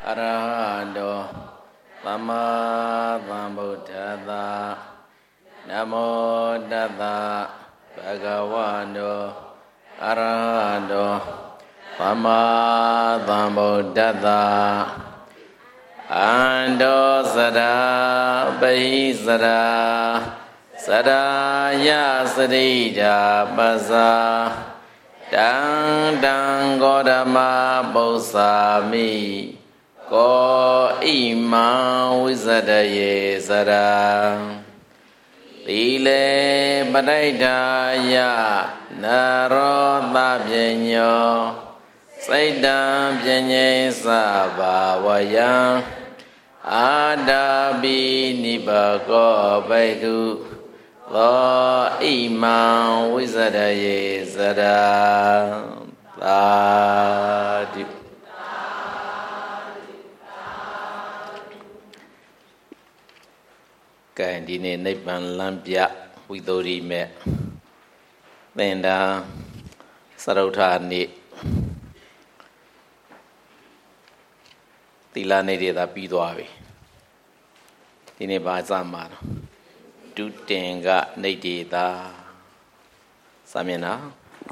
Arahato Sama Sambuddhassa Namo Tassa Bhagavato Arahato Sama Sambuddhassa Ando Sada Bahisada Sada Yasadija Basa Dang Dang Godama Bosami Ko Ima Wizadaye Sada Tile Badaidaya Naroda Byenyo Saidam Byenye Sabawaya Adabi Nibako Baidu Lo Imam Wizadaye Zada Tadi Kain dini Nibbana Lampya Widori Me Tenda Sarauta Ni Tila Nededa Pidwavi Dini Bazamano Dutenga Nededa Samina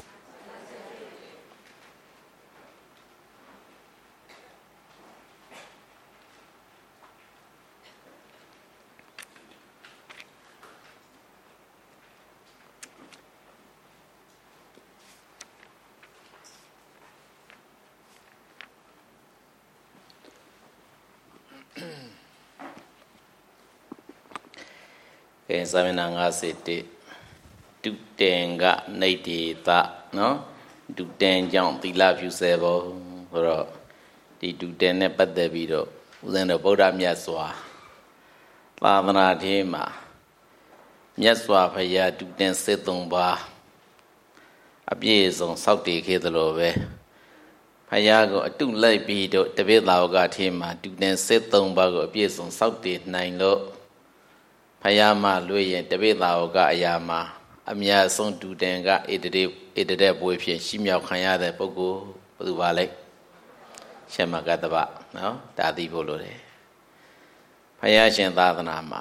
Samina Ngasiti Dutenga Nededa no Duten Tila Fusebo or the Dutene Padavido then the Boda Miaswa Padana Tema Miaswa Paya Duten Setumba Abies on Sauti Kedalove Payago a 2 lay bedo the Vedlauga Tema Duten Setumba appears on Sauti 9 low Payama Luyan the Vedlauga Ayama Amia Son Dutenga edited boy Shimia Kanya the Pogo Vale Shema Gadaba no Dadi Bolore Payashan Dadanama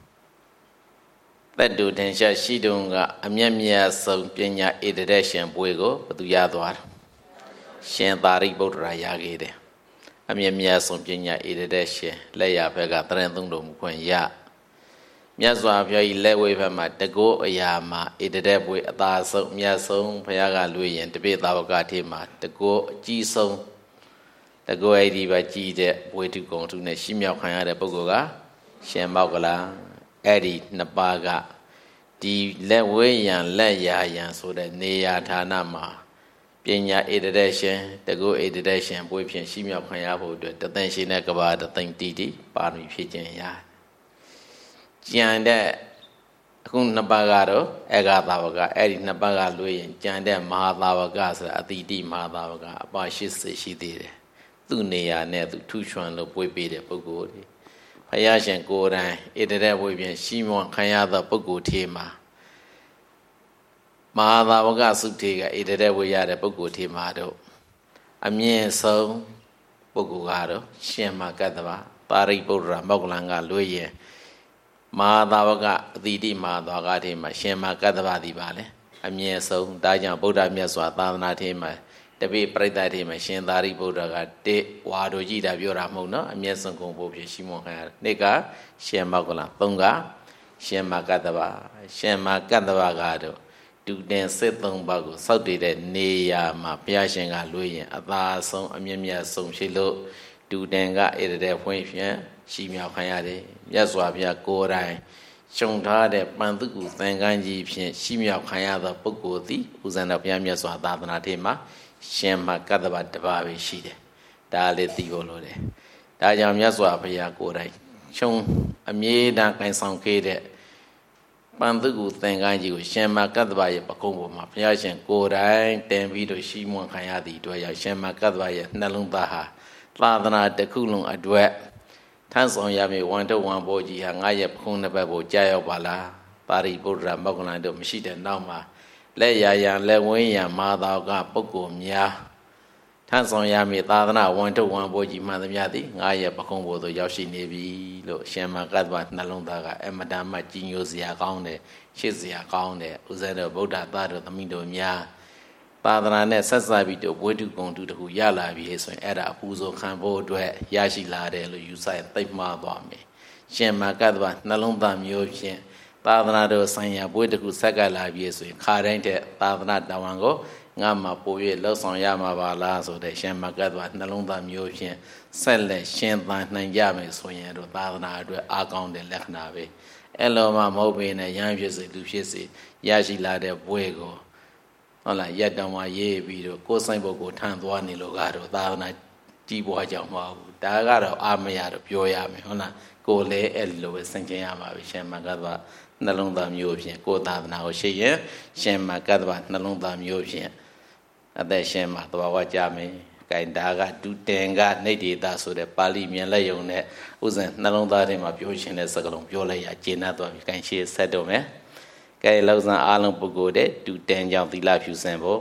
That do tensha Shidunga Amia Son Pena edition Buego Yadwar Shan Dari Bodrayagede Amia Son Pena edition Laya Pega Trendum Quenya Miaswa Pia Lewe Pama Dago Ayama edited boy Ataso Miason Payaga Louis and the Bedavatima Dago Gison The go ID by G de way to go to Neshimia Kaya de Bogoga, Shambagala, Eddie Nabaga, the Lewayan Layayan, so that Nea Tanama, Pena edition, the go edition, boy Pian Shimia Kaya, the thing she neck about the thing Titi, Barney Pigeon Ya. Jan de Kun Nabagado, Egatawaga, Eddie Nabaga Louis, Jan de Mahavagas, at the D Mahavaga, about she said she did. Tunea net to Chuan the boy be the Bogodi. Payashan Goran, edited with Shimon Kaya the Bogo Tema. Mahava Wagasutega, edited with Yada Bogo Temado. A mere so Bogogado, Shema Gadava, Pari Bodra, Moglanga, Luye. Mahavaga, the Dima, the Agatima, Shema Gadava di Vale. A mere so, Dajan Boda Miaswa, Tanatima. The way Prada machine Dari Bodaga de Wadoji da Bioramona, a Miason Combo Shimon Nega, Shemagola, Tonga, Shemagadava, Shemagadavagado, do then set on Bago, Saudi de Nea, Ma Piashanga Louis, Aba song, Amia song Shilo, do denga edited point, Shimia Kayade, Yaswabia Gorai, Shonta de Panduku, Tanganji, Shimia Kayada Pogodi, who's an Apiamia Swadana Tema. Shema Kadaba Dabavi Shide, Dale Tigolode. Dajam Yaswa Paya Gorai. Chong a mere dark and sound kade. Pandugu Tanganji, Shema Kadabaya Pakombo, Mapiashan Gorai, then Vido Shimon Kayadi, Doya, Shema Kadabaya, Nalumbaha, Ladana de Kulung Adwet. Tanson Yami 1-1 Boji, Hangaya Puna Babo, Jayo Bala, Pari Bodra, Mogonando, Mishita Nama. Let Yayan, let Wayan, Mother, Pogo, Mia, ထမ်းဆောင်ရမည်သာသနာဝန်ထုတ်ဝန်ပိုးကြီးမှန်သမျှသည်ငါရဲ့ပခုံးပေါ်သို့ရောက်ရှိနေပြီလို့ရှင်မကတ္တဗနှလုံးသားကအမတန်မှကြီးညိုစရာကောင်းတယ်ရှစ်စရာကောင်းတယ်ဥစ္စာတော်ဗုဒ္ဓသားတော်သမီးတို့များသာသနာနဲ့ဆက်စပ်ပြီးတော့ဝိတုဂုံတုတခုရလာပြီဆိုရင်အဲ့ဒါအပူဇော်ခံဖို့အတွက်ရရှိလာတယ်လို့ယူဆရင်သိမှားသွားမယ်ရှင်မကတ္တဗနှလုံးသားမျိုးဖြင့်သာသနာတော်ဆိုင်ရာဘွေတခုဆက်ကလာပြီဆိုရင်ခါတိုင်းတဲ့သာသနာတော်ဝန်ကိုငါမှပို့၍လှုပ်ဆောင်ရမှာပါလားဆိုတဲ့ရှင်မကတ္တဗနှလုံးသားမျိုးဖြင့်ဆက်လက်ရှင်သန်နိုင်ကြမယ်ဆိုရင်တော့သာသနာအတွက်အားကောင်းတဲ့လက္ခဏာပဲအဲ့လိုမှမဟုတ်ဘဲနဲ့ရဟန်းဖြစ်စေလူဖြစ်စေရရှိလာတဲ့ဘွေကိုဟုတ်လားရက်တောင်မှရေးပြီးတော့ကိုယ်ဆိုင်ပုဂ္ဂိုလ်ထမ်းသွားနေလို့ကတော့သာသနာကြီးပွားကြောင်မဟုတ်ဘူးဒါကတော့အာမရတော့ပြောရမယ်ဟုတ်လားကိုယ်လည်းအဲ့လိုပဲဆင်ခြင်ရမှာပဲရှင်မကတ္တဗနှလုံးသားမျိုးဖြင့်ကိုယ်သာသနာကိုရှိရင်ရှင်မကတ္တဗနှလုံးသားမျိုးဖြင့်အသက်ရှင်မှာသဘာဝကြမယ်။ဂိုင်ဒါကဒုတင်ကနေတေတာဆိုတဲ့ပါဠိမြန်လက်ယုံနဲ့ဥစဉ်နှလုံးသားထဲမှာပြောရှင်တဲ့စကားလုံးပြောလိုက်ရကျေနပ်သွားပြီ။ဂိုင်ရှေ့ဆက်တော့မယ်။ဂိုင်လောက်စံအားလုံးပုဂ္ဂိုလ်တဲ့ဒုတင်ကြောင့်သီလဖြူစင်ဖို့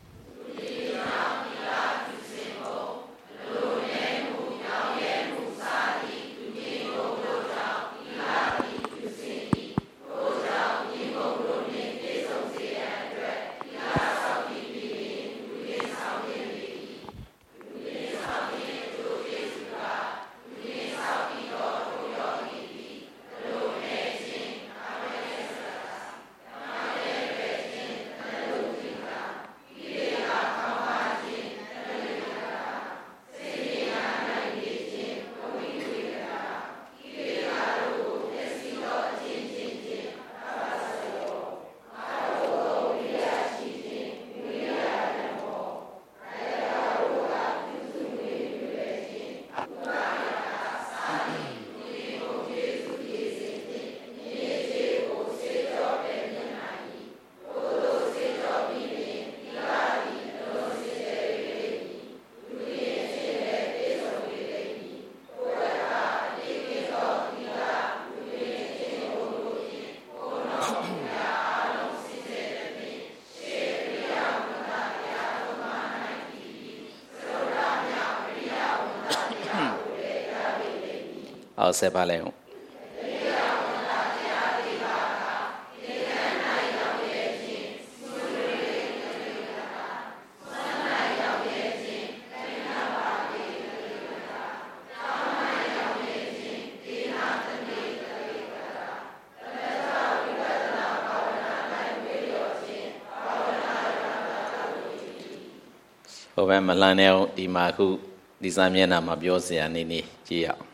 အောင်ဆက်ပါလိုက်အောင်ဟိုဘက်မလှမ်းနေအောင်ဒီမှာခုဒီစာမျက်နှာမှာပြောစရာနေကြည့်ရအောင်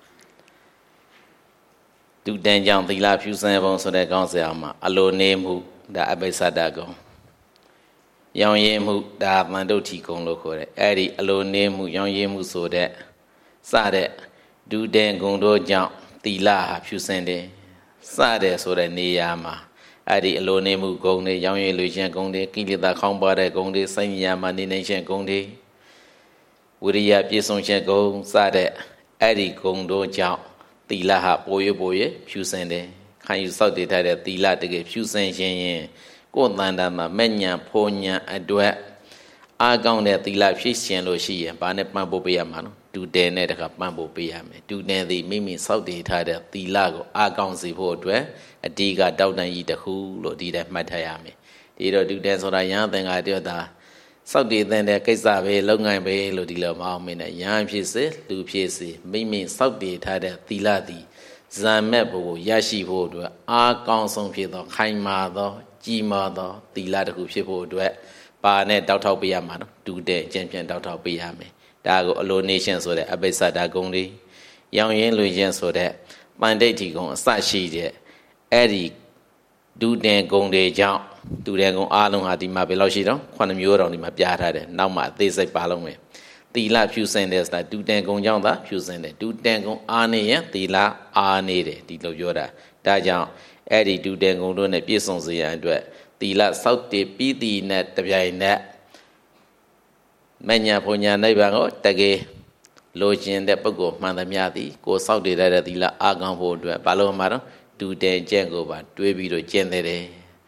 ဒုတန်ကြောင့်သီလဖြူစင်ပုံဆိုတဲ့ကောင်းစရာမှာအလိုနေမှုဒါအပိစ္ဆဒကုံရောင်ရည်မှုဒါမန္တုဋ္ဌိကုံလို့ခေါ်တယ်အဲ့ဒီအလိုနေမှုရောင်ရည်မှုဆိုတဲ့စတဲ့ဒုတန်ကုံတို့ကြောင့်သီလဟာဖြူစင်တယ်စတဲ့ဆိုတဲ့နေရာမှာအဲ့ဒီအလိုနေမှုဂုံတွေရောင်ရည်လူချင်းဂုံတွေကိလေသာခေါင်းပါတဲ့ဂုံတွေစိတ်ဉာဏ်မှာနေနေချင်းဂုံတွေဝိရိယပြည့်စုံခြင်းဂုံစတဲ့အဲ့ဒီဂုံတို့ကြောင့်သီလဟာပိုရဖြူစင်တယ်ခံယူစောင့်တည်ထားတဲ့သီလတကယ်ဖြူစင်ခြင်းရင်ကိုယ်တန်တာမှာမဲ့ညာဖိုးညာအတွက်အားကောင်းတဲ့သီလဖြစ်ရှင်လို့ရှိရင်ဘာနဲ့ပန်းပို့ပေးရမှာနော်ဒုတဲနဲ့တခါပန်းပို့ပေးရမယ်ဒုတဲသည်မိမိစောင့်တည်ထားတဲ့သီလကိုအားကောင်းစေဖို့အတွက်အတိကတောက်တန်ကြီးတစ်ခုလို့ဒီတိုင်းမှတ်ထားရမယ်ဒီတော့ဒုတဲဆိုတာရဟန်းသင်္ဃာတယောက်သာစောက်တည်တဲ့ကိစ္စပဲလုံငိုင်ပဲလို့ဒီလိုမအောင်မင်းနဲ့ရဟန်းဖြစ်စေလူဖြစ်စေမိမိစောက်တည်ထားတဲ့သီလသည်ဇံမဲ့ဘုကိုရရှိဖို့အတွက်အားကောင်းဆုံးဖြစ်သောခိုင်မာသောကြီးမားသောသီလတစ်ခုဖြစ်ဖို့အတွက်ပါနဲ့တောက်ထောက်ပေးရမှာနော်ဒုတဲ့အကျင့်ပြန်တောက်ထောက်ပေးရမယ်ဒါကိုအလိုနေရှင်ဆိုတဲ့အပိစ္ဆဒဂုံလေးရောင်ရင်းလွင်ခြင်းဆိုတဲ့ပန္တိဋ္ဌိကုံအစရှိတဲ့အဲ့ဒီဒုတဲ့ဂုံတွေကြောင့်ဒုတဲ့ဂုံအားလုံးဟာဒီမှာဘယ်လောက်ရှိတော့9မျိုးတော်ဒီမှာပြထားတယ်နောက်မှအသေးစိတ်ပါလုံးပဲသီလဖြူစင်တယ်ဆိုတာဒုတဲ့ဂုံကြောင့်သာဖြူစင်တယ်ဒုတဲ့ဂုံအားနေရင်သီလအားနေတယ်ဒီလိုပြောတာဒါကြောင့်အဲ့ဒီဒုတဲ့ဂုံတို့နဲ့ပြည့်စုံစေရန်အတွက်သီလစောက်တည်ပြီးသည်နဲ့တပြိုင်နက်မညာဘုံညာနိဗ္ဗာန်ကိုတကယ်လိုချင်တဲ့ပုဂ္ဂိုလ်မှန်သမျှသည်ကိုစောက်တည်တဲ့သီလအားကောင်းဖို့အတွက်ဘာလို့မှာတော့ဒုတဲ့ကျင့်ကိုပါတွေးပြီးတော့ကျင့်တယ်အ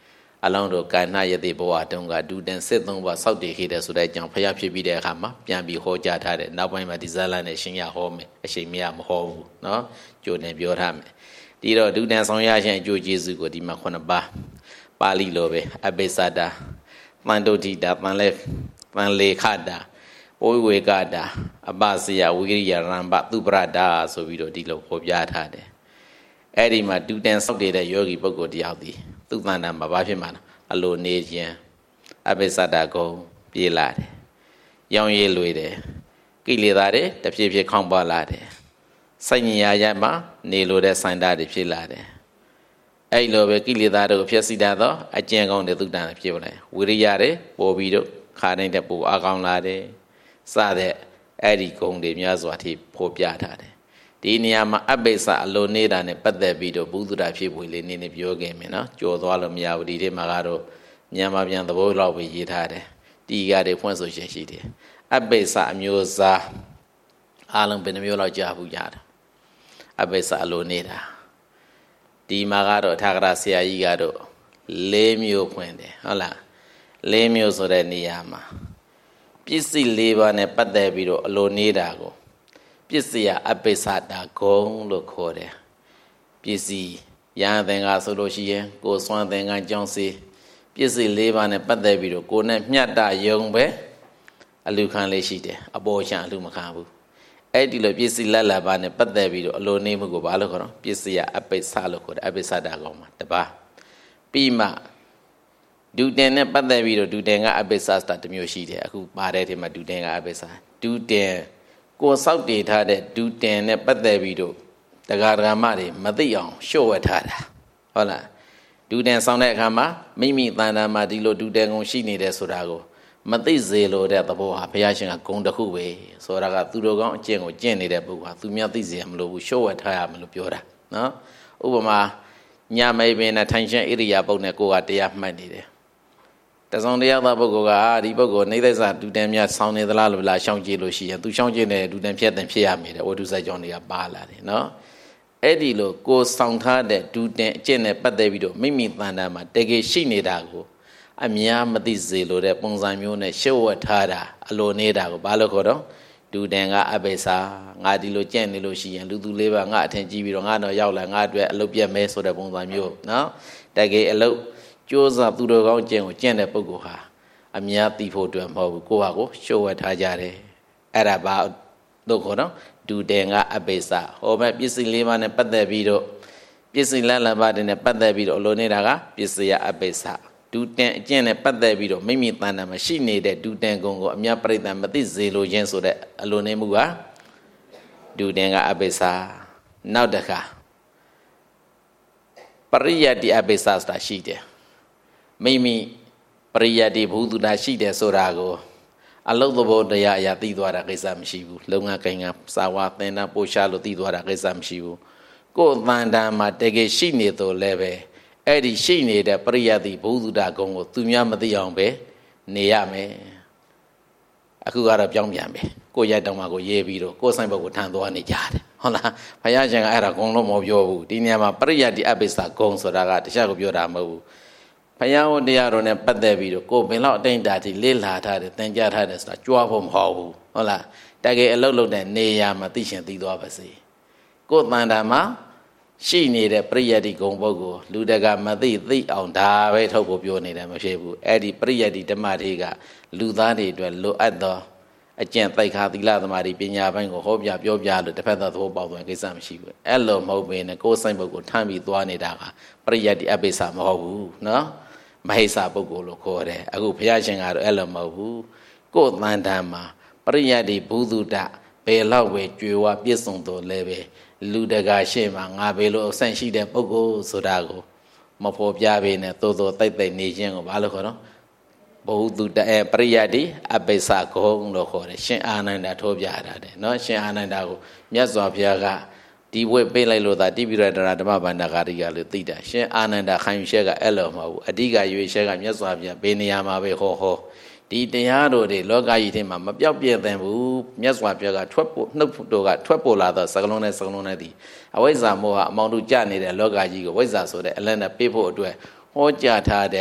လုံးတို့ကာဏယတိဘဝတုန်းကဒုတန်စစ်သုံးဘဝစောက်တည်ခဲ့တဲ့ဆိုတဲ့အကြောင်းဖျားဖြစ်ပြီးတဲ့အခါမှာပြန်ပြီးဟောကြားထားတယ်နောက်ပိုင်းမှာဒီဇာလန်နဲ့ရှင်ရဟောမယ်အချိန်မရမဟောဘူးနော်ကြိုတင်ပြောထားမယ်ဒီတော့ဒုတန်ဆောင်ရခြင်းအကျိုးကျေးဇူးကိုဒီမှာ9ပါးပါဠိလိုပဲအပိစတာတန်တုဋ္ဌိတာတန်လေခတာပိုးဝေကတာအပစယဝိရိယရံပသူပရတာဆိုပြီးတော့ဒီလိုဖော်ပြထားတယ်အဲ့ဒီမှာဒုတန်ဆောက်တည်တဲ့ယောဂီပုဂ္ဂိုလ်တယောက်ဒီသူ့တန်တာမှာဘာဖြစ်မှာလဲအလိုနေခြင်းအပိစတာကုံပြေးလာတယ်ရောင်ရည်လွေတယ်ကိလေသာတွေတဖြည်းဖြည်းခေါင်းပွားလာတယ်စိုက်ညရာရမှာနေလိုတဲ့စိုင်းတာတွေဖြစ်လာတယ်အဲ့လိုပဲကိလေသာတို့ဖြစ်စီတတ်သောအကျဉ်းကောင်းတဲ့သုတ္တန်ဖြစ်လာဝိရိယတွေပေါ်ပြီးတော့ခါတိုင်းတဲ့ပူအကောင်းလာတယ်စတဲ့အဲ့ဒီဂုဏ်တွေများစွာထိဖော်ပြထားတယ်ဒီနေရာမှာအပိစ္ဆအလိုနေတာနဲ့ပတ်သက်ပြီးတော့ဘုသူဒ္ဓဖြစ်ပွေလေးနည်းနည်းပြောခဲ့မယ်နော်ကြော်သွားလို့မရဘူးဒီထဲမှာကတော့မြန်မာပြန်သဘောလောက်ပဲရေးထားတယ်တီကားတွေဖွင့်ဆိုရှင်ရှိတယ်အပိစ္ဆအမျိုးအစားအားလုံးဘယ်နှမျိုးလောက်ကြားဘူးကြတာအပိစ္ဆအလိုနေတာဒီမှာကတော့ထာဂရဆရာကြီးကတော့၄မျိုးဖွင့်တယ်ဟုတ်လား၄မျိုးဆိုတဲ့နေရာမှာပစ္စည်း၄ပါးနဲ့ပတ်သက်ပြီးတော့အလိုနေတာကိုပစ္စည်းအပိစ္ဆတာဂုံလို့ခေါ်တယ်ပစ္စည်းရဟန်းသင်္ကာဆိုလို့ရှိရင်ကိုယ်စွမ်းသင်္ကာကြောင့်စီပစ္စည်း၄ပါးနဲ့ပတ်သက်ပြီးတော့ကိုယ်နဲ့မျှတယုံပဲအလူခံလေးရှိတယ်အပေါ်ချအလူမခံဘူးအဲ့ဒီလိုပစ္စည်းလက်လက်ပါနဲ့ပတ်သက်ပြီးတော့အလိုနေမှုကိုဘာလို့ခေါ်တော့ပစ္စည်းအပိစ္ဆလို့ခေါ်တယ်အပိစ္ဆတာကောင်းမှာတပါပြီးမှဒုတင်နဲ့ပတ်သက်ပြီးတော့ဒုတင်ကအပိစ္ဆတာတစ်မျိုးရှိတယ်အခုပါတဲ့ထဲမှာဒုတင်ကအပိစ္ဆဒုတင်ကိုစောက်တည်ထားတဲ့ဒုတင်နဲ့ပတ်သက်ပြီးတော့တရားဓမ္မတွေမသိအောင်ရှုပ်ဝဲထားတာဟုတ်လားဒုတင်ဆောင်တဲ့အခါမှာမိမိတဏ္ဍာမှာဒီလိုဒုတင်ကုန်ရှိနေတယ်ဆိုတာကိုမသိစေလို့တဲ့သဘောဟာဘုရားရှင်ကဂုံတစ်ခုပဲဆိုတာကသူတို့ကောင်းအကျင့်ကိုကျင့်နေတဲ့ပုဂ္ဂိုလ်ဟာသူများသိစေမလို့ဘူးရှုပ်ဝဲထားရမလို့ပြောတာနော်ဥပမာညမိတ်ပင်နဲ့ထိုင်ရှင်ဣရိယာပုတ်နဲ့ကိုယ်ကတရားမှတ်နေတယ်တစုံတယောက်သောပုဂ္ဂိုလ်ကဒီပုဂ္ဂိုလ်နေသိစ္စာဒုတန်များဆောင်းနေသလားလို့လားရှောင်းကြည့်လို့ရှိရင်သူရှောင်းကြည့်နေဒုတန်ဖြစ်တဲ့ဖြစ်ရမယ်တဲ့ဝတ္ထုစိုက်ကြောင်းတွေကပါလာတယ်နော်အဲ့ဒီလိုကိုယ်ဆောင်ထားတဲ့ဒုတန်အကျင့်နဲ့ပတ်သက်ပြီးတော့မိမိတဏ္ဍာမှာတကယ်ရှိနေတာကိုအများမသိစေလို့တဲ့ပုံစံမျိုးနဲ့ရှုပ်ဝတ်ထားတာအလိုနေတာကိုဘာလို့ခေါ်တော့ဒုတန်ကအပိစ္ဆာငါဒီလိုကြင့်နေလို့ရှိရင်လူသူလေးပါငါအထင်ကြီးပြီးတော့ငါတော့ရောက်လာငါအတွက်အလုပ်ပြတ်မဲဆိုတဲ့ပုံစံမျိုးနော်တကယ်အလုပ်ကြိုးစားသူတော်ကောင်းကျင့်ကိုကျင့်တဲ့ပုဂ္ဂိုလ်ဟာအများသိဖို့အတွက်မဟုတ်ဘူးကိုယ့်ဟာကိုရှုပ်ဝတ်ထားကြတယ်အဲ့ဒါဘာလို့ခေါ်တော့ဒုတန်ကအပိစ္ဆာဟောမဲ့ပစ္စည်းလေးပါးနဲ့ပတ်သက်ပြီးတော့ပစ္စည်းလက်လက်ပါးတွေနဲ့ပတ်သက်ပြီးတော့အလိုနေတာကပစ္စည်းအပိစ္ဆာဒုတန်အကျင့်နဲ့ပတ်သက်ပြီးတော့မိမိတဏ္ဍာမှာရှိနေတဲ့ဒုတန်ကုံကိုအများပြိတ္တမသိစေလိုခြင်းဆိုတဲ့အလိုနေမှုကဒုတန်ကအပိစ္ဆာနောက်တစ်ခါပရိယတ္တိအပိစ္ဆာဆိုတာရှိတယ်မိမိပရိယတ္တိဘုသူတာရှိတယ်ဆိုတာကိုအလုတ်သဘောတရားအရာသိသွားတာကိစ္စမရှိဘူးလုံငါကိန်းကစာဝါသင်္တာပို့ရှာလို့သိသွားတာကိစ္စမရှိဘူးကိုယ်တဏ္ဍာမှာတကယ်ရှိနေတော့လည်းပဲအဲ့ဒီရှိနေတဲ့ပရိယတ္တိဘုသူတာကုံကိုသူများမသိအောင်ပဲနေရမယ်အခုကတော့ပြောင်းပြန်ပဲကိုယ်ရိုက်တောင်မှကိုရေးပြီးတော့ကိုယ်ဆိုင်ဘက်ကိုထမ်းသွားနေကြတယ်ဟုတ်လားဘုရားရှင်ကအဲ့ဒါဂုံလို့မပြောဘူးဒီနေရာမှာပရိယတ္တိအပိစ္ဆာဂုံဆိုတာကတခြားကိုပြောတာမဟုတ်ဘူးဘုရားဟောတရားတော်နဲ့ပတ်သက်ပြီးတော့ကိုယ်ဘယ်လောက်အတိုင်းတာထိလေ့လာထားတယ်သင်ကြားထားတယ်ဆိုတာကြွားဖို့မဟုတ်ဘူးဟုတ်လားတကယ်အလုပ်လုပ်တဲ့နေရာမှာသိရှင်သိသွားပါစေကိုယ်တန်တာမှာရှိနေတဲ့ပရိယတ္တိဂုံပုဂ္ဂိုလ်လူတကမသိအောင်ဒါပဲထုတ်ဖို့ပြောနေတယ်မဖြစ်ဘူးအဲ့ဒီပရိယတ္တိဓမ္မတွေကလူသားတွေအတွက်လိုအပ်သောအကျင့်သိက္ခာသီလသမာဓိပညာပိုင်းကိုဟောပြပြောပြလို့တစ်ဖက်သက်သဘောပေါက်သွားကိစ္စမရှိဘူးအဲ့လိုမဟုတ်ဘဲနဲ့ကိုယ်စိတ်ပုဂ္ဂိုလ်ထမ်းပြီးသွားနေတာကပရိယတ္တိအပိစ္ဆာမဟုတ်ဘူးနော်မဟိစ္ဆာပုဂ္ဂိုလ်လို့ခေါ်တယ်အခုဘုရားရှင်ကတော့အဲ့လိုမဟုတ်ဘူးကိုယ်တန်တန်မှာပရိယတ္တိဘုသူတဘယ်လောက်ပဲကြွယ်ဝပြည့်စုံတော်လဲပဲလူတကာရှေ့မှာငါဘယ်လိုအဆင့်ရှိတဲ့ပုဂ္ဂိုလ်ဆိုတာကိုမဖော်ပြပေနဲ့သို့တိတ်တိတ်နေခြင်းကိုဘာလို့ခေါ်တော့ဘုသူတပရိယတ္တိအပိစ္ဆာဂုံလို့ခေါ်တယ်ရှင်အာနန္ဒာထိုးပြတာတယ်နော်ရှင်အာနန္ဒာကိုမြတ်စွာဘုရားကဒီဝိပေးလိုက်လို့သာတိပိရတရာဓမ္မဗန္ဒကာရိကလို့သိတာရှင်အာနန္ဒာခံယူရှက်ကအဲ့လိုမဟုတ်ဘူးအဓိကရွေးရှက်ကမြတ်စွာဘုရားဘေးနေရာမှာပဲဟောဒီတရားတော်တွေလောကကြီးထဲမှာမပြောက်ပြည့်သင်ဘူးမြတ်စွာဘုရားကထွက်ပေါ်နှုတ်တော်ကထွက်ပေါ်လာတော့စကလုံးနဲ့ဒီအဝိဇ္ဇာမောဟအမောင်တို့ကြနေတဲ့လောကကြီးကိုဝိဇ္ဇာဆိုတဲ့အလန့်နဲ့ပေးဖို့အတွက်ဟောကြားထားတဲ့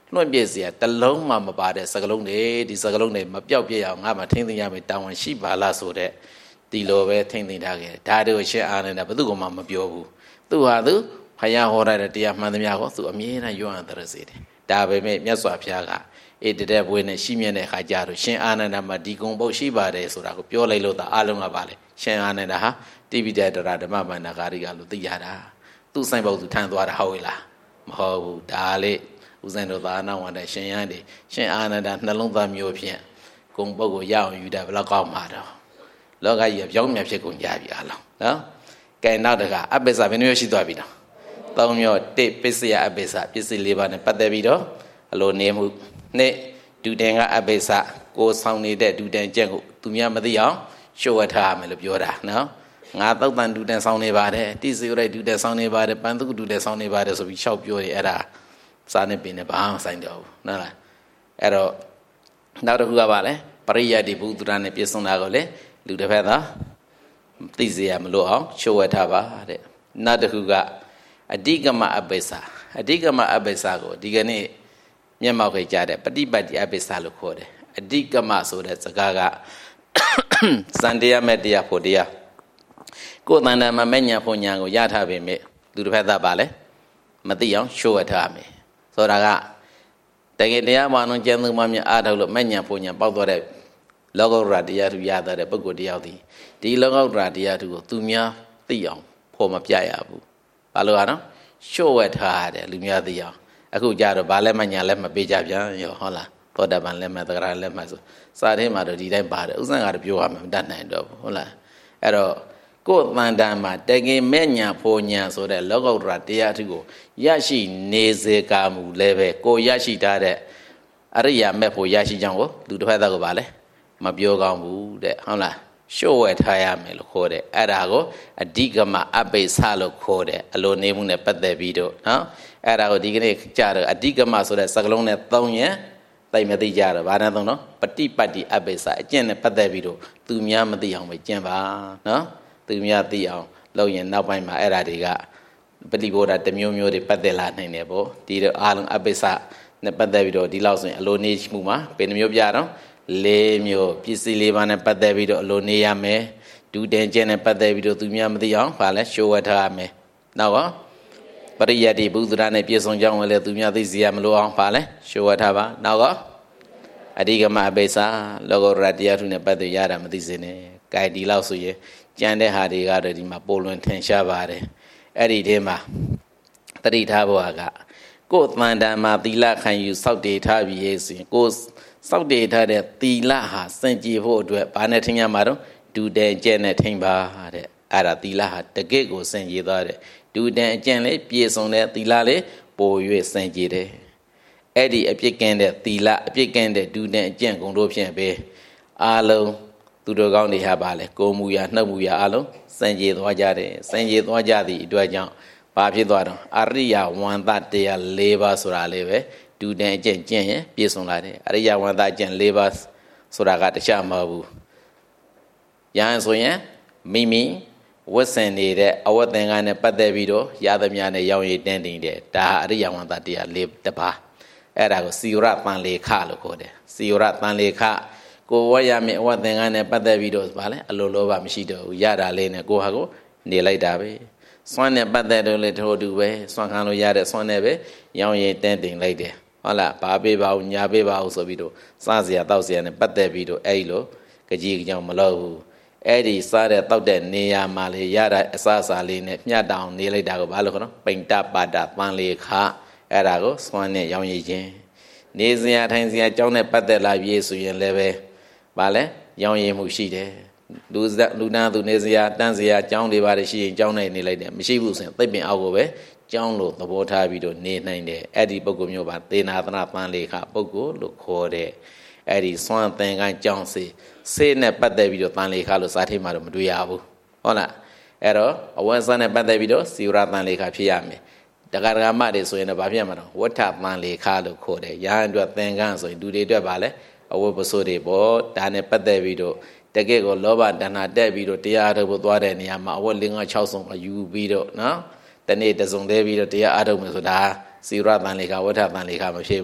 လွန့်ပြည့်စရာတလုံးမှမပါတဲ့စကလုံးတွေဒီစကလုံးတွေမပြောက်ပြည့်အောင်ငါမှထိမ့်သိမ်းရမယ်တောင်းဝန်ရှိပါလားဆိုတဲ့ဒီလိုပဲထိမ့်သိမ်းထားခဲ့ဒါတို့ရှင်အာနန္ဒဘယ်သူမှမပြောဘူးသူဟာသူဖယားဟောရတဲ့တရားမှန်သမျှကိုသူအမြဲတမ်းရွံ့အပ်တဲ့စေတယ်ဒါပဲမဲ့မြတ်စွာဘုရားကအေးတဲ့ဘွေနဲ့ရှိမြတ်တဲ့ခါကြတော့ရှင်အာနန္ဒမှာဒီကုံပုတ်ရှိပါတယ်ဆိုတာကိုပြောလိုက်လို့သာအလုံးကပါလေရှင်အာနန္ဒဟာတိပိဋကတရဓမ္မဗန္ဒကာရိကလို့သိရတာသူ့ဆိုင်ပုတ်သူထမ်းသွားတာဟုတ်လားမဟုတ်ဘူးဒါလေဦးဇင်းတို့သာနာဝန်တဲ့ရှင်ရန်ဒီရှင်အာနန္ဒနှလုံးသားမျိုးဖြင့်ကုံပုတ်ကိုရအောင်ယူတယ်ဘယ်လောက်ကောင်းမှာတော့လောကကြီးပြောင်းပြန်ဖြစ်ကုန်ကြပြီအလုံးနော်ကဲနောက်တကအပိစ္ဆဘယ်နှမျိုးရှိသွားပြီတော့သုံးမျိုးတစ်ပစ္စယအပိစ္ဆပစ္စည်း၄ပါးနဲ့ပတ်သက်ပြီးတော့အလိုနေမှုနှစ်ဒုတန်ကအပိစ္ဆကိုဆောင်နေတဲ့ဒုတန်ကျက်ကိုသူများမသိအောင်ရှုပ်ဝတ်ထားရမယ်လို့ပြောတာနော်ငါသုတ်တန်ဒုတန်ဆောင်နေပါတယ်တိစီရိုက်ဒုတန်ဆောင်နေပါတယ်ပန်းသုဒုတန်ဆောင်နေပါတယ်ဆိုပြီးရှောက်ပြောတယ်အဲ့ဒါစားနေပင်နဲ့ဘာမှဆိုင်တော့ဘူးနော်လားအဲ့တော့နောက်တစ်ခုကပါလဲပရိယတ်ဒီဘုဒ္ဓရာနဲ့ပြည့်စုံတာကိုလေလူတစ်ဖက်သာသိစေရမလို့အောင်ရှုပ်ဝတ်ထားပါတဲ့နောက်တစ်ခုကအဓိကမအပိစ္ဆအဓိကမအပိစ္ဆကိုဒီကနေ့မျက်မှောက်ခေကြတဲ့ပฏิပတ်တိအပိစ္ဆလို့ခေါ်တယ်အဓိကမဆိုတဲ့စကားကစံတရားမဲ့တရားဖို့တရားကိုယ်တန်တမှာမဲ့ညာဖို့ညာကိုရထားပေမဲ့လူတစ်ဖက်သားပါလဲမသိအောင်ရှုပ်ဝတ်ထားမယ်ဆိုတာကတကယ်တရားမှန်အောင်ကျမ်းသူမှမြတ်အားထုတ်လို့မဲ့ညာဖို့ညာပေါက်သွားတဲ့လောကုတ္တရာတရားသူရတဲ့ပုဂ္ဂိုလ်တယောက်ဒီလောကုတ္တရာတရားသူကိုသူများသိအောင်ဖို့မပြရဘူးဘာလို့อ่ะနော်ရှုပ်ဝတ်ထားရတယ်လူများသိအောင်အခုကြတော့ဘာလဲမညာလဲမပေးကြပြန်ရောဟုတ်လားသောတာပန်လက်မှတ်သက္ကရာလက်မှတ်ဆိုစာထဲမှာတော့ဒီတိုင်းပါတယ်ဥစ္စာကတော့ပြောရမှာမတတ်နိုင်တော့ဘူးဟုတ်လားအဲ့တော့ကိုယ်တန်တန်မှာတကယ်မဲ့ညာဖို့ညာဆိုတဲ့လောကုတ္တရာတရားသူကိုရရှိနေစေကမူလဲပဲကိုရရှိထားတဲ့အရိယာမဲ့ဖို့ရရှိကြောင်းကိုလူတစ်ဖက်သားကပါလဲမပြောကောင်းဘူးတဲ့ဟုတ်လားရှုပ်ဝဲထားရမယ်လို့ခေါ်တယ်အဲ့ဒါကိုအဓိကမအပိစ္ဆလို့ခေါ်တယ်အလိုနေမှုနဲ့ပတ်သက်ပြီးတော့နော်အဲ့ဒါကိုဒီကနေ့ကြားတော့အဓိကမဆိုတဲ့စကားလုံးနဲ့သုံးရင်သိမသိကြတော့ဘာနဲ့သုံးတော့ပฏิပတ်တိအပိစ္ဆအကျင့်နဲ့ပတ်သက်ပြီးတော့သူများမသိအောင်ပဲကျင့်ပါနော်သူများသိအောင်လုပ်ရင်နောက်ပိုင်းမှာအဲ့ဒါတွေကပฏิဘောဓတမျိုးမျိုးတွေပတ်သက်လာနိုင်တယ်ပေါ့ဒီတော့အာလုံးအပိစ္ဆနဲ့ပတ်သက်ပြီးတော့ဒီလောက်ဆိုရင်အလိုနေမှုမှာဘယ်နှမျိုးပြတော့၄မျိုးပစ္စည်း၄ပါးနဲ့ပတ်သက်ပြီးတော့အလိုနေရမယ်ဒုတင်ကျင့်နဲ့ပတ်သက်ပြီးတော့သူများမသိအောင်ဗာလဲရှုပ်ဝတ်ထားရမယ်နောက်ကပရိယတ်ဒီဘုဒ္ဓရာနဲ့ပြည့်စုံကြောင်းလည်းသူများသိစေရမလို့အောင်ဗာလဲရှုပ်ဝတ်ထားပါနောက်ကအဓိကမအပိစ္ဆလောကုတ္တရာတရားထုနဲ့ပတ်သက်ရတာမသိစေနဲ့ဂိုင်ဒီလောက်ဆိုရင်ကြံတဲ့ဟာတွေကတော့ဒီမှာပိုလွန်ထင်ရှားပါတယ်အဲ့ဒီထဲမှာတတိထားဘဝကကိုယ်တန်တန်မှာသီလခံယူစောင့်တည်ထားပြီးရဲ့ဆိုရင်ကိုယ်စောင့်တည်ထားတဲ့သီလဟာစင်ကြယ်ဖို့အတွက်ဘာနဲ့ထင်ရမှာတော့ဒုတန်ကျင့်နဲ့ထင်ပါတဲ့အဲ့ဒါသီလဟာတကယ့်ကိုစင်ကြယ်သွားတဲ့ဒုတန်အကျင့်လေးပြည့်စုံတဲ့သီလလေးပို၍စင်ကြယ်တယ်အဲ့ဒီအပြစ်ကင်းတဲ့သီလအပြစ်ကင်းတဲ့ဒုတန်အကျင့်ကုန်တို့ဖြင့်ပဲအာလုံးသူတို့ကောင်းတွေဟာပါလေကိုယ်မူရာနှုတ်မူရာအလုံးစင်ကြယ်သွားကြတယ်စင်ကြယ်သွားကြသည့်အတွက်ကြောင့်ဘာဖြစ်သွားတော့အရိယဝန္တတရား၄ပါးဆိုတာလေးပဲဒုတန်အကျင့်ကျင့်ရင်ပြည့်စုံလာတယ်အရိယဝန္တအကျင့်၄ပါးဆိုတာကတခြားမဟုတ်ဘူးယဟန်ဆိုရင်မိမိဝတ်ဆင်နေတဲ့အဝတ်သင်္ကန်းနဲ့ပတ်သက်ပြီးတော့ရသမျှနဲ့ရောင်းရည်တင်းတင်တယ်ဒါဟာအရိယဝန္တတရား၄ပါးအဲ့ဒါကိုစီရတန်လေခလို့ခေါ်တယ်စီရတန်လေခကိုဝတ်ရမယ့်အဝတ်သင်္ကန်းနဲ့ပတ်သက်ပြီးတော့ဗာလဲအလိုလိုပါမရှိတော့ဘူးရတာလေးနဲ့ကိုဟာကိုနေလိုက်တာပဲစွမ်းနဲ့ပတ်သက်တော့လေထိုးတူပဲစွမ်းခံလို့ရတဲ့စွမ်းနဲ့ပဲရောင်းရည်တင်းတင်လိုက်တယ်ဟုတ်လားဘာပေးပါဦးညာပေးပါဦးဆိုပြီးတော့စားစရာတောက်စရာနဲ့ပတ်သက်ပြီးတော့အဲ့လိုကြီးကြောင်မလုပ်ဘူးအဲ့ဒီစားတဲ့တောက်တဲ့နေရာမှာလေရတဲ့အစားအစာလေးနဲ့မျှတောင်နေလိုက်တာကိုဘာလို့ခေါ်နော်ပိန်တပါဒပန်လေခအဲ့ဒါကိုစွမ်းနဲ့ရောင်းရည်ခြင်းနေစရာထိုင်စရာကြောင်းနဲ့ပတ်သက်လာပြီးဆိုရင်လည်းပဲဘာလဲရောင်းရည်မှုရှိတယ်လူနာသူနေစရာတန်းစရာကြောင်းတွေပါတယ်ရှိရင်ကြောင်းနဲ့နေလိုက်တယ်မရှိဘူးဆိုရင်သိပင်အောက်ကိုပဲကြောင်းလို့သဘောထားပြီးတော့နေနိုင်တယ်အဲ့ဒီပုဂ္ဂိုလ်မျိုးပါသေနာသနာပန်းလေခပုဂ္ဂိုလ်လို့ခေါ်တဲ့အဲ့ဒီစွမ်းသင်္ကန်းကြောင်းစေနဲ့ပတ်သက်ပြီးတော့ပန်းလေခလို့စာထိတ်မှာတော့မတွေ့ရဘူးဟုတ်လားအဲ့တော့အဝတ်စားနဲ့ပတ်သက်ပြီးတော့စီဝရပန်းလေခဖြစ်ရမယ်တက္ကရာမတွေဆိုရင်တော့ဘာဖြစ်ရမှာတော့ဝဋ္ဌပန်းလေခလို့ခေါ်တယ်ရဟန်းအတွက်သင်္ကန်းဆိုရင်လူတွေအတွက်ပါလဲအဝတ်ပစိုးတွေပေါ့ဒါနဲ့ပတ်သက်ပြီးတော့တကယ့်ကိုလောဘတဏှာတက်ပြီးတော့တရားထုတ်ဖို့သွားတဲ့နေရာမှာအဝတ်5 6စုံယူပြီးတော့နော်တနေ့တစုံသေးပြီးတော့တရားအားထုတ်မယ်ဆိုတာစီရတန်လေခဝဋ္ဌပန်လေခမဖြစ်ဘူး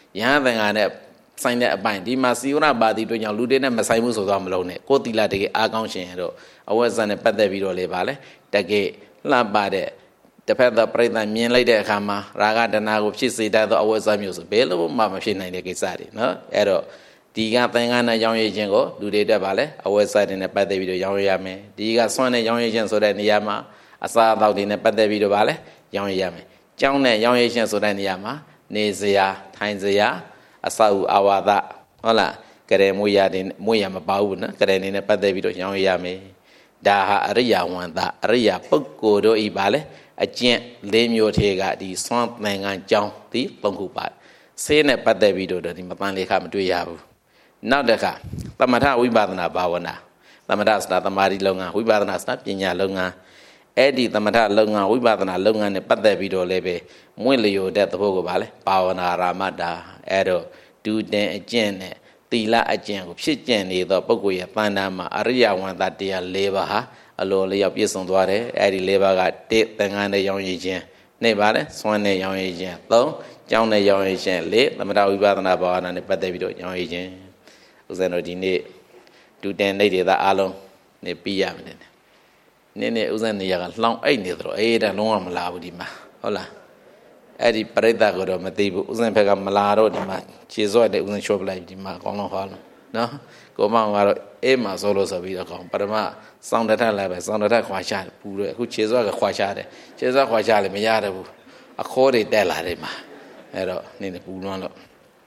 ယဟန်သင်္ဃာနဲ့ဆိုင်တဲ့အပိုင်းဒီမှာစီဝရပါတိတို့ကြောင့်လူတွေနဲ့မဆိုင်ဘူးဆိုတော့မလုံးနဲ့ကိုယ်တီလာတကယ်အားကောင်းရှင်တို့အဝတ်စားနဲ့ပတ်သက်ပြီးတော့လေပါလေတကယ်လှပတဲ့တစ်ဖက်သောပြိဿမြင်လိုက်တဲ့အခါမှာရာဂတဏှာကိုဖြစ်စေတတ်သောအဝတ်စားမျိုးဆိုဘယ်လိုမှမဖြစ်နိုင်တဲ့ကိစ္စတွေနော်အဲ့တော့ဒီကသင်္ကန်းနဲ့ရောင်းရည်ခြင်းကိုလူတွေတက်ပါလေအဝတ်စားတွေနဲ့ပတ်သက်ပြီးတော့ရောင်းရမယ်ဒီကဆွမ်းနဲ့ရောင်းရည်ခြင်းဆိုတဲ့နေရာမှာအစာအသောက်တွေနဲ့ပတ်သက်ပြီးတော့ပါလေရောင်းရမယ်ကျောင်းနဲ့ရောင်းရည်ခြင်းဆိုတဲ့နေရာမှာနေစရာထိုင်စရာအစာဥအာဝါဒဟုတ်လားကရေမွေရတဲ့မွေရမပါဘူးနော်ကရေနေနဲ့ပတ်သက်ပြီးတော့ရောင်းရမယ်ဒါဟာအရိယာဝန္တအရိယာပုဂ္ဂိုလ်တို့ဤပါလေအကျင့်၄မျိုးထဲကဒီဆွမ်းသင်္ကန်းကျောင်းဒီ၃ခုပါဆေးနဲ့ပတ်သက်ပြီးတော့ဒီမပန်းလေးခမတွေ့ရဘူးနောက်တစ်ခါသမထဝိပဿနာဘာဝနာသမထစတာသမာဓိလုပ်ငန်းဝိပဿနာစတာပညာလုပ်ငန်းအဲ့ဒီသမထလုပ်ငန်းဝိပဿနာလုပ်ငန်းနဲ့ပတ်သက်ပြီးတော့လည်းပဲမွင့်လျော်တဲ့သဘောကိုပါလေဘာဝနာရာမတာအဲ့တော့ဒုတင်အကျင့်နဲ့သီလအကျင့်ကိုဖြစ်ကျင့်နေသောပုဂ္ဂိုလ်ရဲ့တဏ္ဍာမှာအရိယဝန္တတရား၄ပါးဟာအလိုလျောက်ပြည့်စုံသွားတယ်အဲ့ဒီ၄ပါးက1သင်္ကန်းနဲ့ရောင်းရည်ခြင်းနဲ့ပါလေဆွမ်းနဲ့ရောင်းရည်ခြင်း3ကျောင်းနဲ့ရောင်းရည်ခြင်း4သမထဝိပဿနာဘာဝနာနဲ့ပတ်သက်ပြီးတော့ရောင်းရည်ခြင်းဥစ္စာတို့ဒီနေ့ဒုတင်နေဒေသအားလုံးနေပြီးရမယ်နည်းဥစ္စာနေရကလှောင်းအိတ်နေတော့အေးဒါလုံးဝမလာဘူးဒီမှာဟုတ်လားအဲ့ဒီပရိသတ်ကတော့မသိဘူးဥစဉ်ဘက်ကမလာတော့ဒီမှာခြေစော့တဲ့ဥစဉ်ချောပလိုက်ဒီမှာအကောင်းလုံးဟောလို့နော်ကိုမောင်ကတော့အေးမှာစောလို့ဆိုပြီးတော့ကောင်းပထမစောင်းတထလိုက်ပဲစောင်းတထခွာချတယ်ပူတယ်အခုခြေစော့ကခွာချတယ်ခြေစော့ခွာချလည်းမရတော့ဘူးအခေါ်တွေတက်လာတယ်မှာအဲ့တော့နည်းနည်းပူလွန်းလို့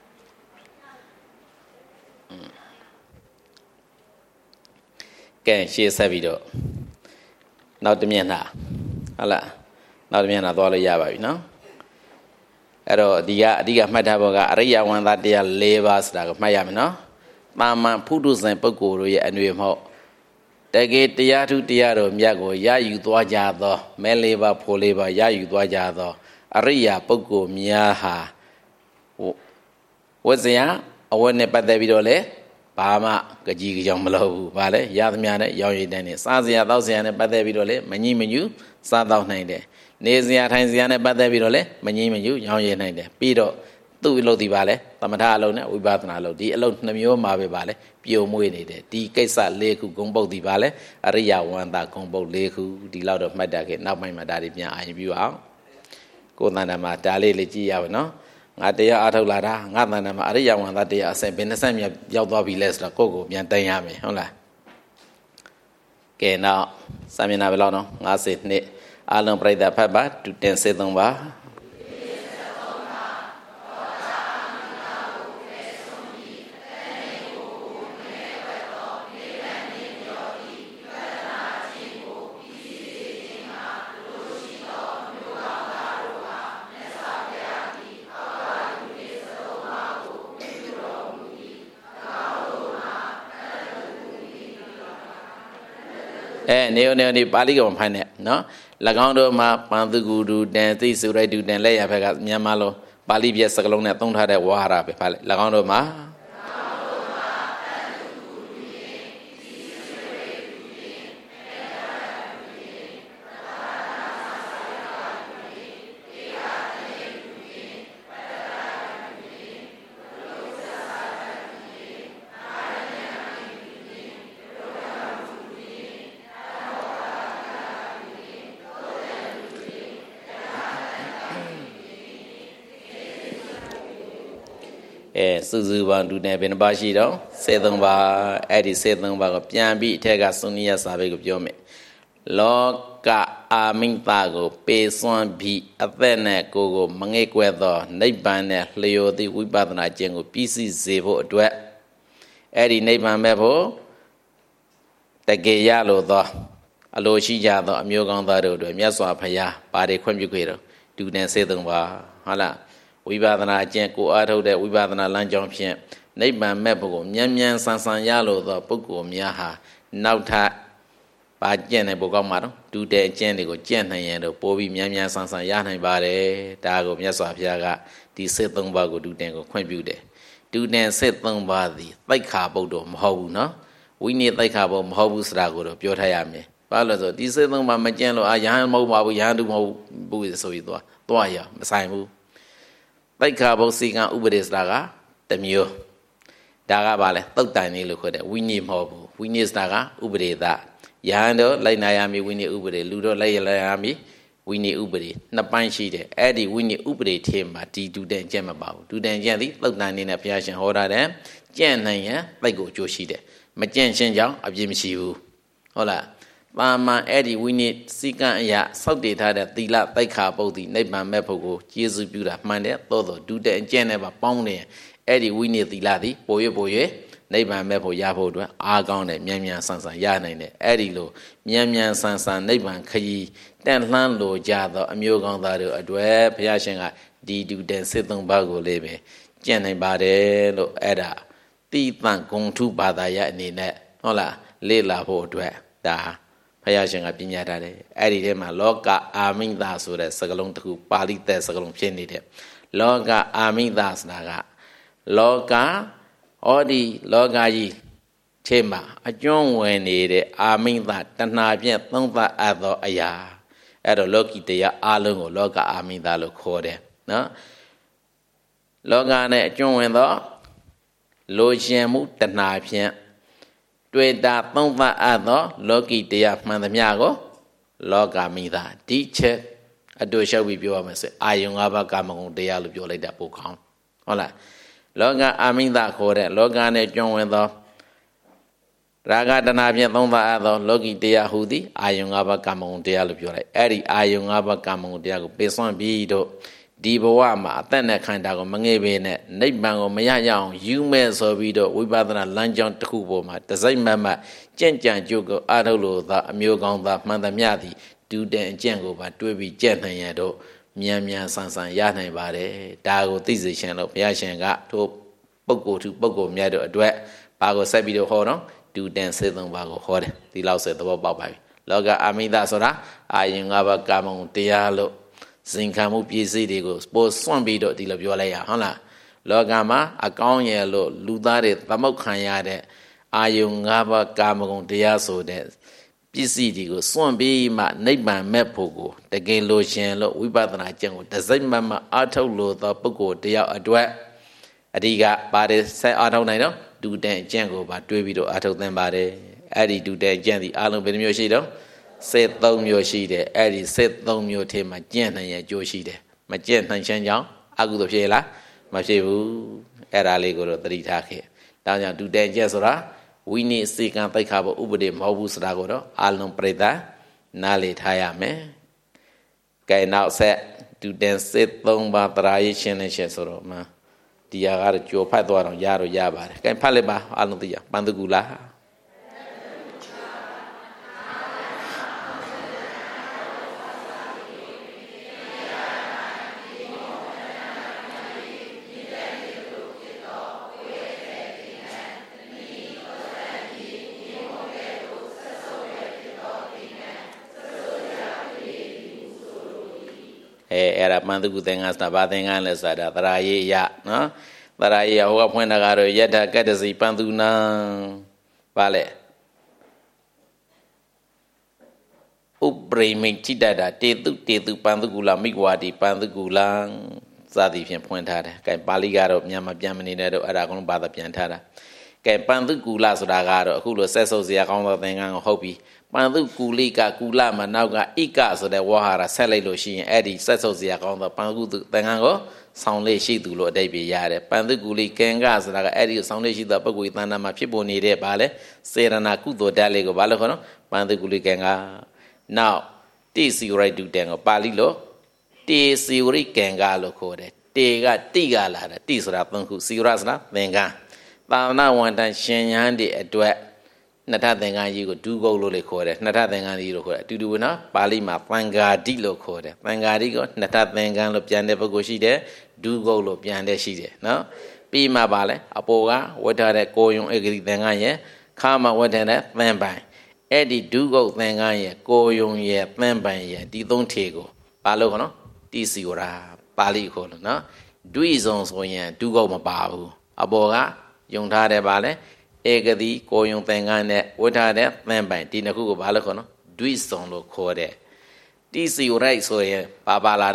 ကဲရှေ့ဆက်ပြီးတော့နောက်တစ်မျက်နှာဟုတ်လားနောက်တစ်မျက်နှာသွားလို့ရပါပြီနော်အဲ့တော့ဒီကအဓိကမှတ်ထားဖို့ကအရိယဝန္တတရား၄ပါးဆိုတာကိုမှတ်ရမယ်နော်တာမန်ဖုဒုဇဉ်ပုဂ္ဂိုလ်တို့ရဲ့အနွေမဟုတ်တကယ်တရားထုတရားတော်မြတ်ကိုရယူသွားကြသောမဲ၄ပါးဖို့၄ပါးရယူသွားကြသောအရိယပုဂ္ဂိုလ်များဟာဝဇ္ဇယအဝတ်နဲ့ပတ်သက်ပြီးတော့လေဘာမှကြည်ကြောင်မလုပ်ဘူးဗာလေရသမျှနဲ့ရောင်းရည်တိုင်းနဲ့စားစရာတောက်စရာနဲ့ပတ်သက်ပြီးတော့လေမငြိမညူစားတော့နိုင်တယ်နေစရာထိုင်စရာနဲ့ပတ်သက်ပြီးတော့လေမငြိမညူရောင်းရည်နိုင်တယ်ပြီးတော့သူ့အလုပ်ဒီပါလေသမထအလုပ်နဲ့ဝိပဿနာအလုပ်ဒီအလုပ်နှမျိုးမှာပဲပါလေပြုံမွေးနေတယ်ဒီကိစ္စ၄ခုဂုံပုတ်ဒီပါလေအရိယဝန္တာဂုံပုတ်၄ခုဒီလောက်တော့မှတ်တတ်ခဲ့နောက်ပိုင်းမှာဒါတွေပြန်အာရုံပြုအောင်ကိုယ်တန်တမှာဒါလေးကြည့်ရပါနော်ငါတရားအားထုတ်လာတာငါတန်တမှာအရိယဝန္တာတရားအစဘယ်နှဆက်မြရောက်သွားပြီလဲဆိုတော့ကိုယ့်ကိုပြန်တင်ရမယ်ဟုတ်လားကဲနောက်စာမျက်နှာဘယ်လောက်နော်52အလုံးပြိတ္တဖတ်ပါဒုတင်စေ3ပါနေပါဠိကောင်ဖိုင်းနဲ့နော်၎င်းတို့မှာပန်သူကူဒုတန်သိစုရိုက်ဒုတန်လက်ရဘက်ကမြန်မာလိုပါဠိပြစကလုံးနဲ့သုံးထားတဲ့ဝါဟာရပဲဖားလိုက်၎င်းတို့မှာစုစုပေါင်းဒုနဲ့ဘယ်နှပါရှိတော့73ပါအဲ့ဒီ73ပါကိုပြန်ပြီးအထက်ကသုနိယစာပေကိုပြောမယ်လောကအာမိတ္တကိုပေစွမ်းပြီးအသက်နဲ့ကိုယ်ကိုမငဲ့ကွယ်သောနိဗ္ဗာန်နဲ့လျော်သည့်ဝိပဿနာကျင့်ကိုပြီးစီစေဖို့အတွက်အဲ့ဒီနိဗ္ဗာန်မဲ့ဖို့တကယ်ရလို့သောအလိုရှိကြသောအမျိုးကောင်းသားတို့အတွက်မြတ်စွာဘုရားပါတွေခွင့်ပြုခဲ့တော့ဒုနဲ့73ပါဟုတ်လားဝိပဿနာအကျင့်ကိုအားထုတ်တဲ့ဝိပဿနာလမ်းကြောင်းဖြင့်နိဗ္ဗာန်မဲ့ဖို့ကိုမြန်မြန်ဆန်ဆန်ရလို့သောပုဂ္ဂိုလ်များဟာနောက်ထပ်ပါကျင့်တဲ့ပုဂ္ဂိုလ်မှာတော့ဒုတဲ့အကျင့်တွေကိုကျင့်နိုင်ရင်တော့ပိုပြီးမြန်မြန်ဆန်ဆန်ရနိုင်ပါတယ်ဒါကိုမြတ်စွာဘုရားကဒီ73ပါးကိုဒုတင်ကိုခွင့်ပြုတယ်ဒုတင်73ပါးသည်သိက္ခာပုဒ်တော့မဟုတ်ဘူးနော်ဝိနည်းသိက္ခာပုဒ်မဟုတ်ဘူးဆိုတာကိုတော့ပြောထားရမယ်ဘာလို့လဲဆိုဒီ73ပါးမကျင့်လို့ရဟန်းမဟုတ်ပါဘူးရဟန်းသူမဟုတ်ဘူးဆိုပြီးသွားရမဆိုင်ဘူးသိက္ခာပုဒ်စီကံဥပဒေဆိုတာကတစ်မျိုးဒါကဘာလဲသုတ်တန်လေးလို့ခေါ်တယ်ဝိနည်းမဟုတ်ဘူးဝိနည်းဆိုတာကဥပဒေသားယဟန်တို့လိုက်နာရမည်ဝိနည်းဥပဒေလူတို့လိုက်ရမည်ဝိနည်းဥပဒေနှစ်ပိုင်းရှိတယ်အဲ့ဒီဝိနည်းဥပဒေထဲမှာဒီဒုတန်ကျင့်မပါဘူးဒုတန်ကျင့်သည်သုတ်တန်နေနဲ့ဘုရားရှင်ဟောထားတယ်ကျင့်နိုင်ရင်သိကိုအကျိုးရှိတယ်မကျင့်ခြင်းကြောင့်အပြစ်မရှိဘူးဟုတ်လားပါမန်အဲ့ဒီဝိနည်းစည်းကမ်းအရာစောင့်တည်ထားတဲ့သီလသိက္ခာပုဒ်သည်နိဗ္ဗာန်မဲ့ဖို့ကိုကျေစုပြုတာမှန်တယ်သို့သောဒုတန်ကျင့်နဲ့ပါပေါင်းနေအဲ့ဒီဝိနည်းသီလသည်ပို၍နိဗ္ဗာန်မဲ့ဖို့ရဖို့အတွက်အားကောင်းတယ်မြန်မြန်ဆန်ဆန်ရနိုင်တယ်အဲ့ဒီလိုမြန်မြန်ဆန်ဆန်နိဗ္ဗာန်ခရီးတန်လှမ်းလိုကြသောအမျိုးကောင်းသားတို့အတွက်ဘုရားရှင်ကဒီဒုတန်စစ်သုံးပါးကိုလေးပဲကျင့်နိုင်ပါတယ်လို့အဲ့ဒါတိတန့်ဂုံထုဘာသာရအနေနဲ့ဟုတ်လားလေ့လာဖို့အတွက်ဒါဘုရားရှင်ကပြညာထားတယ်အဲ့ဒီထဲမှာလောကအာမိသဆိုတဲ့စကားလုံးတစ်ခုပါဠိသက်စကားလုံးဖြစ်နေတဲ့လောကအာမိသဆိုတာကလောကဩဒီလောကကြီးထဲမှာအကျွမ်းဝင်နေတဲ့အာမိသတဏှာဖြင့်သုံးသပ်အပ်သောအရာအဲ့တော့လောကီတရားအလုံးကိုလောကအာမိသလို့ခေါ်တယ်နော်လောကနဲ့အကျွမ်းဝင်သောလိုချင်မှုတဏှာဖြင့်တွေ့တာသုံးသပ်အပ်သောလောကီတရားမှန်သမျှကိုလောကမိသဒီချက်အတူရှောက်ပြီးပြောရမယ်ဆိုအာယုံ၅ပါးကာမဂုဏ်တရားလို့ပြောလိုက်တာပိုကောင်းဟုတ်လားလောကအာမိသခေါ်တဲ့လောကနဲ့ကျွမ်းဝင်သောရာဂတဏှာဖြင့်သုံးသပ်အပ်သောလောကီတရားဟူသည်အာယုံ၅ပါးကာမဂုဏ်တရားလို့ပြောလိုက်အဲ့ဒီအာယုံ၅ပါးကာမဂုဏ်တရားကိုပေစွန့်ပြီးတော့ဒီဘဝမှာအသက်နဲ့ခန္ဓာကိုမငဲ့ပေနဲ့နိဗ္ဗာန်ကိုမရရအောင်ယူမဲ့ဆိုပြီးတော့ဝိပဿနာလမ်းကြောင်းတစ်ခုပေါ်မှာတစိုက်မတ်မတ်ကြင့်ကြံကြုတ်ကိုအားထုတ်လို့သာအမျိုးကောင်းသာမှန်သမျှသည်ဒုတန်အကျင့်ကိုပါတွေးပြီးကြက်နိုင်ရတော့မြန်မြန်ဆန်ဆန်ရနိုင်ပါတယ်ဒါကိုသိစေခြင်းလို့ဘုရားရှင်ကထိုပုဂ္ဂိုလ်သူပုဂ္ဂိုလ်များတို့အတွက်ဘာကိုဆက်ပြီးတော့ဟောတော့ဒုတန်စေသုံးပါးကိုဟောတယ်ဒီလောက်ဆိုသဘောပေါက်ပါပြီလောကအာမိသဆိုတာအာယုံ၅ပါးကာမဂုဏ်တရားလို့ဇင်ခံမှုပြည့်စည်တွေကိုပို့စွန့်ပြီးတော့ဒီလိုပြောလိုက်ရဟုတ်လားလောကမှာအကောင်းရဲ့လို့လူသားတွေသမုတ်ခံရတဲ့အာယုံ၅ပါးကာမဂုဏ်တရားဆိုတဲ့ပစ္စည်းတွေကိုစွန့်ပြီးမှနိဗ္ဗာန်မဲ့ဖို့ကိုတကယ်လို့ရှင်လို့ဝိပဿနာကျင့်ကိုတစိုက်မတ်မအားထုတ်လို့သောပုဂ္ဂိုလ်တယောက်အတွက်အဓိကပါတယ်ဆက်အားထုတ်နိုင်တော့ဒုတန်အကျင့်ကိုပါတွေးပြီးတော့အားထုတ်သင်ပါတယ်အဲ့ဒီဒုတန်အကျင့်ဒီအလုံးဘယ်နှမျိုးရှိတော့73မျိုးရှိတယ်အဲ့ဒီ73မျိုးထဲမှာကျင့်နိုင်ရကြိုးရှိတယ်မကျင့်နိုင်ခြင်းကြောင့်အကုသိုလ်ဖြစ်လားမဖြစ်ဘူးအဲ့ဒါလေးကိုတော့သတိထားခဲ့ဒါကြောင့်ဒုတန်ကျင့်ဆိုတာဝိနည်းစေကံသိက္ခာဘဥပဒေမဟုတ်ဘူးဆိုတာကိုတော့အလုံးပြိတ္တာနားလေထားရမယ်ကဲနောက်ဆက်ဒုတန်73ပါးတရားရည်ရှင်းနေချက်ဆိုတော့မှဒီဟာကတော့ကြော်ဖတ်သွားတော့ရပါတယ်ကဲဖတ်လိုက်ပါအလုံးသိရပန္တကူလားအဲ့ဒါပန္တကုသင်္ကန်းဆိုတာဘာသင်္ကန်းလဲဆိုတာသရာယေယနော်သရာယေယဟိုကဖွင့်တာကတော့ယတ္ထကတ္တစီပန္တုနံဘာလဲဥပရိမိတ်จิตတာတေတုပန္တကုလမိကွာတိပန္တကုလံစသည်ဖြင့်ဖွင့်ထားတယ်။ကဲပါဠိကတော့မြန်မာပြန်မနေတဲ့တော့အဲ့ဒါကတော့ဘာသာပြန်ထားတာ။ကဲပန္တကုလဆိုတာကတော့အခုလိုဆက်ဆုပ်စရာကောင်းသောသင်္ကန်းကိုဟုတ်ပြီပန္တုကူလိကကူလမှာနောက်ကဣကဆိုတဲ့ဝါဟာရဆက်လိုက်လို့ရှိရင်အဲ့ဒီဆက်ဆုပ်စရာကောင်းသောပန္တုသင်္ကန်းကိုဆောင်းလေးရှိသူလို့အတိတ်ပြရတယ်ပန္တုကူလိကင်္ဂဆိုတာကအဲ့ဒီဆောင်းလေးရှိသောပုဂ္ဂိုလ်တဏ္ဍာမှာဖြစ်ပေါ်နေတဲ့ဗာလဲစေရနာကုသိုလ်ဓာတ်လေးကိုဘာလို့ခေါ်တော့ပန္တုကူလိကင်္ဂနောက်တိစီရိုက်ဒုတန်ကိုပါဠိလို့တေစီရိကင်္ဂလို့ခေါ်တယ်တေကတိကလာတယ်တိဆိုတာသုံးခုစီရဆိုတာသင်္ကန်းသာဝနာဝန်တန်ရှင်ယန်းတွေအတွက်နှစ်ထပ်သင်္ကန်းကြီးကိုဒုဂုတ်လို့လေခေါ်တယ်နှစ်ထပ်သင်္ကန်းကြီးလို့ခေါ်တယ်အတူတူပဲနော်ပါဠိမှာသံဃာတိလို့ခေါ်တယ်သံဃာတိကိုနှစ်ထပ်သင်္ကန်းလို့ပြန်တဲ့ပုဂ္ဂိုလ်ရှိတယ်ဒုဂုတ်လို့ပြန်တဲ့ရှိတယ်နော်ပြီးမှပါလဲအပေါ်ကဝတ်ထားတဲ့ကိုယုံဧကတိသင်္ကန်းရဲ့ခါမှာဝတ်ထားတဲ့သင်ပိုင်အဲ့ဒီဒုဂုတ်သင်္ကန်းရဲ့ကိုယုံရဲ့သင်ပိုင်ရဲ့ဒီသုံးထေကိုပါလို့ခေါ်နော်တိစီဝရာပါဠိခေါ်လို့နော်ဒွိဇုံဆိုရင်ဒုဂုတ်မပါဘူးအပေါ်ကယုံထားတယ်ပါလဲဧကတိကိုယုံသင်္ကန်းနဲ့ဝတ်ထားတဲ့သင်ပိုင်ဒီနှစ်ခုကိုဘာလို့ခေါ်နော်ဒွိဇုံလို့ခေါ်တယ်တိစီရိုက်ဆိုရင်ပါလာတော့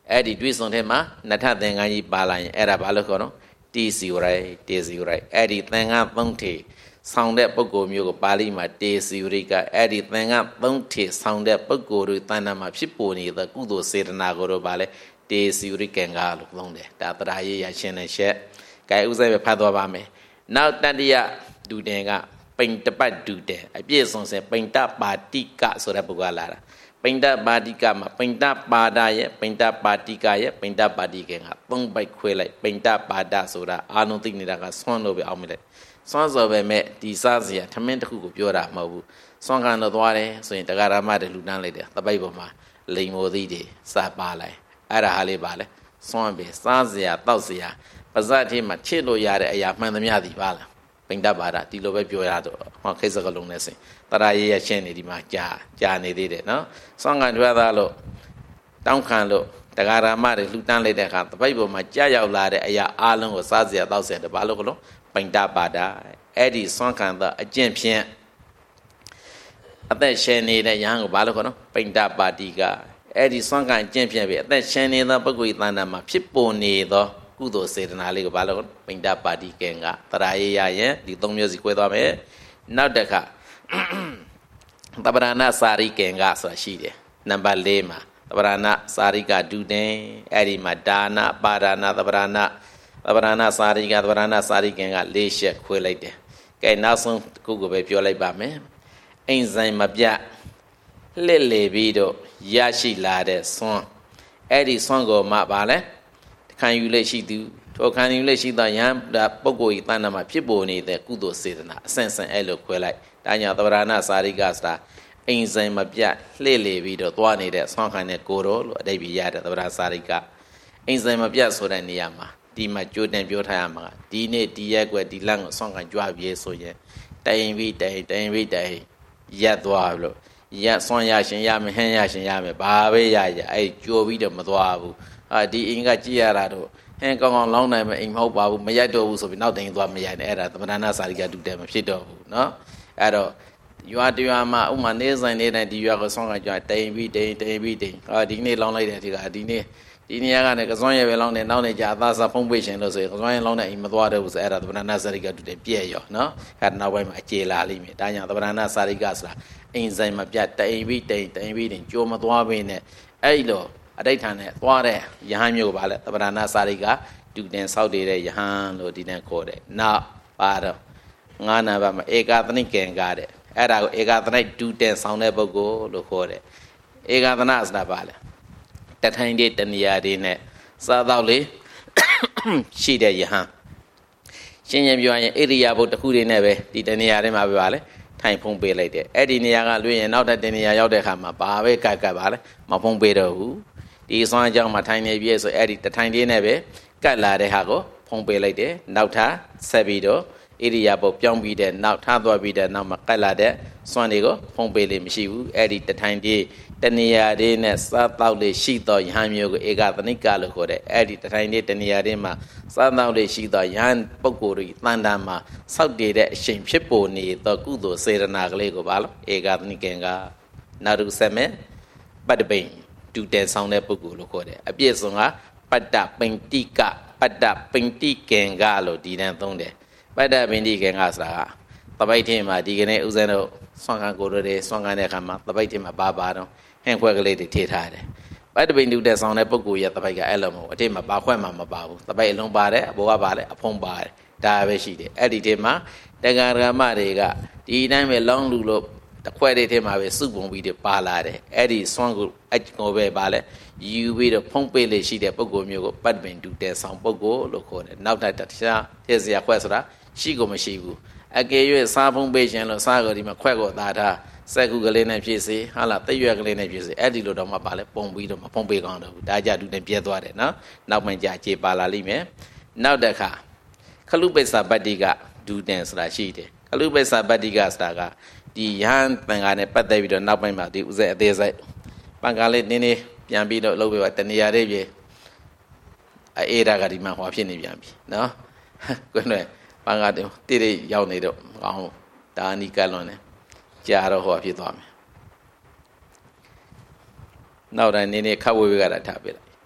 အဲ့ဒီတွေ့ဆုံတဲ့မှာနထသင်္ကန်းကြီးပါလာရင်အဲ့ဒါဘာလို့ခေါ်တော့တေစီရိုက်အဲ့ဒီသင်္ကန်းသုံးထေဆောင်တဲ့ပုဂ္ဂိုလ်မျိုးကိုပါဠိမှာတေစီရိကအဲ့ဒီသင်္ကန်းသုံးထေဆောင်တဲ့ပုဂ္ဂိုလ်တွေတဏ္ဍာမှာဖြစ်ပေါ်နေတဲ့ကုသိုလ်စေတနာကိုတော့ဗာလဲတေစီရိကံကလို့သုံးတယ်ဒါတရားရေးရရှင်းတဲ့ရှက်ကဲဥစ္စာပဲဖတ်သွားပါမယ်နောက်တတိယဒုတင်ကပိန်တပတ်ဒုတင်အပြည့်စုံစင်ပိန်တပါတိကဆိုတဲ့ပုဂ္ဂိုလ်လာတာပိန်တပါတိကမှာပိန်တပါဒရဲ့ပိန်တပါတိကရဲ့ပိန်တပါတိကံကသုံးပိုက်ခွဲလိုက်ပိန်တပါဒဆိုတာအာနုသိနေတာကဆွမ်းလို့ပဲအောင်မိလိုက်ဆွမ်းစော်ပဲမဲ့ဒီစားစရာထမင်းတစ်ခုကိုပြောတာမဟုတ်ဘူးဆွမ်းကန်တော့သွားတယ်ဆိုရင်တရားဓမ္မတွေလူတန်းလိုက်တယ်တပိတ်ပေါ်မှာလိန်မိုသီးတွေစားပါလိုက်အဲ့ဒါဟာလေးပါလဲဆွမ်းပဲစားစရာတောက်စရာပါဇတ်ထဲမှာချစ်လို့ရတဲ့အရာမှန်သမျှဒီပါလားပိန်တပါဒဒီလိုပဲပြောရတော့ဟောခိစကလုံးနဲ့စင်တရားရေးရရှင်းနေဒီမှာကြာနေသေးတယ်နော်ဆွမ်းကန်ထွက်သားလို့တောင်းခံလို့တရားဓမ္မတွေလူတန်းလိုက်တဲ့အခါတပိတ်ပေါ်မှာကြာရောက်လာတဲ့အရာအလုံးကိုစားစရာတောက်စရာတပါလို့ကလို့ပိန်တပါဒအဲ့ဒီဆွမ်းခံသောအကျင့်ဖြင့်အသက်ရှင်နေတဲ့ယဟန်ကိုဘာလို့ခေါ်နော်ပိန်တပါတိကအဲ့ဒီဆွမ်းခံအကျင့်ဖြင့်ပဲအသက်ရှင်နေသောပုဂ္ဂိုလ်တဏ္ဍာမှာဖြစ်ပေါ်နေသောကုသိုလ်စေတနာလေးကိုဘာလို့ပိန်တပါတိကံကတရားရေးရရင်ဒီသုံးမျိုးစီ꿰သွားမယ်နောက်တစ်ခါသဗ္ဗရဏစာရိကံကဆိုတာရှိတယ်နံပါတ်၄မှာသဗ္ဗရဏစာရိကဒုတင်အဲ့ဒီမှာဒါနပါဒနာသဗ္ဗရဏစာရိကသဗ္ဗရဏစာရိကံက၄ချက်ခွဲလိုက်တယ်ကဲနောက်ဆုံးခုကိုပဲပြောလိုက်ပါမယ်အိမ်ဆိုင်မပြတ်လှစ်လေပြီးတော့ရရှိလာတဲ့ဆွမ်းအဲ့ဒီဆွမ်းကိုမှပါလဲခံယူလက်ရှိသူထိုခံယူလက်ရှိသောယဟန်ပုဂ္ဂိုလ်ဤတဏ္ဍာမှာဖြစ်ပေါ်နေတဲ့ကုသိုလ်စေတနာအဆင့်ဆင့်အဲ့လိုခွဲလိုက်ဒါကြောင့်သဗ္ဗရဏစာရိကဆိုတာအိမ်ဆိုင်မပြတ်လှစ်လေပြီးတော့သွားနေတဲ့ဆွမ်းခံတဲ့ကိုတော်လို့အဓိပ္ပာယ်ရတဲ့သဗ္ဗရဏစာရိကအိမ်ဆိုင်မပြတ်ဆိုတဲ့နေရာမှာဒီမှာကြိုတင်ပြောထားရမှာဒီနေ့ဒီရက်ွယ်ဒီလန့်ကိုဆွမ်းခံကြွပြေးဆိုရင်တိုင်ပြီးတိုင်ရက်သွားလို့ရက်ဆွမ်းရရှင်ရမယ်ဟင်းရရှင်ရမယ်ဘာပဲရအဲ့ကြိုပြီးတော့မသွားဘူးဒီအိမ်ကကြည့်ရတာတော့ဟင်းကောင်းလောင်းနိုင်မယ်အိမ်မဟုတ်ပါဘူးမရိုက်တော့ဘူးဆိုပြီးနောက်တိုင်သွားမရိုက်နဲ့အဲ့ဒါသမဏနာစာရိကတူတယ်မဖြစ်တော့ဘူးเนาะအဲ့တော့ရွာတရွာမှာဥမာနေဆိုင်နေတိုင်းဒီရွာကိုဆွမ်းခံကြွတိုင်ပြီးတိုင်ဒီနေ့လောင်းလိုက်တယ်ဒီကဒီနေရာကနေကစွမ်းရဲပဲလောင်းနေနောက်နေကြအသားစားဖုံးပိတ်ရှင်လို့ဆိုရင်ကစွမ်းရဲလောင်းနေအိမ်မသွားတော့ဘူးဆိုအဲ့ဒါသဗ္ဗနာစာရိကတူတယ်ပြည့်ရောနော်အဲ့ဒါနောက်ပိုင်းမှာအခြေလာလိမ့်မယ်ဒါကြောင့်သဗ္ဗနာစာရိကဆိုတာအိမ်ဆိုင်မပြတ်တိုင်ပြီးကြိုမသွားဘဲနဲ့အဲ့လိုအဋိဌာန်နဲ့သွားတဲ့ယဟန်မျိုးပါလေသဗ္ဗနာစာရိကတူတင်ဆောက်တည်တဲ့ယဟန်လို့ဒီနဲ့ခေါ်တယ်နောက်ပါတော့ငါးနာပါမှာဧကသနိကံကတဲ့အဲ့ဒါကိုဧကသနိတူတင်ဆောင်တဲ့ပုဂ္ဂိုလ်လို့ခေါ်တယ်ဧကသနဆိုတာပါလေတထိုင်တဲ့တဏှာတွေနဲ့စားတော့လေရှိတဲ့ယဟန်ရှင်းရင်ပြောရင်ဣရိယာပုတ်တစ်ခုတွေနဲ့ပဲဒီတဏှာတွေမှာပဲပါလေထိုင်ဖုံးပေးလိုက်တယ်အဲ့ဒီနေရာကလွှင့်ရင်နောက်တဲ့တဏှာရောက်တဲ့အခါမှာဘာပဲကတ်ပါလေမဖုံးပေးတော့ဘူးဒီဆွမ်းအကြောင်းမှာထိုင်နေပြည့်ဆိုအဲ့ဒီတထိုင်လေးနဲ့ပဲကတ်လာတဲ့ဟာကိုဖုံးပေးလိုက်တယ်နောက်ထပ်ဆက်ပြီးတော့ဣရိယာပုတ်ပြောင်းပြီးတဲ့နောက်ထားသွားပြီးတဲ့နောက်မှာကတ်လာတဲ့ဆွမ်းတွေကိုဖုံးပေးလို့မရှိဘူးအဲ့ဒီတထိုင်လေးတဏှာတွေနဲ့စားတော့လေရှိသောယဟန်မျိုးကိုဧကသနိကလို့ခေါ်တယ်အဲ့ဒီတထိုင်လေးတဏှာတွေမှာစားတော့လေရှိသောယဟန်ပုဂ္ဂိုလ်တွေတန်တာမှာစောက်တည်တဲ့အချိန်ဖြစ်ပေါ်နေသောကုသိုလ်စေရနာကလေးကိုပါလို့ဧကသနိကံကနာရုဆက်မဲ့ပတ္တပိန်တူတယ်ဆောင်တဲ့ပုဂ္ဂိုလ်လို့ခေါ်တယ်အပြည့်စုံကပတ္တပိန်တိကပတ္တပိန်တိကံကလို့ဒီတန်းသုံးတယ်ပတ္တပိန်တိကံကဆိုတာကသပိတ်ထင်းမှာဒီကနေ့ဥစဉ်တို့ဆွမ်းခံကိုတို့တွေဆွမ်းခံတဲ့အခါမှာသပိတ်ထင်းမှာပါတော့ဟင်းခွက်ကလေးတွေထည့်ထားတယ်ပတ္တပိန်တူတဲ့ဆောင်တဲ့ပုဂ္ဂိုလ်ရဲ့သပိတ်ကအဲ့လိုမဟုတ်အထက်မှာပါခွက်မှာမပါဘူးသပိတ်အလုံးပါတယ်အပေါ်ကပါလေအဖုံးပါတယ်ဒါပဲရှိတယ်အဲ့ဒီထဲမှာတက္ကရာမတွေကဒီတိုင်းပဲလောင်းလူလို့တစ်ခွက်တွေထဲမှာပဲစုပုံပြီးပါလာတယ်အဲ့ဒီဆွမ်းကိုအကိုပဲပါလေယူပြီးတော့ဖုံးပေးလေရှိတဲ့ပုဂ္ဂိုလ်မျိုးကိုပတ္တပိန်တူတဲ့ဆောင်ပုဂ္ဂိုလ်လို့ခေါ်တယ်နောက်ထပ်တရားထည့်စရာခွက်ဆိုတာရှိကိုမရှိဘူးအကယ်၍စားဖုံးပေးခြင်းလို့စားကိုဒီမှာခွက်ကိုသားထားစက်ကူကလေးနဲ့ဖြစ်စေဟာလားတိတ်ရွက်ကလေးနဲ့ဖြစ်စေအဲ့ဒီလိုတော့မှပါလဲပုံပြီးတော့မဖုံးပေးကောင်းတော့ဘူးဒါကြတူနဲ့ပြဲသွားတယ်နော်နောက်မှကြာကြေပါလာလိမ့်မယ်နောက်တစ်ခါခလုပိစ္ဆာပတ္တိကဒူတင်ဆိုတာရှိတယ်ခလုပိစ္ဆာပတ္တိကဆိုတာကဒီယဟန်ပံကားနဲ့ပတ်သက်ပြီးတော့နောက်ပိုင်းမှာဒီဥစ္စာအသေးစိတ်ပံကားလေးနင်းနေပြန်ပြီးတော့လုပ်ပေးပါတဏှာလေးပြေအေးဒါကဒီမှာဟောဖြစ်နေပြန်ပြီနော်ကွန်းတော့ပံကားတိတိရောက်နေတော့ကောင်းဒါအနိကလွန်နေကြာတော့ဟောဖြစ်သွားမယ်နောက်တိုင်းနင်းနေခတ်ဝေးကတာထားပြလိုက်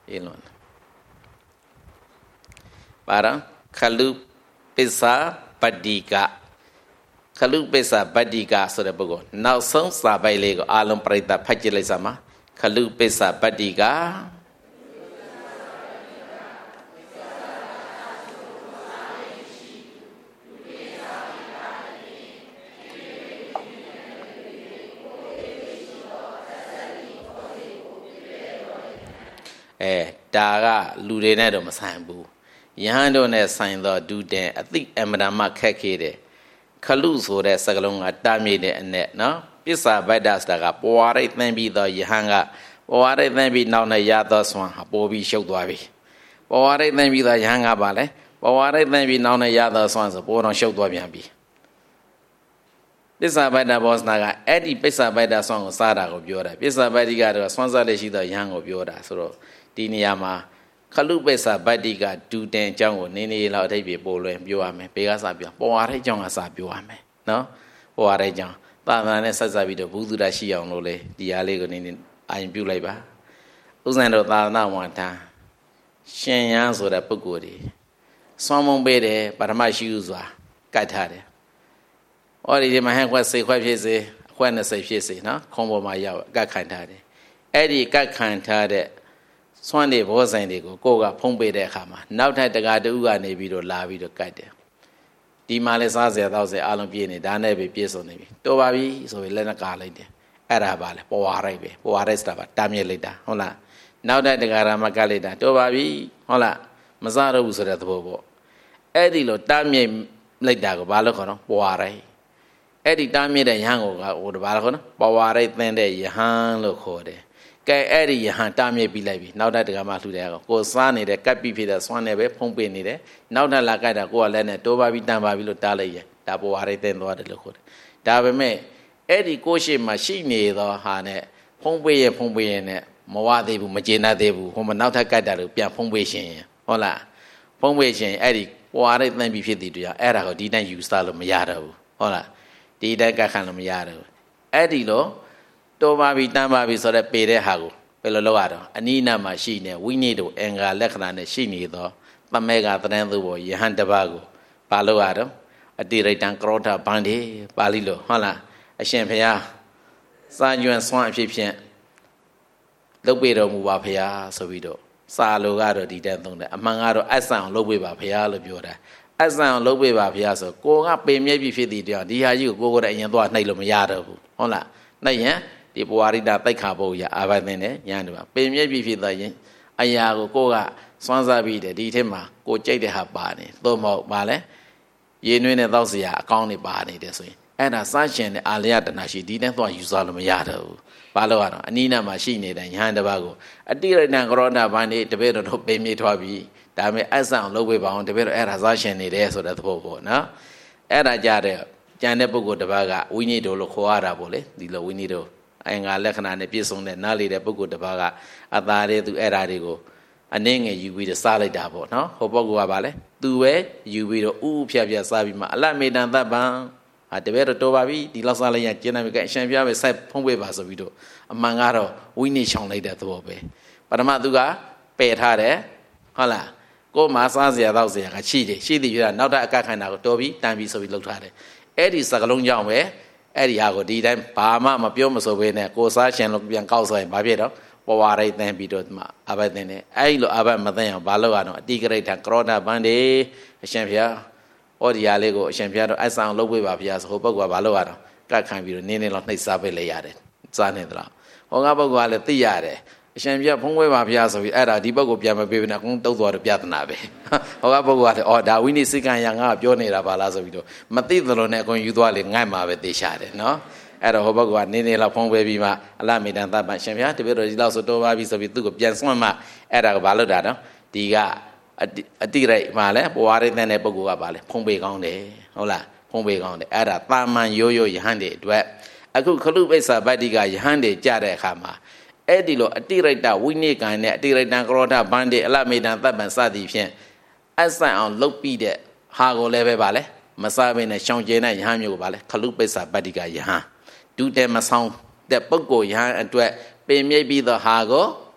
Elon. Para Kalu Pisa Badika. Kalu Pisa Badika so the Bogo. Now some Sabai Lego Alum Preta Pajilizama. Kalu Pisa Badika. Daga Ludenedo Masambu. Yando ne sign the do den. I think Emadama Kakede. Kalus or the Sagalonga Damide and net, no? Pisa Badas Daga, Boare then be the Yahanga, Boare then be now the Yadas one, Bobby Shogwabi. Boare then be the Yahanga Bale, Boare then be now the Yadas ones, born on Shogwabi. Pisa Bada was Naga, Eddie Pisa Bada song of Sada of Yoda, Pisa Badiga was Swanza the young of Yoda, so Diniama. Kalupesa Badiga do den jungle, Nini la David Bolo and Buame, Pegasabia, Boare Jong as Abuame, no? Boare Jong, Bana Sazavido, Buda Shion Lole, the Allegon in Buleba. Uzando Dana one time. Shenyans or a Pugodi. Someone bede, but my shoes were Gatade. All in my hand was say, when I say, no? Combo my yaw, got kind Eddie got kind Sunday was and they go Pombe de Hama. Now that the Gadu and a video lavi to cut them. The Malazazia, thou say Alampiene, Danabe Pies on me. Tobabi, so we learn a car like that. Arabale, Poarabe, Poarestava, Tamilita, hola. Now that the Garama Galita, Tobabi, hola, Mazara was at the Bobo. Edilo, Tamie like Dago Balacono, Poare. Eddie Tamie the young or the Balacono, Poare, then the Yahan Locode. Kay Eddie Yahan Tamie be like now that the Gama to the go Sani, the Capi, the Swan ever Pompe needed. Now that Lacada go a lena, Tobabi Tambabilo Talaye, Taboare, then the other local. Dabame, Eddie Koshi machine either Hane, Pompe and Pompe and Moa debu, Magena debu, Homa now Takada, Pia Pompe Shen. Hola, Pompe Shen, Eddie, or I then be 50 to your era, didn't you style of Mayado? Hola, did I got kind of Mayado? Eddie lo. Tobabi Tambabi so that pay the hago, Peloloado, Anina machine, we need to enga lecran a shini though, Pamega Tranduo, Yahantabago, Paloado, a direct crota bandi, Palilo, hola, a champia, San Juan Swan Fipian, the widow move up here, so we do. Salogado di Denton, among other Asan Lobe Bapia Lobioda, Asan Lobe Bapia, so go up, maybe 50 down, you go to Yandoa Nilo Mayado, hola, Naya. The Buarida Taikabo, ya Avadene, Yanua, pay maybe if the Ayago Goga, Swanzabi, the Ditema, go check the Habani, Lomo Bale, Yenuin Dosia, County Bani, this way. And as such an Aliata, she didn't want you saw them Yado, Paloano, Nina machine, and Yandabago. A dear Nangrona Bani, the better to pay me to be, Dame Asan, low bound, the better Erazashan, it is or that Popo, no? Era Jade, Janepogo the Baga, we need to look horrible, the low we need to. Anga lekana ne piece on the Nali de Bogo de Baga, Adare to Eradigo. A name you with a salad double, no? Hobogo Abale. Do it, you with a Pia Sabima, Allah made that ban. At the better Tobabi, the Los Alaya Genamic Champion, said Pombe Basavido. Among other, we need Sean like that to obey. But Amaduga, pay it hard, Hola. Go Masazia, Dowsia, she did not that kind of Toby, time be so we looked at it. Eddie Sagalong Young way. Ediago did them, Pama, Mapiomas away, Cosa, and look beyond Causa and Babito, or I then be done. Abadene, I look about Madan, Balogano, Digrate and Crona Bande, a champion, or the Alego, champion, I sound low with Babias, Hobogo Balogano, God can be nearly not like Sabele Yade, Zanedra. Ongabogo Aletiade, a champion, Pongwe Babias, with Ada, Dibogo Piama, baby, and don't go to Piatanabe. Ongabogo, or that we need sick and young up, your neighbor Balazavido. Matidro Necon, you dwelling, I'm with the shade, no? At a Hobogo, Nini La Pongwe Bima, allow me than that, but champion to be also told Babis of it took up Jansma at a Balodano, Diga, a direct Male, Boare than a Bogo Bale, Pombe Gonde, Hola, Pombe Gonde, at a Paman Yo Yahande, dwell. I could Kalubesa Badiga Yahande, Jade Hama. Edilo, a direct we need kind of direct Grota Bandi, allow me than that, and Sadi Fian. As I on Lopi de Hago Leve Vale, Masabin and Shonjana Yahamu Vale, Kalupesa Badiga Yahan. Do them a sound that Bogo Yahan and to pay maybe the Hago,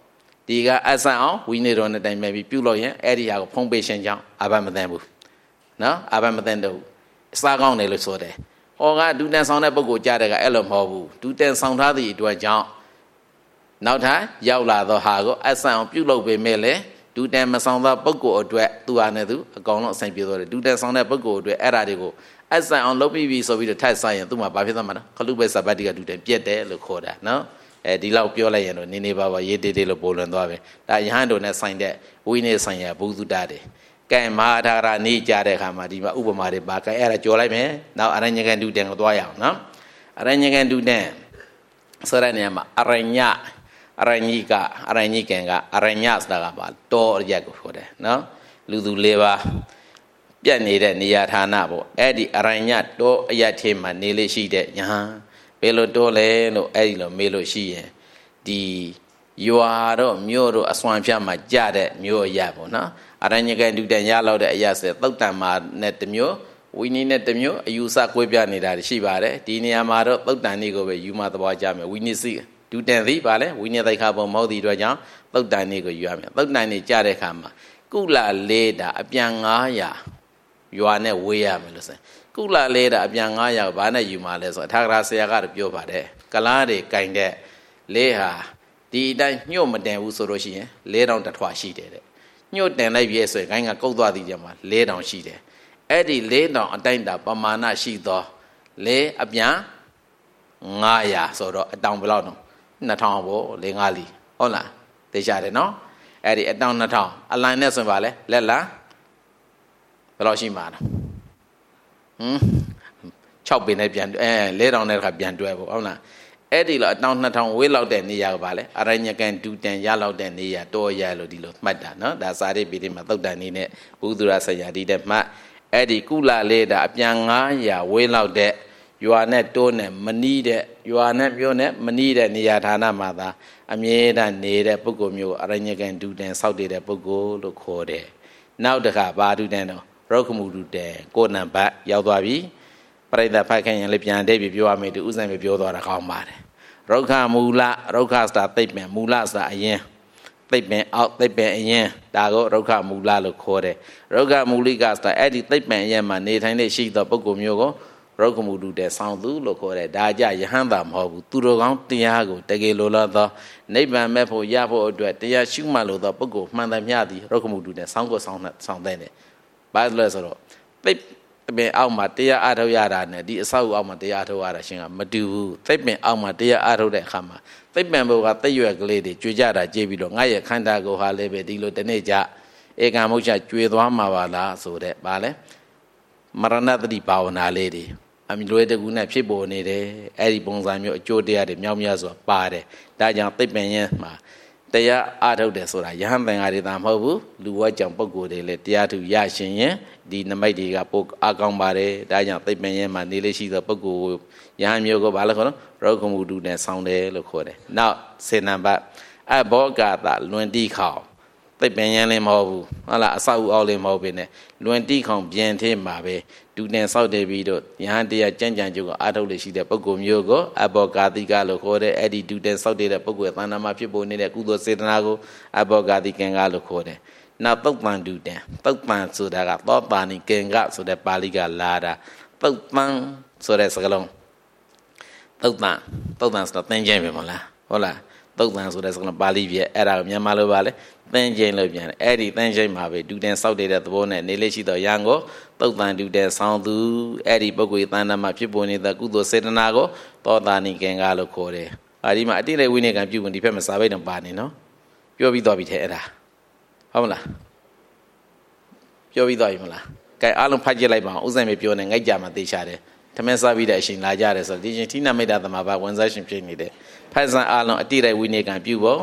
ဒီကအဆန်အောင်ဝိနည်းတော်နဲ့တိုင်မဲ့ပြီးပြုလို့ရင်အဲ့ဒီဟာကိုဖုံးပေးခြင်းကြောင့်အာဘမသိဘူးနော်အာဘမသိတော့အစားကောင်းတယ်လို့ဆိုတယ်ဟောကဒုတန်ဆောင်တဲ့ပုဂ္ဂိုလ်ကြားတဲ့ကအဲ့လိုမဟုတ်ဘူးဒုတန်ဆောင်ထားသည့်အတွက်ကြောင့်နောက်ထပ်ရောက်လာသောဟာကိုအဆန်အောင်ပြုလုပ်ပေးမဲ့လေဒုတန်မဆောင်သောပုဂ္ဂိုလ်အတွက်သူဟာနဲ့သူအကောင်လုံးအဆိုင်ပြေသွားတယ်ဒုတန်ဆောင်တဲ့ပုဂ္ဂိုလ်အတွက်အဲ့ဓာတွေကိုအဆန်အောင်လုပ်ပြီးပြီဆိုပြီးတော့ထပ်ဆိုင်ရင်သူ့မှာဘာဖြစ်သွားမှာလဲခလုပဲစပတ်တိကဒုတန်ပြက်တယ်လို့ခေါ်တာနော်ဒီလောက်ပြောလိုက်ရင်တော့နေနေပါပါရေးတေးတေးလို့ပိုလွန်သွားပဲဒါယဟန်တို့နဲ့ဆိုင်တဲ့ဝိနည်းဆိုင်ရာဘုသူတ္တတွေကဲမဟာထာရနေကြတဲ့အခါမှာဒီမှာဥပမာတွေပါကဲအဲ့ဒါကြော်လိုက်မယ်နောက်အရညကံဒုတန်ကိုသွားရအောင်နော်အရညကံဒုတန်ဆိုတဲ့နေရာမှာအရညအရညိကအရညိကံကအရညဆိုတာကပါတောရက်ကိုခေါ်တယ်နော်လူသူ၄ပါးပြတ်နေတဲ့နေရာဌာနပေါ့အဲ့ဒီအရညတောအရက်ထဲမှာနေလေးရှိတဲ့ယဟန်ဘယ်လိုတောလဲလို့အဲ့ဒီလိုမေးလို့ရှိရင်ဒီရွာတော့မြို့တော့အစွမ်းဖြတ်မှာကြတဲ့မြို့အရက်ပေါ့နော်အရညကံဒုတန်ရလောက်တဲ့အရက်ဆိုသုတ်တံမှာနဲ့တစ်မျိုးဝိနည်းနဲ့တစ်မျိုးအယူဆကွဲပြားနေတာရှိပါတယ်ဒီနေရာမှာတော့သုတ်တံနေကိုပဲယူမသဘောကြမယ်ဝိနည်းစီဒုတန်သည်ဗာလဲဝိနည်းသိက္ခာပုံမဟုတ်သည့်အတွက်ကြောင့်သုတ်တံနေကိုယူရမယ်သုတ်တံနေကြတဲ့အခါမှာကုလလေးတာအပြန်900ရွာနဲ့ဝေးရမယ်လို့ဆိုကုလလေးတာအပြန်900ဘာနဲ့ယူမှာလဲဆိုအထာဂရဆရာကတော့ပြောပါတယ်ကလားတွေကင်တဲ့လေးဟာဒီအတိုင်းညှို့မတင်ဘူးဆိုလို့ရှိရင်4000တထွာရှိတယ်တဲ့ညှို့တင်လိုက်ပြီဆိုရင်ခိုင်းကကုတ်သွားသည်ကြမှာ4000ရှိတယ်အဲ့ဒီ4000အတိုင်းတာပမာဏရှိသောလေးအပြန်900ဆိုတော့အတောင်ဘယ်လောက်တော့2000ပေါ့5လီဟုတ်လားသိကြတယ်နော်အဲ့ဒီအတောင်2000အလိုင်းနဲ့ဆိုပါလဲလက်လားဘယ်လောက်ရှိမှာလဲ6ပင်နဲ့ပြန်4000နဲ့ခါပြန်တွဲပေါ့ဟုတ်လားအဲ့ဒီလိုအတောင်2000ဝေးလောက်တဲ့နေရာကပါလဲအရညကံဒုတန်ရလောက်တဲ့နေရာတောရလို့ဒီလိုမှတ်တာနော်ဒါစာရိပ်ပိဋိမှာသုတ်တန်နေနဲ့ဘုသူရဆရာဒီတဲ့မှတ်အဲ့ဒီကုလလေးတာအပြန်900ဝေးလောက်တဲ့ရွာနဲ့တိုးနဲ့မနီးတဲ့ရွာနဲ့မြို့နဲ့မနီးတဲ့နေရာဌာနမှာသာအမြဲတမ်းနေတဲ့ပုဂ္ဂိုလ်မျိုးအရညကံဒုတန်ဆောက်တည်တဲ့ပုဂ္ဂိုလ်လို့ခေါ်တယ်နောက်တစ်ခါဘာဒုတန်တော့ရုက္ခမူဒုတန်ကိုနံပါတ်ရောက်သွားပြီပရိသတ်ဖတ်ခိုင်းရင်လည်းပြန်တဲ့ပြီးပြောရမယ်သူဥစဉ်ပဲပြောသွားတာကောင်းပါတယ်ရုက္ခမူလရုက္ခဆိုတာသိပ္ပံမူလဆိုတာအရင်သိပ္ပံအောက်သိပ္ပံအရင်ဒါကိုရုက္ခမူလလို့ခေါ်တယ်ရုက္ခမူလိကဆိုတာအဲ့ဒီသိပ္ပံအရင်မှာနေထိုင်တဲ့ရှိသောပုဂ္ဂိုလ်မျိုးကိုရုက္ခမူဒုတဲ့ဆောင်းသူလို့ခေါ်တယ်ဒါကြယဟန်တာမဟုတ်ဘူးသူတော်ကောင်းတရားကိုတကယ်လိုလားသောနိဗ္ဗာန်မဲ့ဖို့ရဖို့အတွက်တရားရှုမှတ်လို့သောပုဂ္ဂိုလ်မှန်သမျှသည်ရုက္ခမူဒုတဲ့ဆောင်းကိုဆောင်းတဲ့တယ်ဘာလို့လဲဆိုတော့သိပင်အောက်မှာတရားအားထုတ်ရတာနဲ့ဒီအဆောက်အောက်မှာတရားထုတ်ရတာရှင်ကမတူဘူးသိပင်အောက်မှာတရားအားထုတ်တဲ့အခါမှာသိပင်ဘုကသိရွက်ကလေးတွေကျွေကြတာကြည့်ပြီးတော့ငါရဲ့ခန္ဓာကိုယ်ဟာလည်းပဲဒီလိုတနေ့ကျဧကမုတ်ချကျွေသွားမှာပါလားဆိုတဲ့ဗာလဲမရဏတတိဘာဝနာလေးတွေအမြလွယ်တကူနဲ့ဖြစ်ပေါ်နေတယ်အဲ့ဒီပုံစံမျိုးအကျိုးတရားတွေမြောက်မြတ်စွာပါတယ်ဒါကြောင့်သိပင်ရဲ့မှာတရားအားထုတ်တယ်ဆိုတာယဟန်သင်္ဃာတွေသာမဟုတ်ဘူးလူဝတ်ကြောင့်ပုဂ္ဂိုလ်တွေလည်းတရားထုရရှင်ရင်ဒီနမိတ်တွေကပိုအားကောင်းပါတယ်ဒါကြောင့်သိပ္ပံရဲ့မှာနေလေးရှိသောပုဂ္ဂိုလ်ယဟန်မျိုးကိုဘာလို့ခေါ်လဲရုက္ခမူတုနဲ့ဆောင်းတယ်လို့ခေါ်တယ်နောက်စေနံပါတ်အဘောဂတလွန်တိခေါင်သိပ္ပံရင်လည်းမဟုတ်ဘူးဟုတ်လားအဆောက်အဦလည်းမဟုတ်ပဲနဲ့လွန်တိခေါင်ပြင်ထဲမှာပဲဒုနဲ့ဆောက်တယ်ပြီးတော့ယဟန်တရားကြံ့ကြံ့ကျုပ်ကအားထုတ်လို့ရှိတဲ့ပုဂ္ဂိုလ်မျိုးကိုအဘောဂတိကလို့ခေါ်တယ်အဲ့ဒီဒုနဲ့ဆောက်တဲ့ပုဂ္ဂိုလ်သဏ္ဍာန်မှာဖြစ်ပေါ်နေတဲ့ကုသိုလ်စေတနာကိုအဘောဂတိကံကလို့ခေါ်တယ်နောက်သုတ်ပန်ဒုတံသုတ်ပန်ဆိုတာကသောပါဏိကင်္ဂဆိုတဲ့ပါဠိကလာတာသုတ်ပန်ဆိုတဲ့စကားလုံးသုတ်ပန်ဆိုတာသင်ခြင်းပဲမဟုတ်လားဟုတ်လားသုတ်ပန်ဆိုတဲ့စကားလုံးပါဠိပြအဲ့ဒါကိုမြန်မာလိုပါလေသင်ခြင်းလို့ပြန်တယ်အဲ့ဒီသင်ခြင်းမှာပဲဒုတံဆောက်တဲ့သဘောနဲ့နေလေးရှိတော့ရန်ကိုသုတ်ပန်ဒုတံဆောင်းသူအဲ့ဒီပုဂ္ဂိုလ်သဏ္ဍာန်မှာဖြစ်ပေါ်နေတဲ့ကုသိုလ်စေတနာကိုသောတာနိကင်္ဂလို့ခေါ်တယ်အဲဒီမှာအတိတ်ဝိနည်းကံပြုဝင်ဒီဘက်မှာစာပိတ်တော့ပါနေနော်ပြောပြီးသွားပြီတဲ့အဲ့ဒါဟုတ်မလားပြောပြီးသွားပြီမလားကဲအားလုံးဖတ်ကြည့်လိုက်ပါဦးဥစဉ်ပဲပြောနေငိုက်ကြမှာသိချတယ်ထမင်းစားပြီးတဲ့အချိန်လာကြတယ်ဆိုတော့ဒီချိန်ဌိနမိတ်တာသမဘာဝန်စားရှင်ဖြစ်နေတဲ့ဖတ်စံအားလုံးအတိတ်ဝိနည်းကံပြုဖို့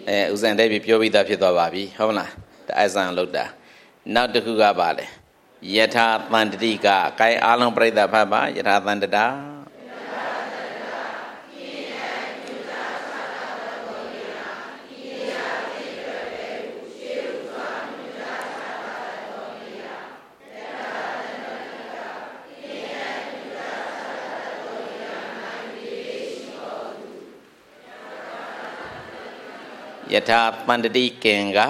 ဥစဉ်တဲ့ပြောပြီးသားဖြစ်သွားပါပြီဟုတ်လားအဲ့ဆန်လို့တာနောက်တစ်ခုကပါလေယထာတန္တတိကကိုင်အားလုံးပြိဿဖတ်ပါယထာတန္တတာယထာပန္တတိကင်က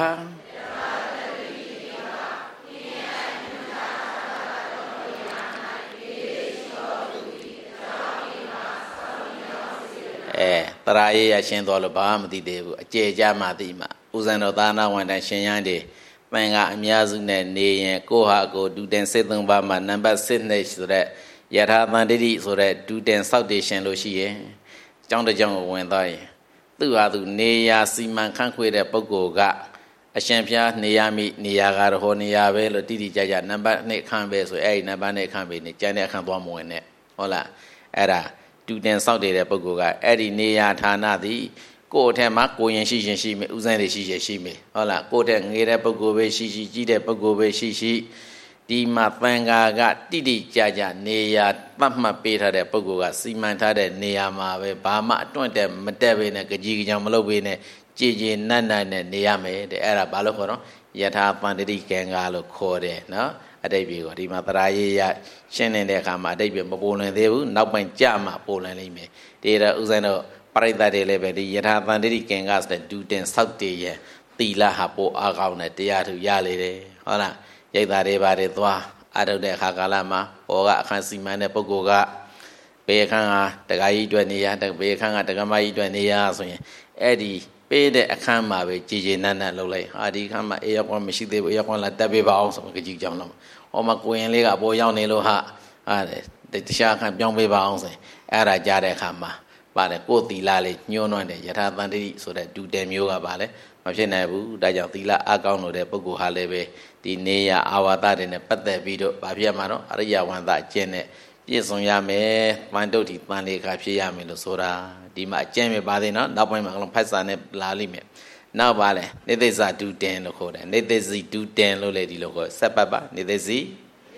တရာရေးရရှင်းတော်လို့ဘာမှမသိသေးဘူးအကျေကြမှသိမှဥဇံတော်သာနာဝန်တန်ရှင်ရန်တွေပင်ကအများစုနဲ့နေရင်ကိုဟာကိုဒူတင်စစ်သုံးပါမှာနံပါတ်7နဲ့ဆိုတဲ့ယထာပန္တတိဆိုတဲ့ဒူတင်စောက်တည်ရှင်လို့ရှိရင်အကြောင်းတစ်ကြောင်းကိုဝင်သွားရင်သူ့ဟာသူနေရာစီမံခန့်ခွဲတဲ့ပုဂ္ဂိုလ်ကအရှင်ဖျားနေရမိနေရာကတော့ဟောနေရာပဲလို့တိတိကျကျနံပါတ်2ခန့်ပဲဆိုအဲ့ဒီနံပါတ်2ခန့်ပဲနေကျန်တဲ့အခန့်သွားမဝင်နဲ့ဟုတ်လားအဲ့ဒါတူတင်စောက်တည်တဲ့ပုဂ္ဂိုလ်ကအဲ့ဒီနေရာဌာနသည်ကိုယ့်အထက်မှာကိုရင်ရှိရင်ရှိမယ်ဥစဉ်တွေရှိမယ်ဟုတ်လားကိုယ့်တဲ့ငေးတဲ့ပုဂ္ဂိုလ်ပဲရှိကြီးတဲ့ပုဂ္ဂိုလ်ပဲရှိဒီမှာသံဃာကတိတိကျကျနေရာသတ်မှတ်ပေးထားတဲ့ပုဂ္ဂိုလ်ကစီမံထားတဲ့နေရာမှာပဲဘာမှအတွန့်တက်မတက်ပဲနဲ့ကြီးကြောင်မလုပ်ပဲနဲ့ကြည်နတ်နဲ့နေရမယ်တဲ့အဲ့ဒါဘာလို့ခေါ်တော့ယထာပန္တတိကံကားလို့ခေါ်တယ်နော်အတိတ်ပြေကိုဒီမှာသရာရေးရရှင်းနေတဲ့အခါမှာအတိတ်ပြေမပိုလင်သေးဘူးနောက်ပိုင်းကြမှာပိုလင်လိမ့်မယ်ဒီတော့ဥစဉ်တော့ပရိသတ်တွေလည်းပဲဒီယထာပန္တတိကံကားဆိုတဲ့ဒူတင်ဆောက်တည်ရဲ့သီလဟာပိုအားကောင်းတဲ့တရားထူရလေတယ်ဟုတ်လားရိတ်သားတွေပါတယ်သွားအထုတ်တဲ့အခါကာလမှာဟောကအခန်းစီမံတဲ့ပုဂ္ဂိုလ်ကဘေးအခန်းကတက္ကကြီးအတွက်နေရဘေးအခန်းကတက္ကမကြီးအတွက်နေရဆိုရင်အဲ့ဒီပေးတဲ့အခန်းမှာပဲကြည်နတ်လုပ်လိုက်ဟာဒီအခန်းမှာအေးရောက်မှမရှိသေးဘူးအေးရောက်လာတက်ပေးပါအောင်ဆိုကြည်ကြောင်တော့ဟောမှာကိုရင်လေးကအပေါ်ရောက်နေလို့ဟာတခြားအခန်းပြောင်းပေးပါအောင်ဆိုအဲ့ဒါကြားတဲ့အခါမှာပါတယ်ကိုယ်သီလလေးညှိုးနှွမ်းတယ်ယထာတန္တိဆိုတဲ့ဒူတယ်မျိုးကပါလေမဖြစ်နိုင်ဘူးဒါကြောင့်သီလအကောင်းလို့တဲ့ပုဂ္ဂိုလ်ဟာလည်းပဲဒီနေရအာဝါဒတွေနဲ့ပတ်သက်ပြီးတော့ဗာပြတ်မှာတော့အရိယဝန္တအကျင့်နဲ့ပြည့်စုံရမယ်ပန္တုတ်ဒီပန်လေခါဖြစ်ရမယ်လို့ဆိုတာဒီမှာအကျင့်ပဲပါသေးနော်နောက်ပိုင်းမှာကလုံးဖတ်စာနဲ့လာလိမ့်မယ်နောက်ပါလေနေသိဇာဒူတင်လို့ခေါ်တယ်နေသိစီဒူတင်လို့လည်းဒီလိုခေါ်ဆက်ပတ်ပါနေသိစီ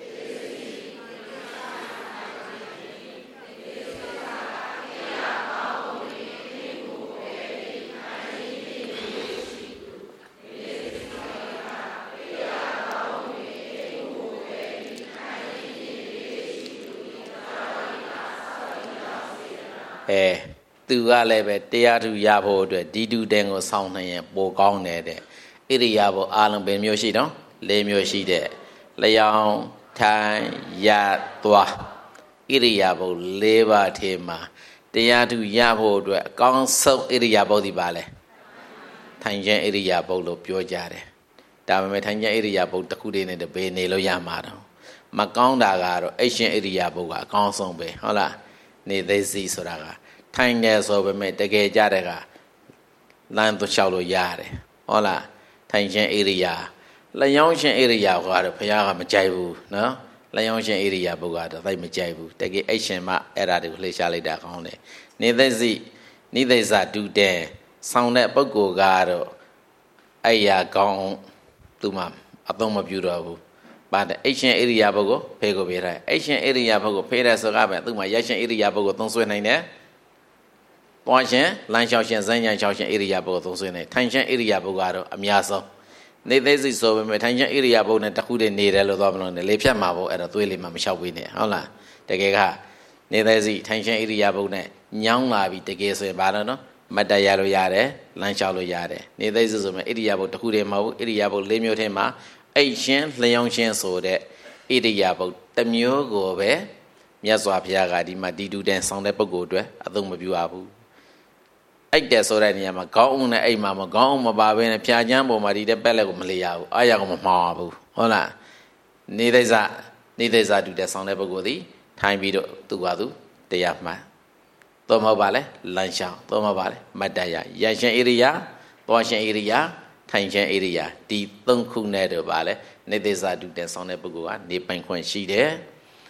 သူကလည်းပဲတရားသူရဖို့အတွက်ဒီတူတဲ့ကိုစောင့်နေရင်ပိုကောင်းတယ်တဲ့ဣရိယာပုအားလုံးပဲမျိုးရှိတော့၄မျိုးရှိတဲ့လျောင်းထိုင်ရသွားဣရိယာပု၄ပါးထဲမှာတရားသူရဖို့အတွက်အကောင်းဆုံးဣရိယာပုဒီပါလဲထိုင်ခြင်းဣရိယာပုလို့ပြောကြတယ်ဒါပေမဲ့ထိုင်ခြင်းဣရိယာပုတစ်ခုတည်းနဲ့တပေနေလို့ရမှာတော့မကောင်းတာကတော့အိရှင်ဣရိယာပုကအကောင်းဆုံးပဲဟုတ်လားနေသိစီဆိုတာကထိုင်တယ်ဆိုပေမဲ့တကယ်ကြတဲ့ကလမ်းသွားလျှောက်လို့ရတယ်ဟုတ်လားထိုင်ခြင်းဣရိယာလျောင်းခြင်းဣရိယာကတော့ဘုရားကမကြိုက်ဘူးနော်လျောင်းခြင်းဣရိယာပုဂ္ဂိုလ်ကတော့သိမကြိုက်ဘူးတကယ်အိရှင်မအဲ့ဒါတွေကိုလှည့်ရှားလိုက်တာကောင်းတယ်နေသိစီနိသိဇာဒုတဲ့ဆောင်းတဲ့ပုဂ္ဂိုလ်ကတော့အဲ့ရာကောင်းသူမှအသုံးမပြုတော့ဘူးပါတယ်အိရှင်ဣရိယာပုဂ္ဂိုလ်ဖေကိုပေးတယ်အိရှင်ဣရိယာပုဂ္ဂိုလ်ဖေတဲ့ဆိုကပဲသူမှရရှင်ဣရိယာပုဂ္ဂိုလ်သုံးဆွဲနိုင်တယ်ပွားရှင်လမ်းလျှောက်ရှင်ဇန်းညာလျှောက်ရှင်ဣရိယာပုဂ္ဂိုလ်သုံးဆွဲနိုင်ထိုင်ရှင်ဣရိယာပုဂ္ဂိုလ်ကတော့အများဆုံးနေသိစိဆိုပေမဲ့ထိုင်ရှင်ဣရိယာပုဂ္ဂိုလ်နဲ့တခုတည်းနေတယ်လို့သွားမလို့လေဖြတ်မှာပေါ့အဲ့တော့သွေးလေးမှမလျှောက်ပေးနဲ့ဟုတ်လားတကယ်ကနေသိစိထိုင်ရှင်ဣရိယာပုဂ္ဂိုလ်နဲ့ညောင်းလာပြီတကယ်ဆိုရင်ဘာလို့နော်မတ်တရလို့ရတယ်လမ်းလျှောက်လို့ရတယ်နေသိစိဆိုပေမဲ့ဣရိယာပုဂ္ဂိုလ်တခုတည်းမဟုတ်ဣရိယာပုဂ္ဂိုလ်၄မျိုးထဲမှာအိတ်ရှင်လျောင်းရှင်ဆိုတဲ့ဣရိယာပုဂ္ဂိုလ်တစ်မျိုးကိုပဲမြတ်စွာဘုရားကဒီမှာဒီတူတန်ဆောင်တဲ့ပုဂ္ဂိုလ်အတွက်အသုံးမပြုရဘူးအိတ်တယ်ဆိုတဲ့နေရာမှာခေါင်းအောင်နဲ့အိတ်မှာမခေါင်းအောင်မပါဘဲနဲ့ဖြာချမ်းပေါ်မှာဒီတဲ့ပက်လက်ကိုမလေရဘူးအားရကိုမမှားဘူးဟုတ်လားနေသိဇာတူတဲ့ဆောင်တဲ့ပုဂ္ဂိုလ်သည်ထိုင်ပြီးတော့သူ့ဟာသူတရားမှန်တော့မဟုတ်ပါလေလမ်းလျှောက်တော့မဟုတ်ပါလေမတ်တရရရှင်ဣရိယာသွားရှင်ဣရိယာထိုင်ခြင်းဣရိယာဒီ၃ခုနဲ့တော့ပါလေနေသိဇာတူတဲ့ဆောင်တဲ့ပုဂ္ဂိုလ်ကနေပိုင်ခွင့်ရှိတယ်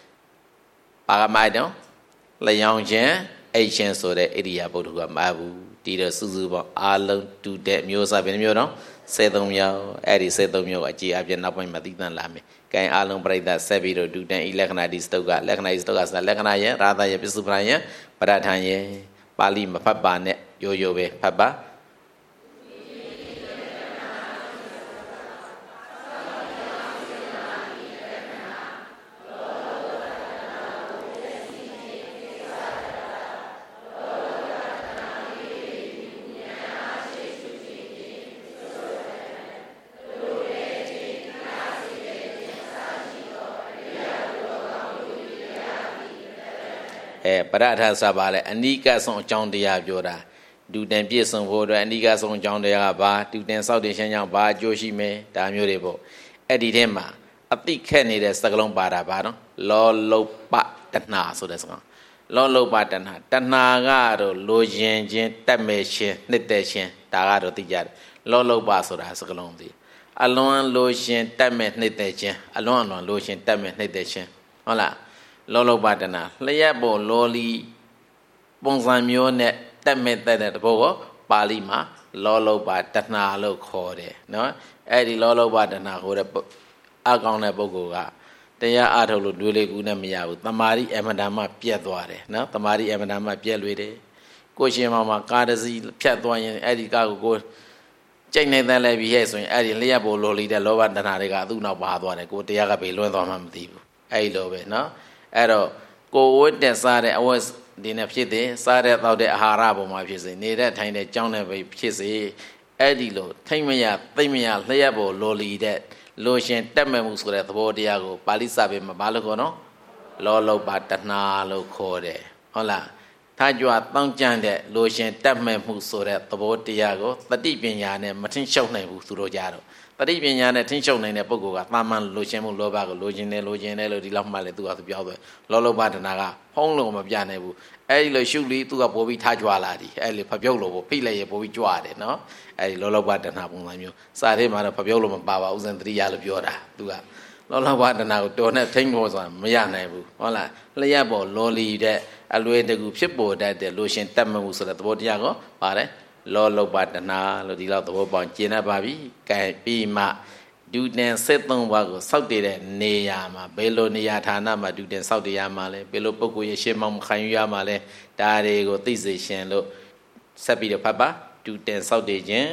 ပါကမိုက်တော့လျောင်းခြင်းအိတ်ခြင်းဆိုတဲ့ဣရိယာပုဂ္ဂိုလ်ကမဟုတ်ဘူးဒီတော့စုစုပေါင်းအားလုံးတူတဲ့မျိုးစားပဲမျိုးတော့73မျိုးအဲ့ဒီ73မျိုးအကြည့်အပြည့်နောက်ပိုင်းမှာသိသန်လာမယ်။ကဲအားလုံးပြိဿဆက်ပြီးတော့ဒုတန်ဤလက္ခဏာဒီစတုကလက္ခဏာဒီစတုကဆိုတာလက္ခဏာရဲ့ရာသရဲ့ပစ္စုပန်ရဲ့ပရထန်ရဲ့ပါဠိမဖတ်ပါနဲ့ရိုးရိုးပဲဖတ်ပါပရထဆပါလေအနိကဆုံးအကြောင်းတရားပြောတာဒုတန်ပြည့်စုံဖို့အတွက်အနိကဆုံးအကြောင်းတရားကဘာဒုတန်စောက်တင်ရှင်းကြောင်းဘာအကျိုးရှိမယ်ဒါမျိုးတွေပေါ့အဲ့ဒီထဲမှာအတိခက်နေတဲ့စကလုံးပါတာဘာနော်လောလုပတဏဆိုတဲ့စကားလောလုပတဏကတော့လိုရင်ချင်းတက်မဲ့ချင်းနှစ်သက်ချင်းဒါကတော့သိကြတယ်လောလုပဆိုတာစကလုံးသိအလွန်လိုရှင်တက်မဲ့နှစ်သက်ချင်းအလွန်လိုရှင်တက်မဲ့နှစ်သက်ချင်းဟုတ်လားလောလောပတနာလျှက်ပေါ်လောလီပုံစံမျိုးနဲ့တက်မဲ့တဲ့တဘောကိုပါဠိမှာလောလောပတနာလို့ခေါ်တယ်နော်အဲ့ဒီလောလောပတနာကိုအကောင်တဲ့ပုဂ္ဂိုလ်ကတရားအထုတ်လို့တွေးလေကူးနဲ့မရဘူးတမာရီအမတန်မှပြက်သွားတယ်နော်တမာရီအမတန်မှပြက်လွေတယ်ကိုရှင်မောင်မှာကာတစီဖြတ်သွားရင်အဲ့ဒီကာကိုကြိတ်နေတဲ့လဲပြီးရဲ့ဆိုရင်အဲ့ဒီလျှက်ပေါ်လောလီတဲ့လောဘတနာတွေကသူ့နောက်ပါသွားတယ်ကိုတရားကဘေးလွှမ်းသွားမှမသိဘူးအဲ့ဒီလိုပဲနော်အဲ့တော့ကိုဝတ်တဲ့စားတဲ့အဝတ်ဒီနဲ့ဖြစ်တယ်စားတဲ့တောက်တဲ့အာဟာရပုံမှာဖြစ်စေနေတဲ့ထိုင်တဲ့ကြောင်းတဲ့ပဲဖြစ်စေအဲ့ဒီလိုထိမ့်မရသိမ့်မရလျှက်ပေါ်လောလီတဲ့လိုရှင်တက်မဲ့မှုဆိုတဲ့သဘောတရားကိုပါဠိစာပေမှာဘာလို့ခေါ်နော်လောလုပတနာလို့ခေါ်တယ်ဟုတ်လားထားကြွတောင်းကြံတဲ့လိုရှင်တက်မဲ့မှုဆိုတဲ့သဘောတရားကိုတတိပညာနဲ့မထင်ရှုပ်နိုင်ဘူးသူတို့ကြတော့တတိပညာနဲ့ထင်ရှုပ်နိုင်တဲ့ပုဂ္ဂိုလ်ကတာမန်လိုချင်မှုလောဘကိုလိုချင်တယ်လို့ဒီလောက်မှလည်းသူကသူပြောတယ်လောလောဘဒနာကဖုံးလို့မပြနိုင်ဘူးအဲ့ဒီလိုရှုပြီးသူကပို့ပြီးထားကြွလာတယ်အဲ့ဒီဖပြုတ်လို့ဖိလိုက်ရပို့ပြီးကြွတယ်နော်အဲ့ဒီလောလောဘဒနာပုံစံမျိုးစာထဲမှာတော့ဖပြုတ်လို့မပါပါဥစဉ်တတိယလို့ပြောတာသူကလောလောဘဒနာကိုတော်နဲ့ထိမ့်ဖို့ဆိုတာမရနိုင်ဘူးဟုတ်လားလျှက်ပေါ်လောလီတဲ့အလွယ်တကူဖြစ်ပေါ်တတ်တဲ့လိုရှင်တက်မှုဆိုတဲ့သဘောတရားကိုပါတယ်လောလုပတနာလို့ဒီလောက်သဘောပေါက်ကျင့်တတ်ပါပြီ။ကဲပြီးမှဒုတင်73ပါးကိုစောက်တည်တဲ့နေရာမှာဘယ်လိုနေရာဌာနမှာဒုတင်စောက်တည်ရမှာလဲဘယ်လိုပုဂ္ဂိုလ်ရဲ့ရှင်းမောင်းခံယူရမှာလဲဒါတွေကိုသိစေရှင်လို့ဆက်ပြီးတော့ဖတ်ပါဒုတင်စောက်တည်ခြင်း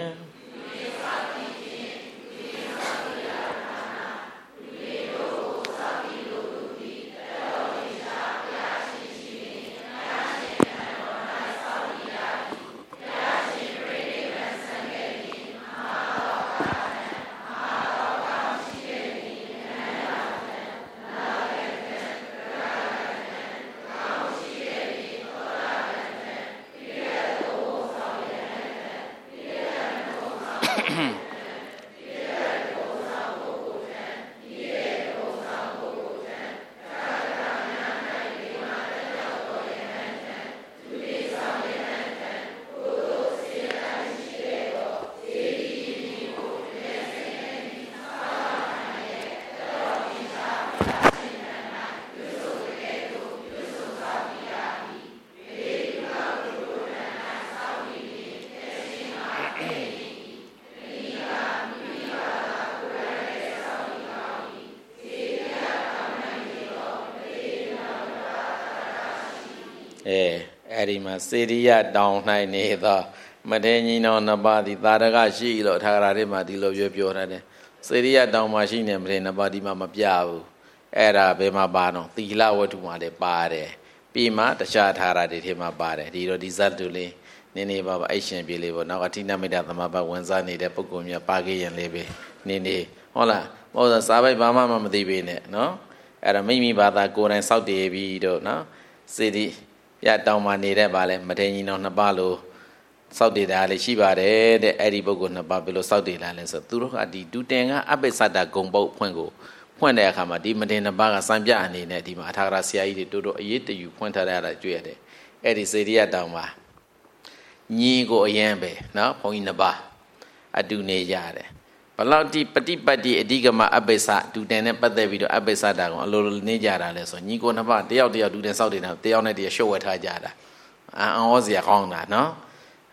အဲ့ဒီမှာစေရိယတောင်၌နေသောမထေရကြီးတော်နှစ်ပါးသည်သာရကရှိလို့ထာဂရထဲမှာဒီလိုပြောထားတယ်စေရိယတောင်မှာရှိနေမထေရနှစ်ပါးဒီမှာမပြဘူးအဲ့ဒါဘယ်မှာပါတော့သီလဝတ္ထုမှာလည်းပါတယ်ပြီးမှတခြားထာဂရတွေထဲမှာပါတယ်ဒီတော့ဒီဇတ်တူလေးနည်းနည်းပါအိရှင်ပြေလေးပေါ့နောက်အဋ္ဌိနမိတ်သမဘဝင်စားနေတဲ့ပုဂ္ဂိုလ်များပါခဲ့ရင်လေးပဲနည်းနည်းဟုတ်လားဟောစာပိုက်ဘာမှမသိပေနဲ့နော်အဲ့ဒါမိဘာသာကိုယ်တိုင်စောက်တည်ပြီးတော့နော်စေတီရတောင်မှနေတဲ့ပါလဲမထေရကြီးတော်နှစ်ပါးလို့စောက်တည်တာလည်းရှိပါတယ်တဲ့အဲ့ဒီပုဂ္ဂိုလ်နှစ်ပါးဘယ်လိုစောက်တည်လာလဲဆိုသူတို့ကဒီဒုတင်ကအပိစ္ဆဒဂုံပုတ်ဖွင့်တဲ့အခါမှာဒီမထေရနှစ်ပါးကစံပြအနေနဲ့ဒီမှာအထာဂရဆရာကြီးတွေတို့အရေးတယူဖွင့်ထားရတာတွေ့ရတယ်အဲ့ဒီစေတီရတောင်မှာညီကိုအရင်ပဲနော်ဘုန်းကြီးနှစ်ပါးအတူနေရတယ်ဘလောက်ဒီပฏิပတ်တိအဓိကမအပိစ္ဆဒုတင်နဲ့ပတ်သက်ပြီးတော့အပိစ္ဆတာကောင်အလိုလိုနေကြတာလဲဆိုညီကိုနှစ်ပါးတယောက်ဒုတင်စောက်တင်တာတယောက်နဲ့တယောက်ရှုပ်ဝဲထားကြတာအံ့ဩစရာကောင်းတာနော်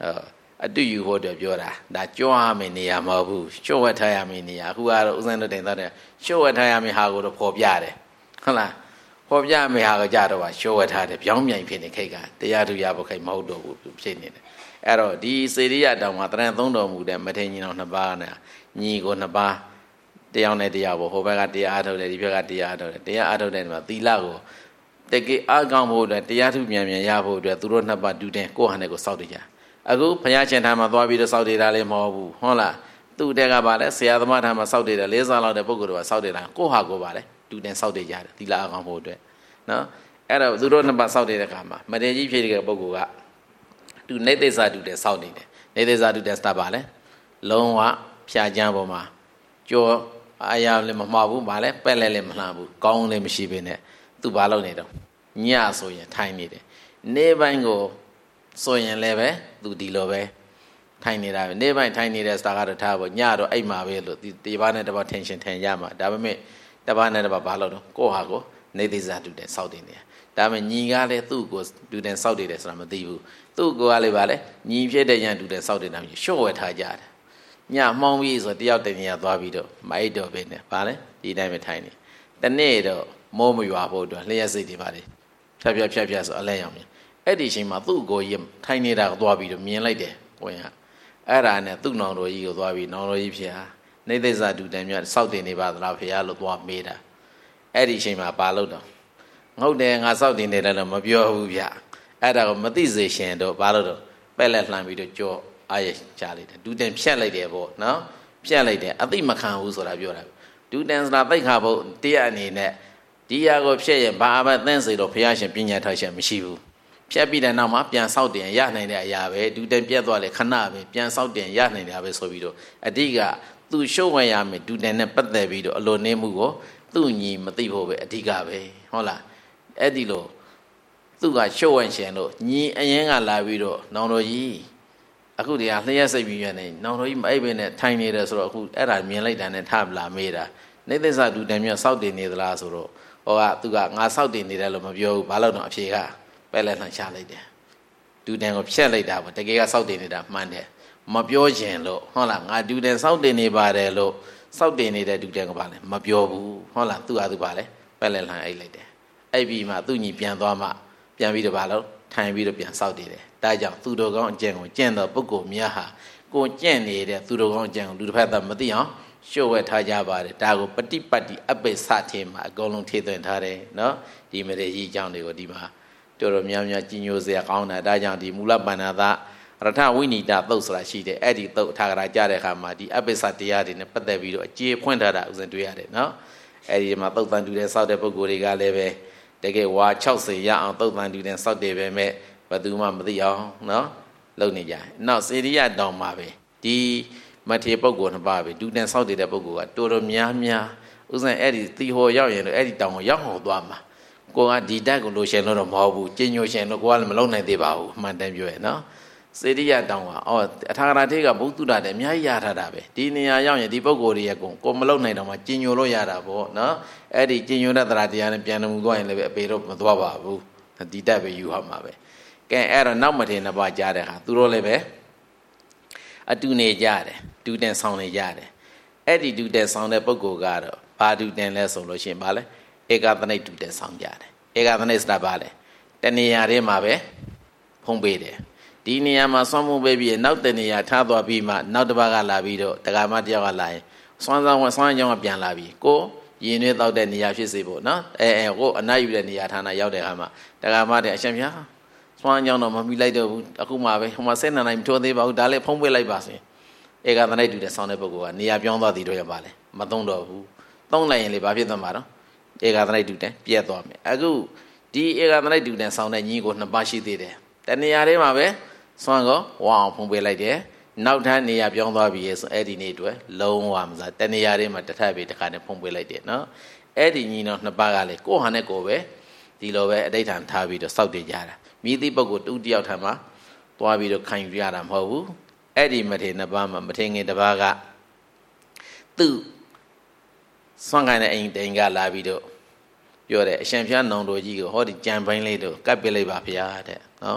အတူယူဖို့အတွက်ပြောတာဒါကြွားမယ်နေရာမဟုတ်ဘူးလျှို့ဝှက်ထားရမယ်နေရာအခုကတော့ဦးဇင်းတို့တင်သားတယ်လျှို့ဝှက်ထားရမယ်ဟာကိုတော့ပေါ်ပြတယ်ဟုတ်လားပေါ်ပြမယ်ဟာကကြတော့လျှို့ဝှက်ထားတယ်ပြောင်းမြိုင်ဖြစ်နေခိတ်ကတရားသူရဖို့ခိတ်မဟုတ်တော့ဘူးဖြစ်နေတယ်အဲ့တော့ဒီစေရိယတောင်မှာတရံသုံးတော်မူတဲ့မထေရကြီးတော်နှစ်ပါးနဲ့ညီကိုနှစ်ပါးတယောက်နဲ့တယောက်ပေါ့ဟိုဘက်ကတရားအားထုတ်တယ်ဒီဘက်ကတရားအားထုတ်တယ်တရားအားထုတ်တဲ့မှာသီလကိုတကယ်အားကောင်းဖို့အတွက်တရားထုမြန်မြန်ရဖို့အတွက်သူတို့နှစ်ပါးတူတယ်ကိုယ့်ဟာနဲ့ကိုယ်စောင့်တည်ကြအခုဘုရားရှင်ထားမှာသွားပြီးတော့စောင့်တည်တာလည်းမဟုတ်ဘူးဟုတ်လားသူ့တက်ကပါလဲဆရာသမားထားမှာစောင့်တည်တယ်၄စားလောက်တဲ့ပုဂ္ဂိုလ်တွေကစောင့်တည်တာကိုယ့်ဟာကိုယ်ပါလဲတူတယ်စောင့်တည်ကြတယ်သီလအားကောင်းဖို့အတွက်နော်အဲ့တော့သူတို့နှစ်ပါးစောင့်တည်တဲ့အခါမှာမထေရကြီးဖြစ်တဲ့ပုဂ္ဂိုလ်ကသူနေသိစာတူတယ်စောင့်နေတယ်နေသိစာတူတယ်စတာပါလဲလုံးဝဖြာချမ်းပေါ်မှာကြောအာရလည်းမမှားဘူးဗာလဲပက်လဲလည်းမလှမ်းဘူးကောင်းလည်းမရှိဘဲနဲ့သူဘာလုပ်နေတော့ညဆိုရင်ထိုင်နေတယ်နေပိုင်းကိုဆိုရင်လည်းပဲသူဒီလိုပဲထိုင်နေတာပဲနေပိုင်းထိုင်နေတဲ့စတာကတော့ထားပေါ့ညတော့အိတ်မှာပဲလို့ဒီဘာနဲ့တပတ်ထင်ရှင်ထင်ရမှာဒါပေမဲ့တပတ်နဲ့တပတ်ဘာလုပ်တော့ကိုယ့်ဟာကိုနေသိစာတူတယ်စောင့်တင်နေဒါပေမဲ့ညီကလည်းသူ့ကိုတူတယ်စောင့်တယ်ဆိုတာမသိဘူးသူ့ကိုကလည်းဗာလဲညီဖြစ်တဲ့ရန်တူတယ်စောင့်တယ်တာမျိုးရှော့ဝဲထားကြတယ်ညမှောင်ပြီးဆိုတယောက်တနေရာသွားပြီးတော့မိုက်တော့ပဲနဲ့ဗာလဲဒီတိုင်းပဲထိုင်နေတနေ့တော့မိုးမရွာဖို့အတွက်လျှက်စိတ်တွေပါလေဖြတ်ဆိုအလဲရောက်မြင်အဲ့ဒီအချိန်မှာသူ့ကိုရထိုင်နေတာကိုသွားပြီးတော့မြင်လိုက်တယ်ကိုရင်ကအဲ့ဒါနဲ့သူ့နောင်တော်ကြီးကိုသွားပြီးနောင်တော်ကြီးဖြစ်ဟာနေသိစာတူတယ်မြတ်စောက်တင်နေပါသလားဖေရလို့သွားမေးတာအဲ့ဒီအချိန်မှာပါလို့တော့ဟုတ်တယ်ငါစောက်တင်နေတယ်လို့မပြောဘူးဗျအဲ့ဒါကိုမသိစေရှင်တော့ဘာလို့တော့ပက်လက်လှမ်းပြီးတော့ကြောအားရချလိုက်တယ်ဒူတန်ဖြတ်လိုက်တယ်ပေါ့နော်ဖြတ်လိုက်တယ်အသိမခံဘူးဆိုတာပြောတာဒူတန်ဆိုတာသိခါဖို့တရားအနေနဲ့ဒီဟာကိုဖြတ်ရင်ဘာအဘသင်းစေတော့ဘုရားရှင်ပညာထားချက်မရှိဘူးဖြတ်ပြီးတဲ့နောက်မှာပြန်ဆောက်တင်ရနိုင်တဲ့အရာပဲဒူတန်ပြတ်သွားလေခဏပဲပြန်ဆောက်တင်ရနိုင်တာပဲဆိုပြီးတော့အတိကသူရှုံးဝင်ရမယ်ဒူတန်နဲ့ပတ်သက်ပြီးတော့အလိုနေမှုကိုသူ့ညီမသိဖို့ပဲအဓိကပဲဟုတ်လားအဲ့ဒီလိုသူကရှုံးဝင်ရှင်လို့ညီအရင်ကလာပြီးတော့နောင်တော်ကြီးအခုတရားလျှက်စိတ်ပြီးရနေနောင်တော်ကြီးမအိပ်ပဲနဲ့ထိုင်နေတယ်ဆိုတော့အခုအဲ့ဒါမြင်လိုက်တာနဲ့ထလာမေးတာနေသစ္စာဒူတန်မြတ်စောက်တင်နေသလားဆိုတော့ဟောကသူကငါစောက်တင်နေတယ်လို့မပြောဘူးဘာလို့တော့အဖြေကပဲလက်လှန်ချလိုက်တယ်ဒူတန်ကိုဖြတ်လိုက်တာပေါ့တကယ်ကစောက်တင်နေတာမှန်တယ်မပြောခြင်းလို့ဟုတ်လားငါဒူတန်စောက်တင်နေပါတယ်လို့စောက်တင်နေတဲ့ဒူတန်ကပါလဲမပြောဘူးဟုတ်လားသူကသူပါလဲပဲလက်လှန်အိတ်လိုက်တယ်အဲ့ပြီးမှသူ့ညီပြန်သွားမှပြန်ပြီးတော့ဘာလို့ထိုင်ပြီးတော့ပြန်စောက်တည်တယ်ဒါကြောင့်သူတော်ကောင်းအကျင့်ကိုကျင့်တော်ပုဂ္ဂိုလ်များဟာကိုကျင့်နေတဲ့သူတော်ကောင်းအကျင့်ကိုလူတစ်ဖက်သားမသိအောင်ရှုပ်ဝဲထားကြပါတယ်ဒါကိုပฏิပတ်တိအပိစထေမှာအကုန်လုံးထည့်သွင်းထားတယ်နော်ဒီမရေကြီးအကြောင်းတွေကိုဒီမှာတော်တော်များများကြီးညိုစရာကောင်းတာဒါကြောင့်ဒီမူလပဏ္ဏသရထဝိနိတသုတ်ဆိုတာရှိတယ်အဲ့ဒီသုတ်ထာဂရာကြားတဲ့အခါမှာဒီအပိစတရားတွေနဲ့ပတ်သက်ပြီးတော့အခြေဖွင့်ထားတာဥစဉ်တွေ့ရတယ်နော်အဲ့ဒီမှာသုတ်တန်တူတဲ့စောက်တဲ့ပုဂ္ဂိုလ်တွေကလည်းပဲတကယ်ဝါ60ရအောင်သုတ်တန်တူတဲ့စောက်တယ်ပဲမဲ့ဘယ်သူမှမသိအောင်နော်လုပ်နေကြတယ်နောက်စေရိယတောင်မှာပဲဒီမထေရပုဂ္ဂိုလ်နှစ်ပါးပဲဒူတန်စောက်တည်တဲ့ပုဂ္ဂိုလ်ကတော်တော်များများဥစဉ်အဲ့ဒီသီဟောရောက်ရင်အဲ့ဒီတောင်ကိုရောက်ဟောသွားမှာကိုကဒီတက်ကိုလိုရှင်လို့တော့မဟုတ်ဘူးကျင်ညိုရှင်လို့ကိုကလည်းမလုံနိုင်သေးပါဘူးအမှန်တမ်းပြောရနော်စေရိယတောင်ကအထာဂရထေကဘုသူတ္တတဲ့အများကြီးရထားတာပဲဒီနေရာရောက်ရင်ဒီပုဂ္ဂိုလ်ရဲ့ကိုမလုံနိုင်တော့မှကျင်ညိုလို့ရတာပေါ့နော်အဲ့ဒီကျင်ညိုတဲ့တရားတရားနဲ့ပြန်တော်မူသွားရင်လည်းအပေတော့မသွားပါဘူးဒီတက်ပဲယူဟမှာပဲကဲအဲ့တော့နောက်မထေရနှစ်ပါးကြားတဲ့ဟာသူတို့လည်းပဲအတူနေကြတယ်ဒူတန်ဆောင်နေကြတယ်အဲ့ဒီဒူတန်ဆောင်တဲ့ပုဂ္ဂိုလ်ကတော့ဘာဒူတန်လဲဆိုလို့ရှိရင်ဗာလဲဧကသနိတ်ဒူတန်ဆောင်ကြတယ်ဧကသနိတ်ဆိုတာဗာလဲတနေရာထဲမှာပဲဖုံးပေးတယ်ဒီနေရာမှာဆွမ်းမှုပေးပြီးနောက်တနေရာထားသွားပြီးမှနောက်တစ်ပါးကလာပြီးတော့တက္ကမတယောက်ကလာရင်ဆွမ်းဆောင်ဆွမ်းကြောင်းကပြန်လာပြီးကိုရင်နှွေးတောက်တဲ့နေရာဖြစ်စေဖို့နော်ကိုအနားယူတဲ့နေရာဌာနရောက်တဲ့အခါမှာတက္ကမတဲ့အရှင်ပြားဆွမ်းကြောင်းတော့မမိလိုက်တော့ဘူးအခုမှပဲဟိုမှာ7နှစ်နိုင်မထိုးသေးပါဘူးဒါလည်းဖုံးပေးလိုက်ပါစေဧကသနိတ်တူတဲ့ဆောင်းတဲ့ပုဂ္ဂိုလ်ကနေရာပြောင်းသွားသည်တော့ရပါလေမသုံးတော့ဘူးသုံးလိုက်ရင်လေဘာဖြစ်သွားမှာတော့ဧကသနိတ်တူတဲ့ပြက်သွားမယ်အခုဒီဧကသနိတ်တူတဲ့ဆောင်းတဲ့ညီကိုနှစ်ပါးရှိသေးတယ်တနေရာထဲမှာပဲဆွမ်းကိုဝအောင်ဖုံးပေးလိုက်တယ်နောက်ထပ်နေရာပြောင်းသွားပြီဆိုအဲ့ဒီနေ့အတွက်လုံးဝမစားတနေရာထဲမှာတစ်ထပ်ပြီးတစ်ခါနဲ့ဖုံးပေးလိုက်တယ်နော်အဲ့ဒီညီတော်နှစ်ပါးကလေကိုဟာနဲ့ကိုပဲဒီလိုပဲအဋ္ဌံထားပြီးတော့စောက်တည်ကြတာမိသည့်ပုဂ္ဂိုလ်တူတယောက်ထံမှာသွားပြီးတော့ခံယူရတာမဟုတ်ဘူးအဲ့ဒီမထေရနှစ်ပါးမှာမထေရငယ်တစ်ပါးကသူ့ဆွမ်းကိုင်းတဲ့အိမ်တိန်ကလာပြီးတော့ပြောတယ်အရှင်ဖျားနောင်တော်ကြီးကိုဟောဒီကြံပိုင်းလေးတို့ကပ်ပြလိုက်ပါဗျာတဲ့နော်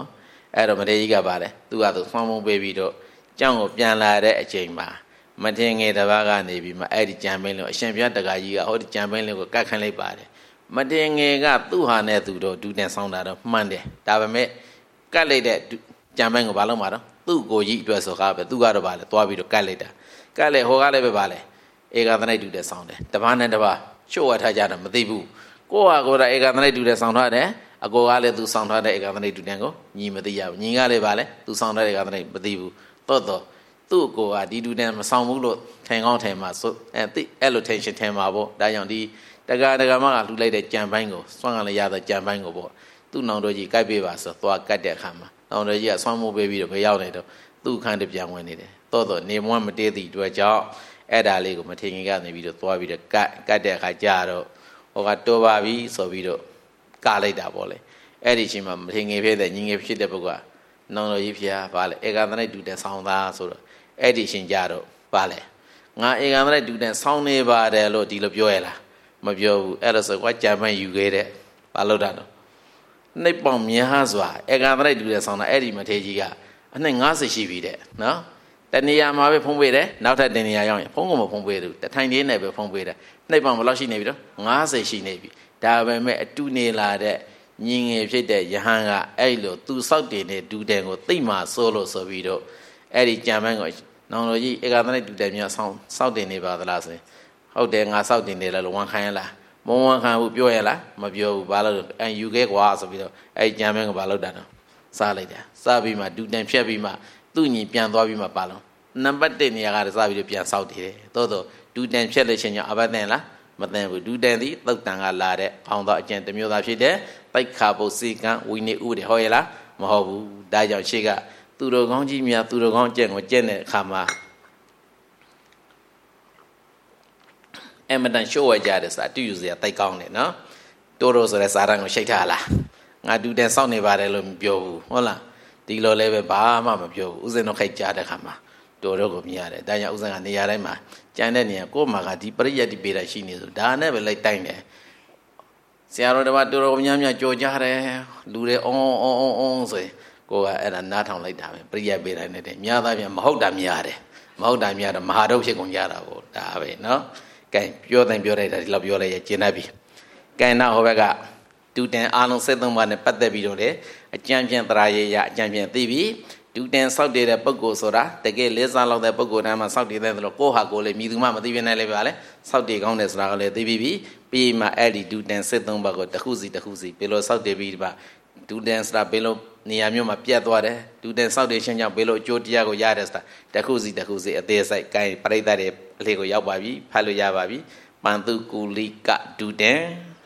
အဲ့တော့မထေရကြီးကပါလေသူကသူဆွမ်းမုံပေးပြီးတော့ကြောင်းကိုပြန်လာတဲ့အချိန်မှာမထင်ငယ်တစ်ပါးကနေပြီးမှအဲ့ဒီကြံပင်းလေးကိုအရှင်ဘုရားတက္ကကြီးကဟောဒီကြံပင်းလေးကိုကတ်ခန့်လိုက်ပါတယ်မတင်ငယ်ကသူ့ဟာနဲ့သူတို့ဒူးတင်ဆောင်တာတော့မှန်တယ်ဒါပေမဲ့ကတ်လိုက်တဲ့ကြံပင်းကိုဘာလို့မှာတော့သူ့ကိုကြီးအတွက်ဆိုကားပဲသူကတော့ဗာလေသွားပြီးတော့ကတ်လိုက်တာကတ်လေဟိုကလည်းပဲဗာလေဧကသနိတ်ဒူးတဲ့ဆောင်တယ်တပားနဲ့တပားချို့ဝထားကြတာမသိဘူးကိုဟာကိုယ်တိုင်ဧကသနိတ်ဒူးတဲ့ဆောင်ထားတယ်အကိုကလည်းသူဆောင်ထားတဲ့ဧကသနိတ်ဒူးတဲ့ကိုညီမသိရဘူးညီကလည်းဗာလေသူဆောင်ထားတဲ့ဧကသနိတ်မသိဘူးတော့သူ့ကိုကဒီဒူးတဲ့မဆောင်ဘူးလို့ထင်ကောင်းထင်မှာဆိုအဲ့လို tension ထင်မှာပေါ့ဒါကြောင့်ဒီတက္ကမကလှူလိုက်တဲ့ကြံပိုင်းကိုစွန့်ကလည်းရတဲ့ကြံပိုင်းကိုပေါ့သူ့နောင်တော်ကြီးကိုက်ပေးပါဆိုသွားကတ်တဲ့အခါမှာနောင်တော်ကြီးကဆွမ်းမိုးပေးပြီးတော့ဘယ်ရောက်နေတော့သူ့အခန်းတပြန်ဝင်နေတယ်တော့နေမွန်းမတေးသည့်အတွက်ကြောင့်အဲ့ဒါလေးကိုမထင်ငယ်ကနေပြီးတော့သွားပြီးတော့ကတ်တဲ့အခါကျတော့ဟိုကတော်ပါပြီဆိုပြီးတော့ကလိုက်တာပေါ့လေအဲ့ဒီအချိန်မှာမထင်ငယ်ဖြစ်တဲ့ညီငယ်ဖြစ်တဲ့ပုဂ္ဂိုလ်ကနောင်တော်ကြီးဖျားပါလေဧကသနိတ်တူတဲ့ဆောင်းသားဆိုတော့အဲ့ဒီအချိန်ကျတော့ပါလေငါဧကသနိတ်တူတဲ့ဆောင်းနေပါတယ်လို့ဒီလိုပြောရလားမပြောဘူးအဲ့ဒါဆိုကွာကြံပန်းယူခဲ့တဲ့ဘာလို့တာတော့နှိပ်ပေါင်များစွာဧကသရိတ်တူတဲ့ဆောင်းတာအဲ့ဒီမထေကြီးကအနှစ်90ရှိပြီတဲ့နော်တနေရာမှာပဲဖုံးပေးတယ်နောက်ထပ်တနေရာရောက်ရင်ဖုံးကမဖုံးပေးဘူးတထိုင်လေးနဲ့ပဲဖုံးပေးတယ်နှိပ်ပေါင်ဘယ်လောက်ရှိနေပြီတော့90ရှိနေပြီဒါပေမဲ့အတူနေလာတဲ့ညီငယ်ဖြစ်တဲ့ယဟန်ကအဲ့လိုသူစောက်တင်တဲ့ဒူတဲ့ကိုသိမှစိုးလို့ဆိုပြီးတော့အဲ့ဒီကြံပန်းကိုနောင်တော်ကြီးဧကသရိတ်တူတဲ့များဆောင်းစောက်တင်နေပါသလားဆိုရင်ဟုတ်တယ်ငါစောက်တင်နေတယ်လို့ဝန်ခံရလားမဝန်ခံဘူးပြောရလားမပြောဘူးဘာလို့ယူခဲ့ကွာဆိုပြီးတော့အဲ့ကြံမင်းကဘာလုပ်တာတော့စားလိုက်တာစားပြီးမှဒူတန်ဖြတ်ပြီးမှသူ့ညီပြန်သွားပြီးမှပါလုံးနံပါတ်1နေရာကစားပြီးတော့ပြန်စောက်တည်တယ်တော့ဒူတန်ဖြတ်လို့ချင်းကြောင့်အဘတ်တင်လားမတင်ဘူးဒူတန်သည်သုတ်တန်ကလာတဲ့အောင်သောအကျင့်တစ်မျိုးသားဖြစ်တဲ့တိုက်ခါပုတ်စီကံဝိနည်းဥတွေဟောရလားမဟုတ်ဘူးဒါကြောင့်ရှေ့ကသူတော်ကောင်းကြီးများသူတော်ကောင်းကျင့်ကိုကျင့်တဲ့အခါမှာအမတန်ရှိုးဝဲကြတယ်ဆိုတာတူယူစရာတိုက်ကောင်းတယ်နော်တိုးတိုးဆိုတဲ့စာတန်းကိုရှိတ်ထားလားငါဒူတန်စောင့်နေပါတယ်လို့မပြောဘူးဟုတ်လားဒီလိုလည်းပဲဘာမှမပြောဘူးဥစဉ်တော့ခိုက်ကြတဲ့ခါမှာတိုးတော့ကိုမြင်ရတယ်ဒါကြောင့်ဥစဉ်ကနေရာတိုင်းမှာကြမ်းတဲ့နေရာကို့မှာကဒီပရိယတ်တိပေးတာရှိနေဆိုဒါနဲ့ပဲလိုက်တိုင်းတယ်ဆရာတော်တော်တိုးတော်များများကြော်ကြတယ်လူတွေအုံဆိုရင်ကိုကအဲ့ဒါနားထောင်လိုက်တာပဲပရိယတ်ပေးတိုင်းနဲ့များသားပြန်မဟုတ်တာများတယ်မဟုတ်တာများတော့မဟာဒုဖြစ်ကုန်ကြတာပေါ့ဒါပဲနော်ကဲပြောတိုင်းပြောလိုက်တာဒီလောက်ပြောလိုက်ရကျင်တတ်ပြီကဲနောက်ဟိုဘက်ကဒူတန်အားလုံး73ပါးနဲ့ပတ်သက်ပြီးတော့လေအကြံပြန်တရာရရအကြံပြန်သိပြီဒူတန်စောက်တည်တဲ့ပုဂ္ဂိုလ်ဆိုတာတကယ်လေးစားလောက်တဲ့ပုဂ္ဂိုလ်တိုင်းမှာစောက်တည်တဲ့ဆိုတော့ကိုယ့်ဟာကိုယ်လေမြည်သူမှမသိပြနိုင်လေပါလေစောက်တည်ကောင်းတယ်ဆိုတာကလည်းသိပြီးပြီးမှအဲ့ဒီဒူတန်73ပါးကိုတစ်ခုစီဘယ်လိုစောက်တည်ပြီးဒီမှာဒူတန်ဆိုတာဘယ်လိုနေရာမျိုးမှာပြတ်သွားတယ်ဒူတန်စောက်တည်ခြင်းကြောင့်ဘယ်လိုအကျိုးတရားကိုရတယ်ဆိုတာတစ်ခုစီအသေးစိတ်ကိုင်းပရိသတ်တွေအလေးကိုရောက်ပါပြီဖတ်လို့ရပါပြီပန္တုကူလိကဒူတန်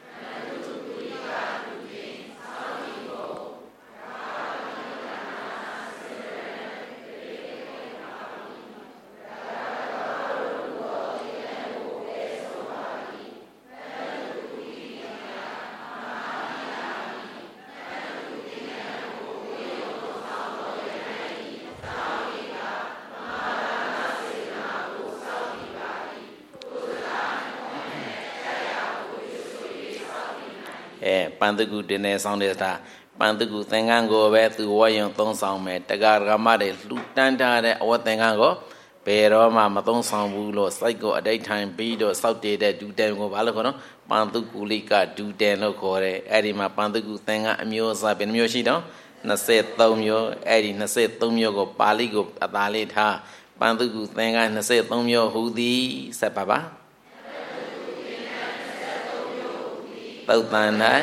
ပန္တကုတင်နေဆောင်တဲ့တာပန္တကုသင်္ကန်းကိုပဲသူဝယုံသုံးဆောင်မယ်တက္ကရာမတွေလှူတန်းထားတဲ့အဝတ်သင်္ကန်းကိုဘယ်တော့မှမသုံးဆောင်ဘူးလို့စိုက်ကိုအတိတ်ထိုင်ပြီးတော့စောက်တည်တဲ့ဒူတန်ကိုဘာလို့ခေါ်တော့ပန္တကုလိကဒူတန်လို့ခေါ်တယ်အဲ့ဒီမှာပန္တကုသင်္ကန်းအမျိုးအစားဘယ်နှမျိုးရှိတော့23မျိုးအဲ့ဒီ23မျိုးကိုပါဠိကိုအသာလေးထားပန္တကုသင်္ကန်း23မျိုးဟူသည်ဆက်ပါသုတ်တန်၌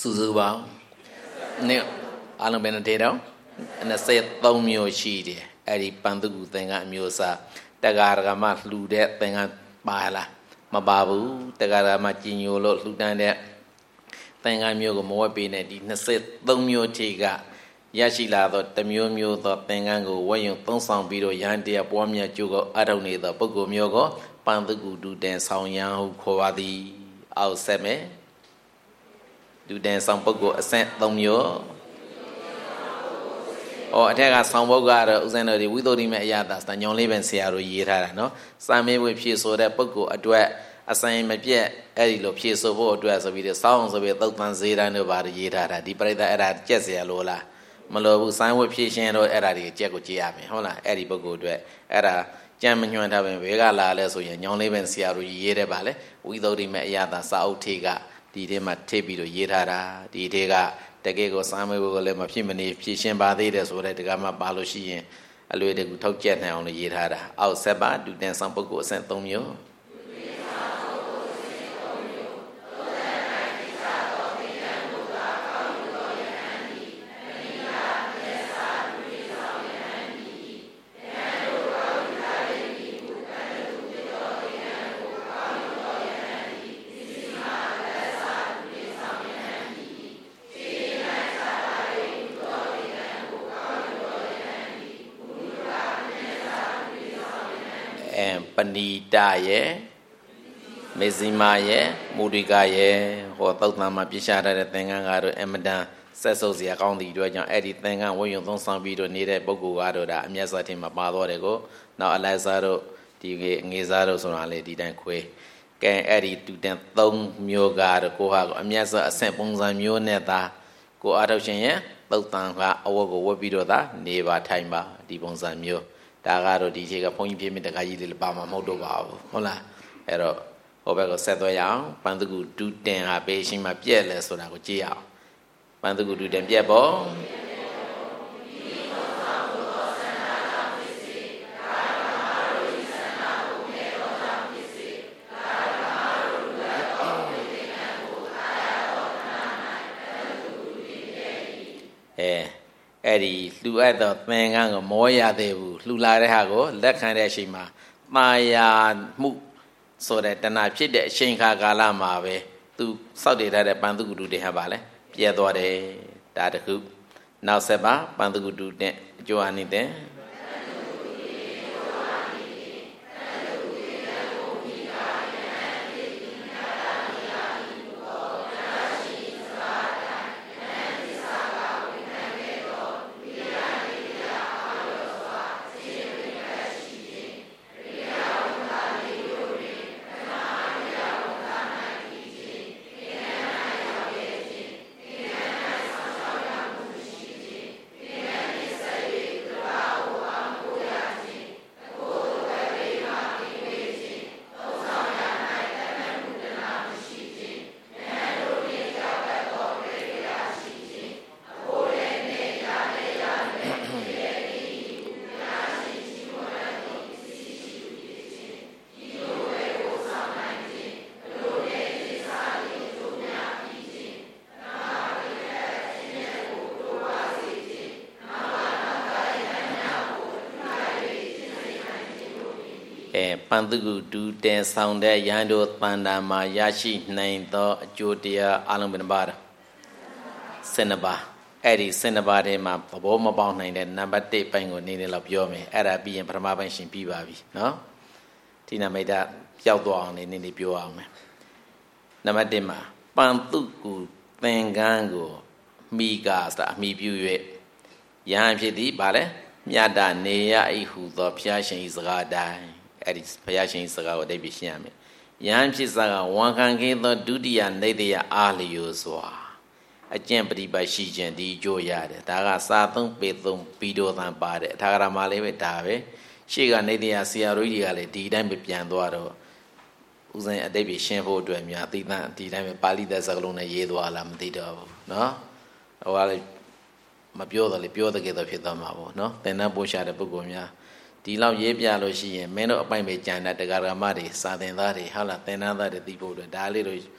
စုပေါင်းနေ့အားလုံးပဲတဲ့တော့23မျိုးရှိတယ်အဲ့ဒီပန်သူကူသင်္ကန်းအမျိုးအစားတက္ကရာမလှူတဲ့သင်္ကန်းပါလားမပါဘူးတက္ကရာမကြီးညိုလို့လှူတန်းတဲ့သင်္ကန်းမျိုးကိုမဝတ်ပေးနဲ့ဒီ23မျိုးထိကရရှိလာသောတမျိုးမျိုးသောသင်္ကန်းကိုဝတ်ယုံသုံးဆောင်ပြီးတော့ရဟန်းတရားပွားများကျိုးကိုအထောက်နေသောပုဂ္ဂိုလ်မျိုးကိုပန်သူကူဒုတင်ဆောင်ရန်ဟုခေါ်ပါသည်အောက်ဆက်မယ်ဒုတင်ဆောင်ပုဂ္ဂိုလ်အဆင့်3မျိုးအထက်ကဆောင်ပုဒ်ကတော့ဥစဉ်တော်ဒီဝိသုဒ္ဓိမဲ့အရသာစညောင်လေးပင်ဆရာတို့ရေးထားတာနော်စာမေးပွဲဖြေဆိုတဲ့ပုဂ္ဂိုလ်အတွက်အဆိုင်မပြတ်အဲ့ဒီလိုဖြေဆိုဖို့အတွက်ဆိုပြီးတော့စောင်းဆိုပြီးသုတ်တန်ဈေးတန်းတို့ဘာတွေရေးထားတာဒီပရိသတ်အဲ့ဒါကြက်เสียလို့လားမလိုဘူးစိုင်းဝတ်ဖြည့်ရှင်းတော့အဲ့ဒါတွေကြက်ကိုကြည့်ရမယ်ဟုတ်လားအဲ့ဒီပုဂ္ဂိုလ်အတွက်အဲ့ဒါကြံမညွှန်ထားပင်ဘဲကလာလဲဆိုရင်ညောင်လေးပင်ဆရာတို့ရေးတဲ့ပါလေဝိသုဒ္ဓိမဲ့အရသာစာအုပ်ထေကဒီထဲမှာထည့်ပြီးတော့ရေးထားတာဒီထဲကတကယ်ကိုစာမေးပွဲကိုလည်းမဖြစ်မနေဖြည့်ရှင်းပါသေးတယ်ဆိုတဲ့တကမှပါလို့ရှိရင်အလွယ်တကူထောက်ကျက်နိုင်အောင်လို့ရေးထားတာအောက်ဆက်ပါဒုတင်ဆောင်ပုဂ္ဂိုလ်အဆင့်3မျိုးပဏိတရဲ့မေဇိမာရဲ့မူရိကရဲ့ဟောသုတ်တံမှာပြရှာထားတဲ့သင်္ကန်းကတော့အမတန်ဆက်ဆုပ်စရာကောင်းသည့်အတွက်ကြောင့်အဲ့ဒီသင်္ကန်းဝိယုံသုံးဆောင်ပြီးတော့နေတဲ့ပုဂ္ဂိုလ်ကတော့ဒါအမျက်စာထင်မှာပါတော့တယ်ကိုနောက်အလိုက်စားတို့ဒီငေစားတို့ဆိုတာလေဒီတိုင်းခွဲကဲအဲ့ဒီတူတန်3မျိုးကတော့ကိုဟာအမျက်စာအဆင့်ပုံစံမျိုးနဲ့သာကိုအားထုတ်ရှင်ရဲ့သုတ်တံကအဝတ်ကိုဝတ်ပြီးတော့သာနေပါထိုင်ပါဒီပုံစံမျိုးဒါကတော့ဒီခြေကဘုန်းကြီးပြည့်မြတ်တခါကြီးလေးပါမှာမဟုတ်တော့ပါဘူးဟုတ်လားအဲ့တော့ဟိုဘက်ကိုဆက်သွဲရအောင်ပန်တကူဒုတင်ဟာဘေးရှိမှပြက်လဲဆိုတာကိုကြည့်ရအောင်ပန်တကူဒုတင်ပြက်ပေါ့အဲ့ဒီလှူအပ်တော့သင်္ကန်းကိုမောရသေးဘူးလှူလာတဲ့ဟာကိုလက်ခံတဲ့အချိန်မှာမာယာမှုဆိုတဲ့တဏှာဖြစ်တဲ့အချိန်ခါကာလမှာပဲသူစောက်တည်ထားတဲ့ပန်သူကုတုတွေဟာပါလဲပြဲသွားတယ်ဒါတခုနောက်ဆက်ပါပန်သူကုတုတဲ့အကျိုးအနိတဲ့ပန်သူကုဒုတင်ဆောင်တဲ့ရဟန်းတို့တန်တာမှာရရှိနိုင်သောအကျိုးတရားအလုံးဘယ်နှပါး12ပါးအဲ့ဒီ12ပါးထဲမှာသဘောမပေါက်နိုင်တဲ့နံပါတ်1ပိုင်းကိုနေနေလောက်ပြောမယ်အဲ့ဒါပြီးရင်ပထမပိုင်းရှင်ပြီးပါပြီနော်ဒီနမိတ်ပျောက်သွားအောင်နေပြောအောင်မယ်နံပါတ်1မှာပန်သူကုသင်္ကန်းကိုမိကာဆိုတာအမိပြု၍ရဟန်းဖြစ်သည်ဗာလဲမြတ်တာနေရဤဟူသောဘုရားရှင်ဤစကားတိုင်းအဲ့ဒီဘုရားရှင်စကားကိုအဓိပ္ပာယ်ရှင်းရမယ်။ယဟန်ဖြစ်စကားဝန်ခံခဲ့သောဒုတိယနေတယအားလျော်စွာအကျင့်ပฏิပတ်ရှိခြင်းဒီကြိုးရတယ်။ဒါကစာသုံးပေသုံးပြီးတော့တန်ပါတယ်။အထာဂရမှာလည်းပဲဒါပဲ။ရှေ့ကနေတယဆရာတို့ကြီးကလည်းဒီတိုင်းပဲပြန်သွားတော့ဥစဉ်အဓိပ္ပာယ်ရှင်းဖို့အတွက်များအသိသားဒီတိုင်းပဲပါဠိသက်စကားလုံးနဲ့ရေးသွားလားမသိတော့ဘူး။နော်။ဟိုကလည်းမပြောတော့လေပြောတဲ့ကဲတော့ဖြစ်သွားမှာပေါ့နော်။သင်္นานပို့ရှာတဲ့ပုဂ္ဂိုလ်များဒီလောက်ရေးပြလို့ရှိရင်မင်းတို့အပိုင်ပဲကြံတဲ့တရားဓမ္မတွေစာသင်သားတွေဟုတ်လားသင်္นานသားတွေသိဖို့အတွက်ဒါလေးတို့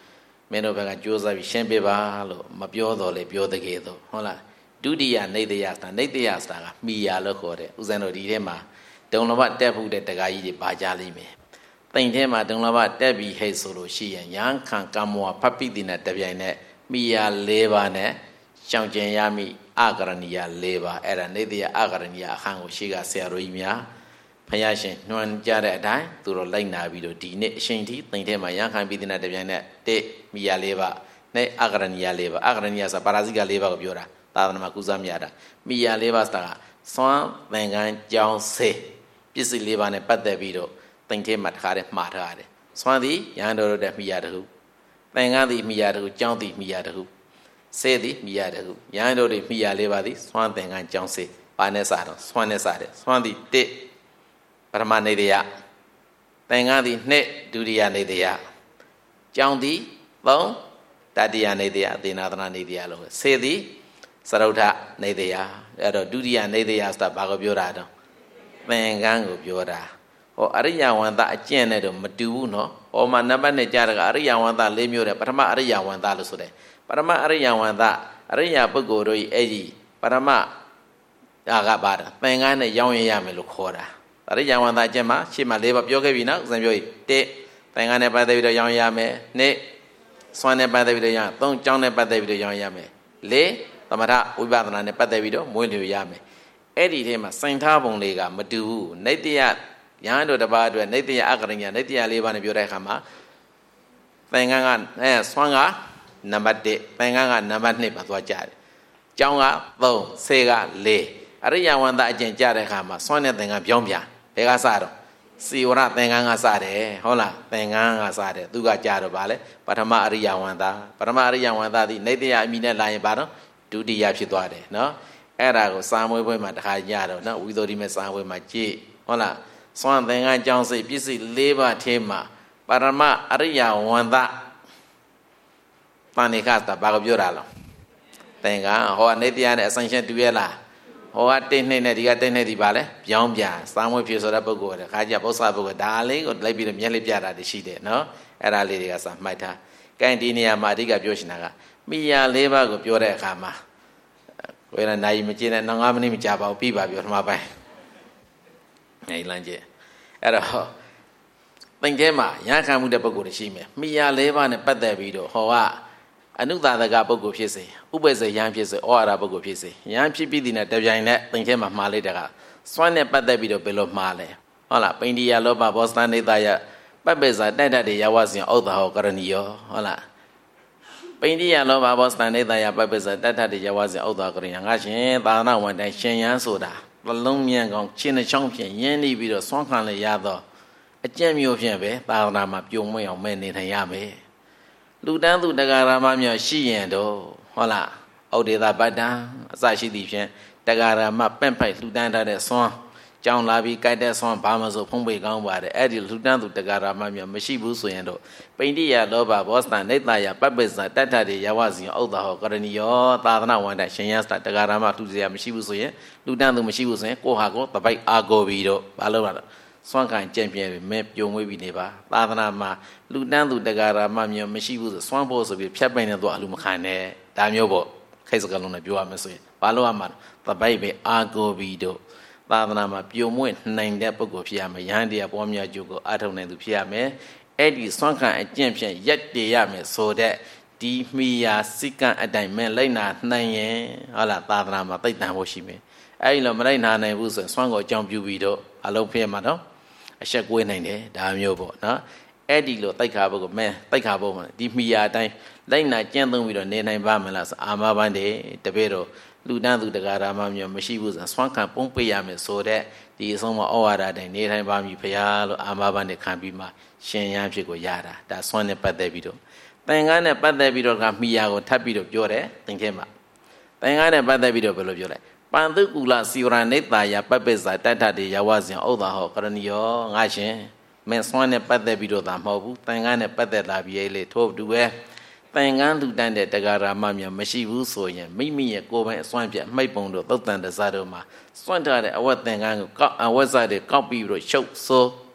မင်းတို့ဘက်ကကြိုးစားပြီးရှင်းပြပါလို့မပြောတော့လေပြောတကယ်တော့ဟုတ်လားဒုတိယနေတယဆိုတာနေတယဆိုတာကမိယာလို့ခေါ်တယ်ဦးဇင်းတို့ဒီထဲမှာဒုံလဘတက်ဖို့တဲ့တက္ကကြီးတွေပါကြလိမ့်မယ်တိမ်ထဲမှာဒုံလဘတက်ပြီးဟဲ့ဆိုလို့ရှိရင်ရန်ခံကမ္မောဖတ်ပိတိနဲ့တပြိုင်နဲ့မိယာ၄ပါးနဲ့ရှောင်ကျင်ရမိအကရဏီယ၄ပါးအဲ့ဒါနေတယအကရဏီယအခန်းကိုရှိကဆရာတော်ကြီးများဖယားရှင်နှွှမ်းကြတဲ့အတိုင်းသူတို့လိုက်နာပြီးတော့ဒီနေ့အချိန်ထိတိမ်ထဲမှာရန်ခံပိတိနဲ့တပြိုင်နဲ့တစ်မိယာ၄ပါးနဲ့အကရဏီယ၄ပါးအကရဏီယဆိုတာပါရာဇိက၄ပါးကိုပြောတာသာသနာမှာကုသမြတာမိယာ၄ပါးဆိုတာကစွမ်းသင်္ကန်းကြောင်းစေပစ္စည်း၄ပါးနဲ့ပတ်သက်ပြီးတော့တိမ်ထဲမှာတခါတည်းမှားထားတယ်စွမ်းသည်ရဟန်းတော်တို့တဲ့မိယာတခုသင်္ကန်းသည်မိယာတခုကြောင်းသည်မိယာတခုစေသည်မိယာတခုရဟန်းတော်တွေမိယာ၄ပါးသည်စွမ်းသင်္ကန်းကြောင်းစေပါနဲ့စားတော့စွမ်းနဲ့စားတယ်စွမ်းသည်တစ်ပထမနေတယသင်္ကန်းသည်နှစ်ဒုတိယနေတယကြောင်းသည်သုံးတတိယနေတယအသေနာသနာနေတယလို့စေသည်စရုဒ္ဓနေတယအဲ့တော့ဒုတိယနေတယဆိုတာဘာကိုပြောတာတော့သင်္ကန်းကိုပြောတာဟောအရိယဝန္တအကျင့်နဲ့တော့မတူဘူးနော်ဟောမှာနံပါတ်နဲ့ကြားတာကအရိယဝန္တ၄မျိုးတဲ့ပထမအရိယဝန္တလို့ဆိုတယ်ပထမအရိယဝန္တအရိယပုဂ္ဂိုလ်တို့ဤအဲ့ဒီပထမဒါကပါတာသင်္ကန်းနဲ့ရောင်းရမယ်လို့ခေါ်တာအရိယဝန္တအကျင့်မှာရှေ့မှာ၄ပါးပြောခဲ့ပြီနော်ဥစဉ်ပြောတစ်သင်္ကန်းနဲ့ပတ်သက်ပြီးတော့ရောင်းရမယ်နှစ်စွမ်းနဲ့ပတ်သက်ပြီးတော့သုံးကြောင်းနဲ့ပတ်သက်ပြီးတော့ရောင်းရမယ်လေးသမထဝိပဿနာနဲ့ပတ်သက်ပြီးတော့မွေးလျော်ရမယ်အဲ့ဒီထဲမှာစိုင်ထားပုံလေးကမတူဘူးနေတယရဟန်းတို့တစ်ပါးအတွက်နေတယအကရိညာနေတယ၄ပါးနဲ့ပြောတဲ့အခါမှာသင်္ကန်းကစွမ်းကနံပါတ်1သင်္ကန်းကနံပါတ်2ပါသွားကြတယ်ကျောင်းက3ဆေးက4အရိယဝန္တအကျင့်ကြတဲ့အခါမှာစွမ်းတဲ့သင်္ကန်းပြောင်းပြန်ဘယ်ကစတော့စီဝရသင်္ကန်းကစတယ်ဟုတ်လားသင်္ကန်းကစတယ်သူကကြတော့ဗာလဲပထမအရိယဝန္တပထမအရိယဝန္တသည်နေတယအမိနဲ့လာရင်ဗာတော့ဒုတိယဖြစ်သွားတယ်နော်အဲ့ဒါကိုစာမွေးပွဲမှာတခါကြတော့နော်ဝိသုဒ္ဓိမဲ့စာမွေးမှာကြည့်ဟုတ်လားစွမ်းသင်္ကန်းကြောင်းစိတ်ပစ္စည်း၄ပါးထဲမှာပရမအရိယဝန္တပဏိကတာဘာကိုပြောတာလဲသင်္ကန်းဟောနေတယနဲ့အဆိုင်ရှင်တူရဲ့လားဟောကတင်းနှိမ့်နဲ့ဒီကတင်းနှိမ့်ဒီပါလဲပြောင်းပြန်စာမွေးဖြစ်ဆိုတဲ့ပုဂ္ဂိုလ်တဲ့ခါကျပု္ပ္ပာပုဂ္ဂိုလ်ဒါလေးကိုလိုက်ပြီးတော့မျက်လေးပြတာတရှိတယ်နော်အဲ့ဒါလေးတွေကစာမှတ်ထားကဲဒီနေရာမှာအဓိကပြောရှင်တာကမိယာ၄ပါးကိုပြောတဲ့အခါမှာဝေဒနာနိုင်မကျင်းတဲ့နောက်9မိနစ်မကြာပါဘူးပြီးပါပြီပထမပိုင်းနိုင်လမ်းကျအဲ့တော့သင်္ကေမှာရဟခံမှုတဲ့ပုဂ္ဂိုလ်တွေရှိမယ်မိယာ၄ပါးနဲ့ပတ်သက်ပြီးတော့ဟောကအနုသာဒကပုဂ္ဂိုလ်ဖြစ်စေဥပ္ပဇ္ဇယံဖြစ်စေဩဝါဒပုဂ္ဂိုလ်ဖြစ်စေယံဖြစ်ပြီးတဲ့တပြိုင်နဲ့သင်္ကေမှာမှားလိုက်တဲ့ကစွမ်းနဲ့ပတ်သက်ပြီးတော့ဘယ်လိုမှားလဲဟုတ်လားပိန္ဒီယလောဘဘောစတနိတယပပ္ပေဇာတက်တတ်တဲ့ရဝစဉ်ဩဒ္ဓဟောကရဏီယောဟုတ်လားပိန္ဒီယလောဘဘောစတနိတယပပ္ပေဇာတက်တတ်တဲ့ရဝစဉ်ဩဒ္ဓကရဏီငါရှင်သာသနာဝန်တိုင်းရှင်ယံဆိုတာဘလုံးမြန်ကောင်ချင်းနှချောင်းဖြင့်ယဉ်နေပြီးတော့စွမ်းခံလေရတော့အကျင့်မျိုးဖြင့်ပဲသာသနာမှာပြုံမွေ့အောင်မဲ့နေထိုင်ရမယ်လူတန်းသူတက္ကရာမမျိုးရှိရင်တော့ဟုတ်လားဩဒေသပတ္တံအစရှိသည်ဖြင့်တက္ကရာမပင့်ဖိုက်လူတန်းထားတဲ့စွမ်းကြောင်းလာပြီးကြိုက်တဲ့ဆွမ်းဘာမှဆိုဖုံးပေကောင်းပါတယ်အဲ့ဒီလူတန်းသူတက္ကရာမမျိုးမရှိဘူးဆိုရင်တော့ပိန္တိယလောဘဘောစတနိတယပပ္ပိဇာတတ္ထတိယဝစီဩဒ္ဓဟောကရဏီယောသာသနာဝန်တရှင်ယစတတက္ကရာမသူစရာမရှိဘူးဆိုရင်လူတန်းသူမရှိဘူးဆိုရင်ကိုဟာကိုတပိုက်အာကိုပြီးတော့ဘာလို့လဲစွမ်းခံကြံ့ပြဲပဲပြုံမွေးပြီးနေပါသာသနာမှာလူတန်းသူတက္ကရာမမျိုးမရှိဘူးဆိုစွမ်းဖို့ဆိုပြီးဖြတ်ပိန်နေတော့အလူမခံနဲ့ဒါမျိုးပေါ့ခိတ်စကလုံးနဲ့ပြောရမယ်ဆိုရင်ဘာလို့ရမှာတပိုက်ပဲအာကိုပြီးတော့သာသနာမှာပြုံမွေ့နိုင်တဲ့ပုဂ္ဂိုလ်ဖြစ်ရမယ်ယဟန်တရားပေါ်များကျိုးကိုအထောက်နိုင်သူဖြစ်ရမယ်အဲ့ဒီစွမ်းခံအကျင့်ဖြင့်ရက်တည်ရမယ်ဆိုတဲ့ဒီမိယာစိကံအတိုင်းမဲ့လိုက်နာနိုင်ရင်ဟုတ်လားသာသနာမှာသိတ္တံဖို့ရှိမယ်အဲ့ဒီလိုမလိုက်နာနိုင်ဘူးဆိုရင်စွမ်းကိုအကြောင်းပြုပြီးတော့အလုံးဖြစ်မှာတော့အဆက်ကွေးနိုင်တယ်ဒါမျိုးပေါ့နော်အဲ့ဒီလိုတိုက်ခါဘုတ်ကိုမဲတိုက်ခါဘုတ်မှာဒီမိယာအတိုင်းလိုက်နာကျင့်သုံးပြီးတော့နေနိုင်ပါမလားဆိုအာမဘန်းတယ်တပည့်တော်လူတန်းသူတက္ကရာမမျိုးမရှိဘူးဆိုစွမ်းခံပုံပေးရမယ်ဆိုတဲ့ဒီအဆုံးမဩဝါဒတိုင်းနေထိုင်ပါမည်ဖရာလို့အာမဘန်းနဲ့ခံပြီးမှရှင်ရန်ဖြစ်ကိုရတာဒါစွမ်းနဲ့ပတ်သက်ပြီးတော့သင်္ကန်းနဲ့ပတ်သက်ပြီးတော့ကမိယာကိုထပ်ပြီးတော့ပြောတယ်သင်္ကေမှာသင်္ကန်းနဲ့ပတ်သက်ပြီးတော့ဘယ်လိုပြောလဲပန္တုကူလစီဝရနိတယပပ္ပိဇာတတ္ထတိယဝစဉ်ဩဒ္ဓဟောကရဏီယောငါရှင်မင်းစွမ်းနဲ့ပတ်သက်ပြီးတော့သာမဟုတ်ဘူးသင်္ကန်းနဲ့ပတ်သက်လာပြီးလေထို့တူပဲသင်္ကန်းလူတန်းတဲ့တက္ကရာမမျိုးမရှိဘူးဆိုရင်မိမိရဲ့ကိုယ်ပိုင်အစွမ်းပြမှိတ်ပုံတို့သုတ်တန်တစားတို့မှာစွန့်ထားတဲ့အဝတ်သင်္ကန်းကိုကောက်အဝတ်စားတွေကောက်ပြီးတော့ရှုပ်ဆိုးပြု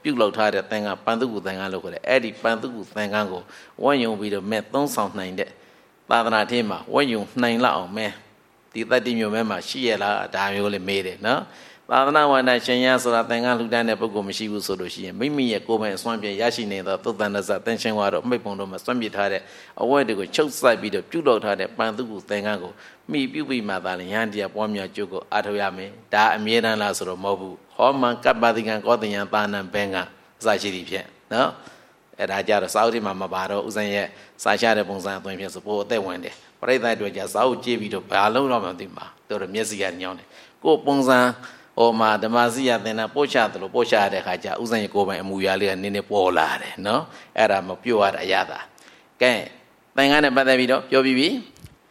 ပြုတ်လောက်ထားတဲ့သင်္ကန်းပန်သူကုသင်္ကန်းလို့ခေါ်တယ်အဲ့ဒီပန်သူကုသင်္ကန်းကိုဝတ်ယုံပြီးတော့မဲ့သုံးဆောင်နိုင်တဲ့သာသနာ့ထင်းမှာဝတ်ယုံနိုင်လောက်အောင်မဲ့ဒီတတိမျိုးမဲမှာရှိရလားဒါမျိုးလေးမေးတယ်နော်သာသနာဝန္တရှင်ရဆိုတာသင်္ကန်းလှူဒန်းတဲ့ပုဂ္ဂိုလ်မရှိဘူးဆိုလို့ရှိရင်မိမိရဲ့ကိုယ်ပိုင်အစွမ်းဖြင့်ရရှိနေသောသုတ္တန်တသသင်္ရှင်ဝါတော့မိတ်ပုံတို့မှာစွန့်ပစ်ထားတဲ့အဝတ်တွေကိုချုပ်စိုက်ပြီးတော့ပြုတ်လောက်ထားတဲ့ပန်သူကုသင်္ကန်းကိုမိပြုတ်ပြီးမှသာလျဟန်တရားပွားများကျုပ်ကိုအားထုတ်ရမယ်ဒါအမြဲတမ်းလားဆိုတော့မဟုတ်ဘူးဟောမံကပ္ပတိကံကောတယံပါဏံဘင်္ဂအစရှိသည်ဖြင့်နော်အဲ့ဒါကြတော့စာအုပ်ထဲမှာမပါတော့ဥစဉ်ရဲ့စာရှာတဲ့ပုံစံအသွင်ဖြင့်စပို့အသက်ဝင်တယ်ပရိသတ်တွေကြစာအုပ်ကြည့်ပြီးတော့ဘာလုံးတော့မသိမှာတို့တော့မျက်စိကညောင်းတယ်ကိုယ်ပုံစံဟိုမှာဓမ္မစီယသင်္နာပို့ချတယ်လို့ပို့ချတဲ့ခါကျဥစဉ်ရဲ့ကိုယ်ပိုင်အမူအရာလေးကနည်းနည်းပေါ်လာတယ်နော်အဲ့ဒါမပြော့ရတဲ့အရာသာကဲသင်္ကန်းနဲ့ပတ်သက်ပြီးတော့ပြောပြီးပြီ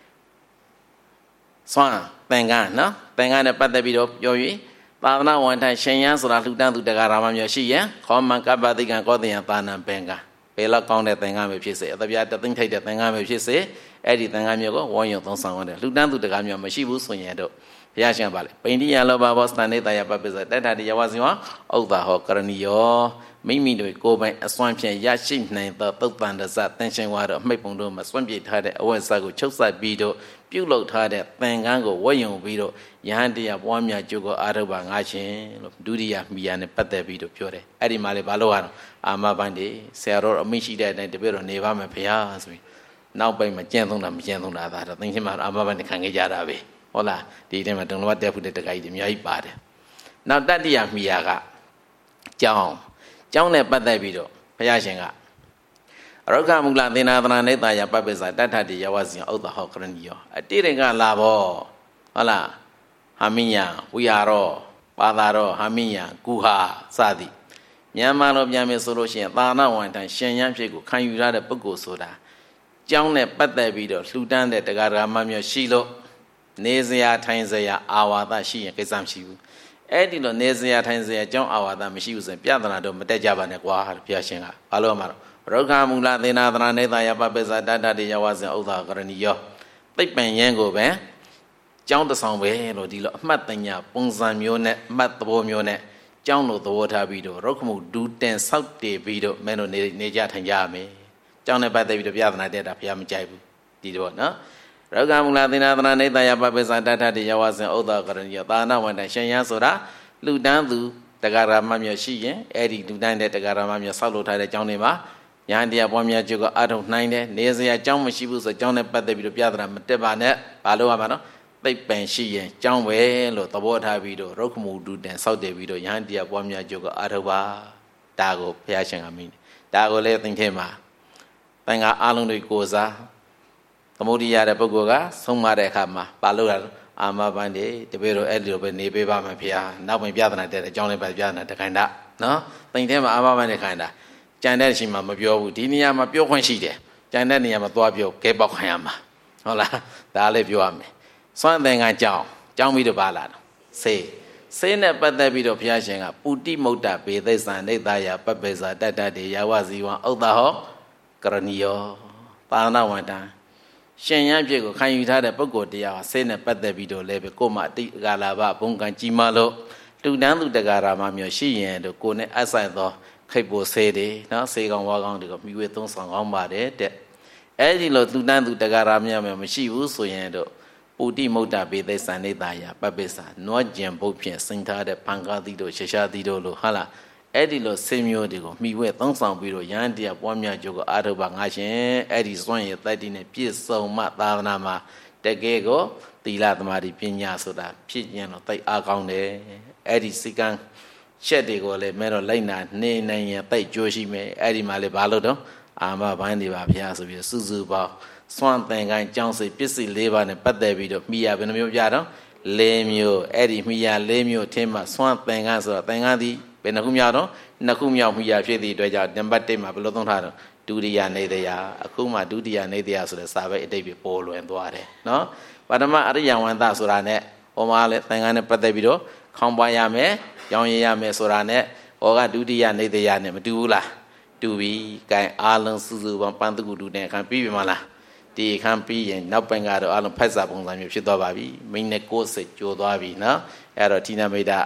စွမ်းသင်္ကန်းနော်သင်္ကန်းနဲ့ပတ်သက်ပြီးတော့ပြောပြီးသာသနာဝန်ထမ်းရှင်ရန်ဆိုတာလှူဒန်းသူတရားရာမမျိုးရှိရင်ခောမံကပ္ပတိကံကောတယံပါဏံဘင်္ဂဘယ်လောက်ကောင်းတဲ့သင်္ကန်းမျိုးဖြစ်စေအတပြားတသိမ့်ထိုက်တဲ့သင်္ကန်းမျိုးဖြစ်စေအဲ့ဒီသင်္ကန်းမျိုးကိုဝန်းယုံသုံးဆောင်ရတယ်လှူဒန်းသူတရားမျိုးမရှိဘူးဆိုရင်တော့ဘုရားရှင်ပါလေပိန္ဒိယလောဘဘောစတန်နေတာယပပ္ပစ္စတတ္ထတရားဝစီဝဥဒ္ဒါဟောကရဏီယောမိမိတို့ကိုယ်ပိုင်အစွမ်းဖြင့်ရရှိနိုင်သောသုတ်တန်တဇသင်္ရှင်ဝါတော့အမိတ်ပုံတို့မှာစွန့်ပစ်ထားတဲ့အဝတ်စားကိုချုပ်ဆက်ပြီးတော့ပြုတ်လောက်ထားတဲ့သင်္ကန်းကိုဝတ်ယုံပြီးတော့ယဟန်တရားပွားများကျုပ်ကိုအာရုပငါရှင်လို့ဒုတိယမိယာနဲ့ပတ်သက်ပြီးတော့ပြောတယ်အဲ့ဒီမှာလေဘာလို့ရအောင်အာမဘန်ဒီဆရာတော်အမိရှိတဲ့အတိုင်းတပည့်တော်နေပါမယ်ဘုရားဆိုပြီးနောက်ပိုင်းမှာကြံ့သုံးတာမကြံ့သုံးတာဒါတော့သင်္ရှင်မှာအာမဘန်နဲ့ခံခဲ့ကြတာပဲဟုတ်လားဒီထဲမှာတုံလဝတက်ဖို့တဲ့တခါကြီးအများကြီးပါတယ်နောက်တတိယမိယာကကျောင်းနဲ့ပတ်သက်ပြီးတော့ဘုရားရှင်ကရုက္ခမူလသေနာသနာနေတယပပ္ပစ္စတတ္ထတိယဝစီဥဒ္ဒဟောကရဏီယောအတိရင်ကလာဘောဟုတ်လားဟာမိညာဝိဟာရောပါသာရောဟာမိညာကုဟာစသည်မြန်မာလိုပြန်မယ်ဆိုလို့ရှိရင်သာနာဝန်ထံရှင်ရန်ဖြစ်ကိုခံယူရတဲ့ပုဂ္ဂိုလ်ဆိုတာကျောင်းနဲ့ပတ်သက်ပြီးတော့လှူဒန်းတဲ့တရားဓမ္မမျိုးရှိလို့နေစရာထိုင်စရာအာဝါဒရှိရင်ကိစ္စမရှိဘူးအဲ့ဒီလိုနေစရာထိုင်စရာကျောင်းအာဝါဒမရှိဘူးဆိုရင်ပြဿနာတော့မတက်ကြပါနဲ့ကွာဘုရားရှင်ကဘာလို့မှာတော့ရုက္ခမူလသေနာသနာနေတယပပ္ပစ္စတတ္ထတိယဝဇင်ဥဒ္ဒါကရဏီယောသိပ္ပံယံကိုပဲကျောင်းတဆောင်ပဲလို့ဒီလိုအမှတ်တညာပုံစံမျိုးနဲ့အမှတ်သဘောမျိုးနဲ့ကျောင်းလို့သဘောထားပြီးတော့ရုက္ခမူဒူတင်ဆောက်တည်ပြီးတော့မင်းတို့နေကြထိုင်ကြရမယ်ကျောင်းနဲ့ပတ်သက်ပြီးတော့ပြဿနာတက်တာဘုရားမကြိုက်ဘူးဒီတော့နော်ရုက္ခမူလသေနာသနာနေတယပပ္ပစ္စတတ္ထတိယဝဇင်ဥဒ္ဒါကရဏီယောသာနာဝန်တန်ရှင်ရန်ဆိုတာလူတန်းသူတရားရာမမျိုးရှိရင်အဲ့ဒီလူတန်းတဲ့တရားရာမမျိုးဆောက်လုပ်ထားတဲ့ကျောင်းတွေမှာယဟန်တရားပွားများကျုပ်ကအထုံနိုင်တယ်နေစရာအကြောင်းမရှိဘူးဆိုအကြောင်းနဲ့ပတ်သက်ပြီးတော့ပြဿနာမတက်ပါနဲ့ဘာလို့ရမှာနော်သိပ္ပံရှိရင်အကြောင်းပဲလို့သဘောထားပြီးတော့ရုက္ခမူတုတန်စောက်တယ်ပြီးတော့ယဟန်တရားပွားများကျုပ်ကအထုပါဒါကိုဘုရားရှင်ကမိတယ်ဒါကိုလည်းသင်ထဲမှာသင်္ဃာအလုံးတွေကိုစားသမုဒိယတဲ့ပုဂ္ဂိုလ်ကဆုံးမတဲ့အခါမှာဘာလို့လဲအာမဘန်တွေတပည့်တော်အဲ့လိုပဲနေပေးပါမယ်ဘုရားနောက်ပိုင်းပြဿနာတက်တဲ့အကြောင်းလေးပဲပြဿနာတခိုင်တာနော်သင်ထဲမှာအာမဘန်တွေခိုင်တာကြံတဲ့ရှင်မှာမပြောဘူးဒီနေရာမှာပြောခွင့်ရှိတယ်ကြံတဲ့နေရာမှာသွားပြောကဲပေါက်ခံရမှာဟုတ်လားဒါလည်းပြောရမယ်စွမ်းသင်္ကန်းကြောင်းပြီးတော့ပါလာတော့စေနဲ့ပတ်သက်ပြီးတော့ဘုရားရှင်ကပုတိမုဒ္ဒဘေသိစ္ဆာနေတယပပ္ပဇာတတ္တတေယဝဇီဝံဥဒ္ဒဟောကရဏီယောသာနာဝန္တံရှင်ရန်ဖြစ်ကိုခံယူထားတဲ့ပုဂ္ဂိုလ်တရားဟာစေနဲ့ပတ်သက်ပြီးတော့လည်းပဲကိုယ်မှအတိအကာလာဘဘုံကံကြီးမားလို့တူတန်းသူတကာရာမမျိုးရှိရင်တို့ကိုယ်နဲ့အဆိုင်သောခိတ်ပိုဆေးတွေနော်ဆေးကောင်ဝါကောင်တွေကမိဝဲသုံးဆောင်ကောင်းပါတယ်တဲ့အဲ့ဒီလိုသူတန်းသူတကာရာမျိုးမရှိဘူးဆိုရင်တို့ပုတိမုဒ္ဒဘေသိစ္ဆာနေတယပပ္ပစ္စနွားကျင်ဘုတ်ဖြင့်စိန်ထားတဲ့ပံကားသီးတို့ရှရှားသီးတို့လို့ဟာလားအဲ့ဒီလိုဆေးမျိုးတွေကိုမိဝဲသုံးဆောင်ပြီးတော့ယဟန်တရားပွားများကျုပ်ကိုအာထုပါငါရှင်အဲ့ဒီစွန့်ရည်တိုက်တိနဲ့ပြည့်စုံမှသာသနာမှာတကယ်ကိုသီလသမာဓိပညာဆိုတာဖြစ်ကျင်တော့တိတ်အားကောင်းတယ်အဲ့ဒီစိကံချက်တွေကိုလည်းမဲတော့လိုက်နာနေနိုင်ရင်တိတ်ကြိုးရှိမယ်အဲ့ဒီမှာလည်းဘာလို့တော့အာမဘိုင်းတွေပါဘုရားဆိုပြီးစုစုပေါင်းစွန့်သင်္ကန်းကြောင်းစိပစ္စည်း၄ပါးနဲ့ပတ်သက်ပြီးတော့မိရဘယ်နှမျိုးပြတော့၄မျိုးအဲ့ဒီမိရ၄မျိုးထင်းမှစွန့်သင်္ကန်းဆိုတော့သင်္ကန်းသည်ဘယ်နှခုမြောက်တော့နှစ်ခုမြောက်မိရဖြစ်သည့်အတွက်ကြောင့်နံပါတ်1မှာဘယ်လိုသုံးထားတော့ဒုတိယနေတရားအခုမှဒုတိယနေတရားဆိုတဲ့စာပဲအတိတ်ပဲပေါ်လွင်သွားတယ်နော်ပထမအရိယဝန္တဆိုတာ ਨੇ ဟောမှာလဲသင်္ကန်းနဲ့ပတ်သက်ပြီးတော့ခေါင်းပွားရမယ်ရောင်းရရမယ်ဆိုတာ ਨੇ ဟောကဒုတိယနေတရား ਨੇ မတူဘူးလားတူပြီကဲအားလုံးစုစုပေါင်းပန်းတကုတူနဲ့ခံပြီးပြီမလားဒီခံပြီးရင်နောက်ပိုင်းကတော့အားလုံးဖက်စာပုံစံမျိုးဖြစ်သွားပါပြီမိနစ်60ကျော်သွားပြီနော်အဲ့တော့ဌိနမိတ်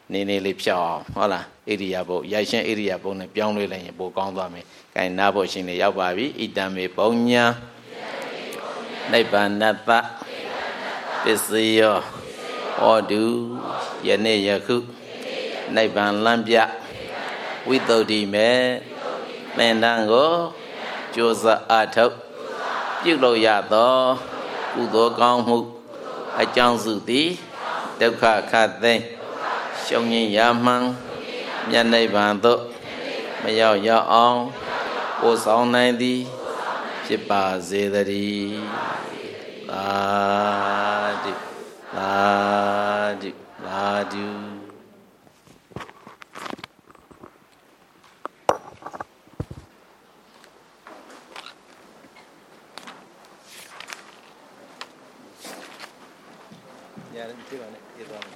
နေနေလေးဖြောင်းဟုတ်လားဣရိယာပုတ်ရိုက်ရှင်ဣရိယာပုတ်နဲ့ပြောင်းလဲလိုက်ရင်ပိုကောင်းသွားမယ်။အဲနာဖို့ရှင်လေးရောက်ပါပြီဣတံမေပုံညာနိဗ္ဗာနတ္တပစ္စယောဟောတုယနေ့ယခုနိဗ္ဗာန်လမ်းပြဝိသုဒ္ဓိမေသင်္တန်းကိုကြိုးစားအထုတ်ပြုလို့ရသောကုသိုလ်ကောင်းမှုအကြောင်းစုသည်ဒုက္ခခတ်သိမ်းရှုံးရင်ရမှန်မြတ်နိဗ္ဗာန်သို့မရောက်ရအောင်ပို့ဆောင်နိုင်သည်ဖြစ်ပါစေတည်းသာဓုသာဓုသာဓုရတယ်ပြပါနဲ့ပြသွားမယ်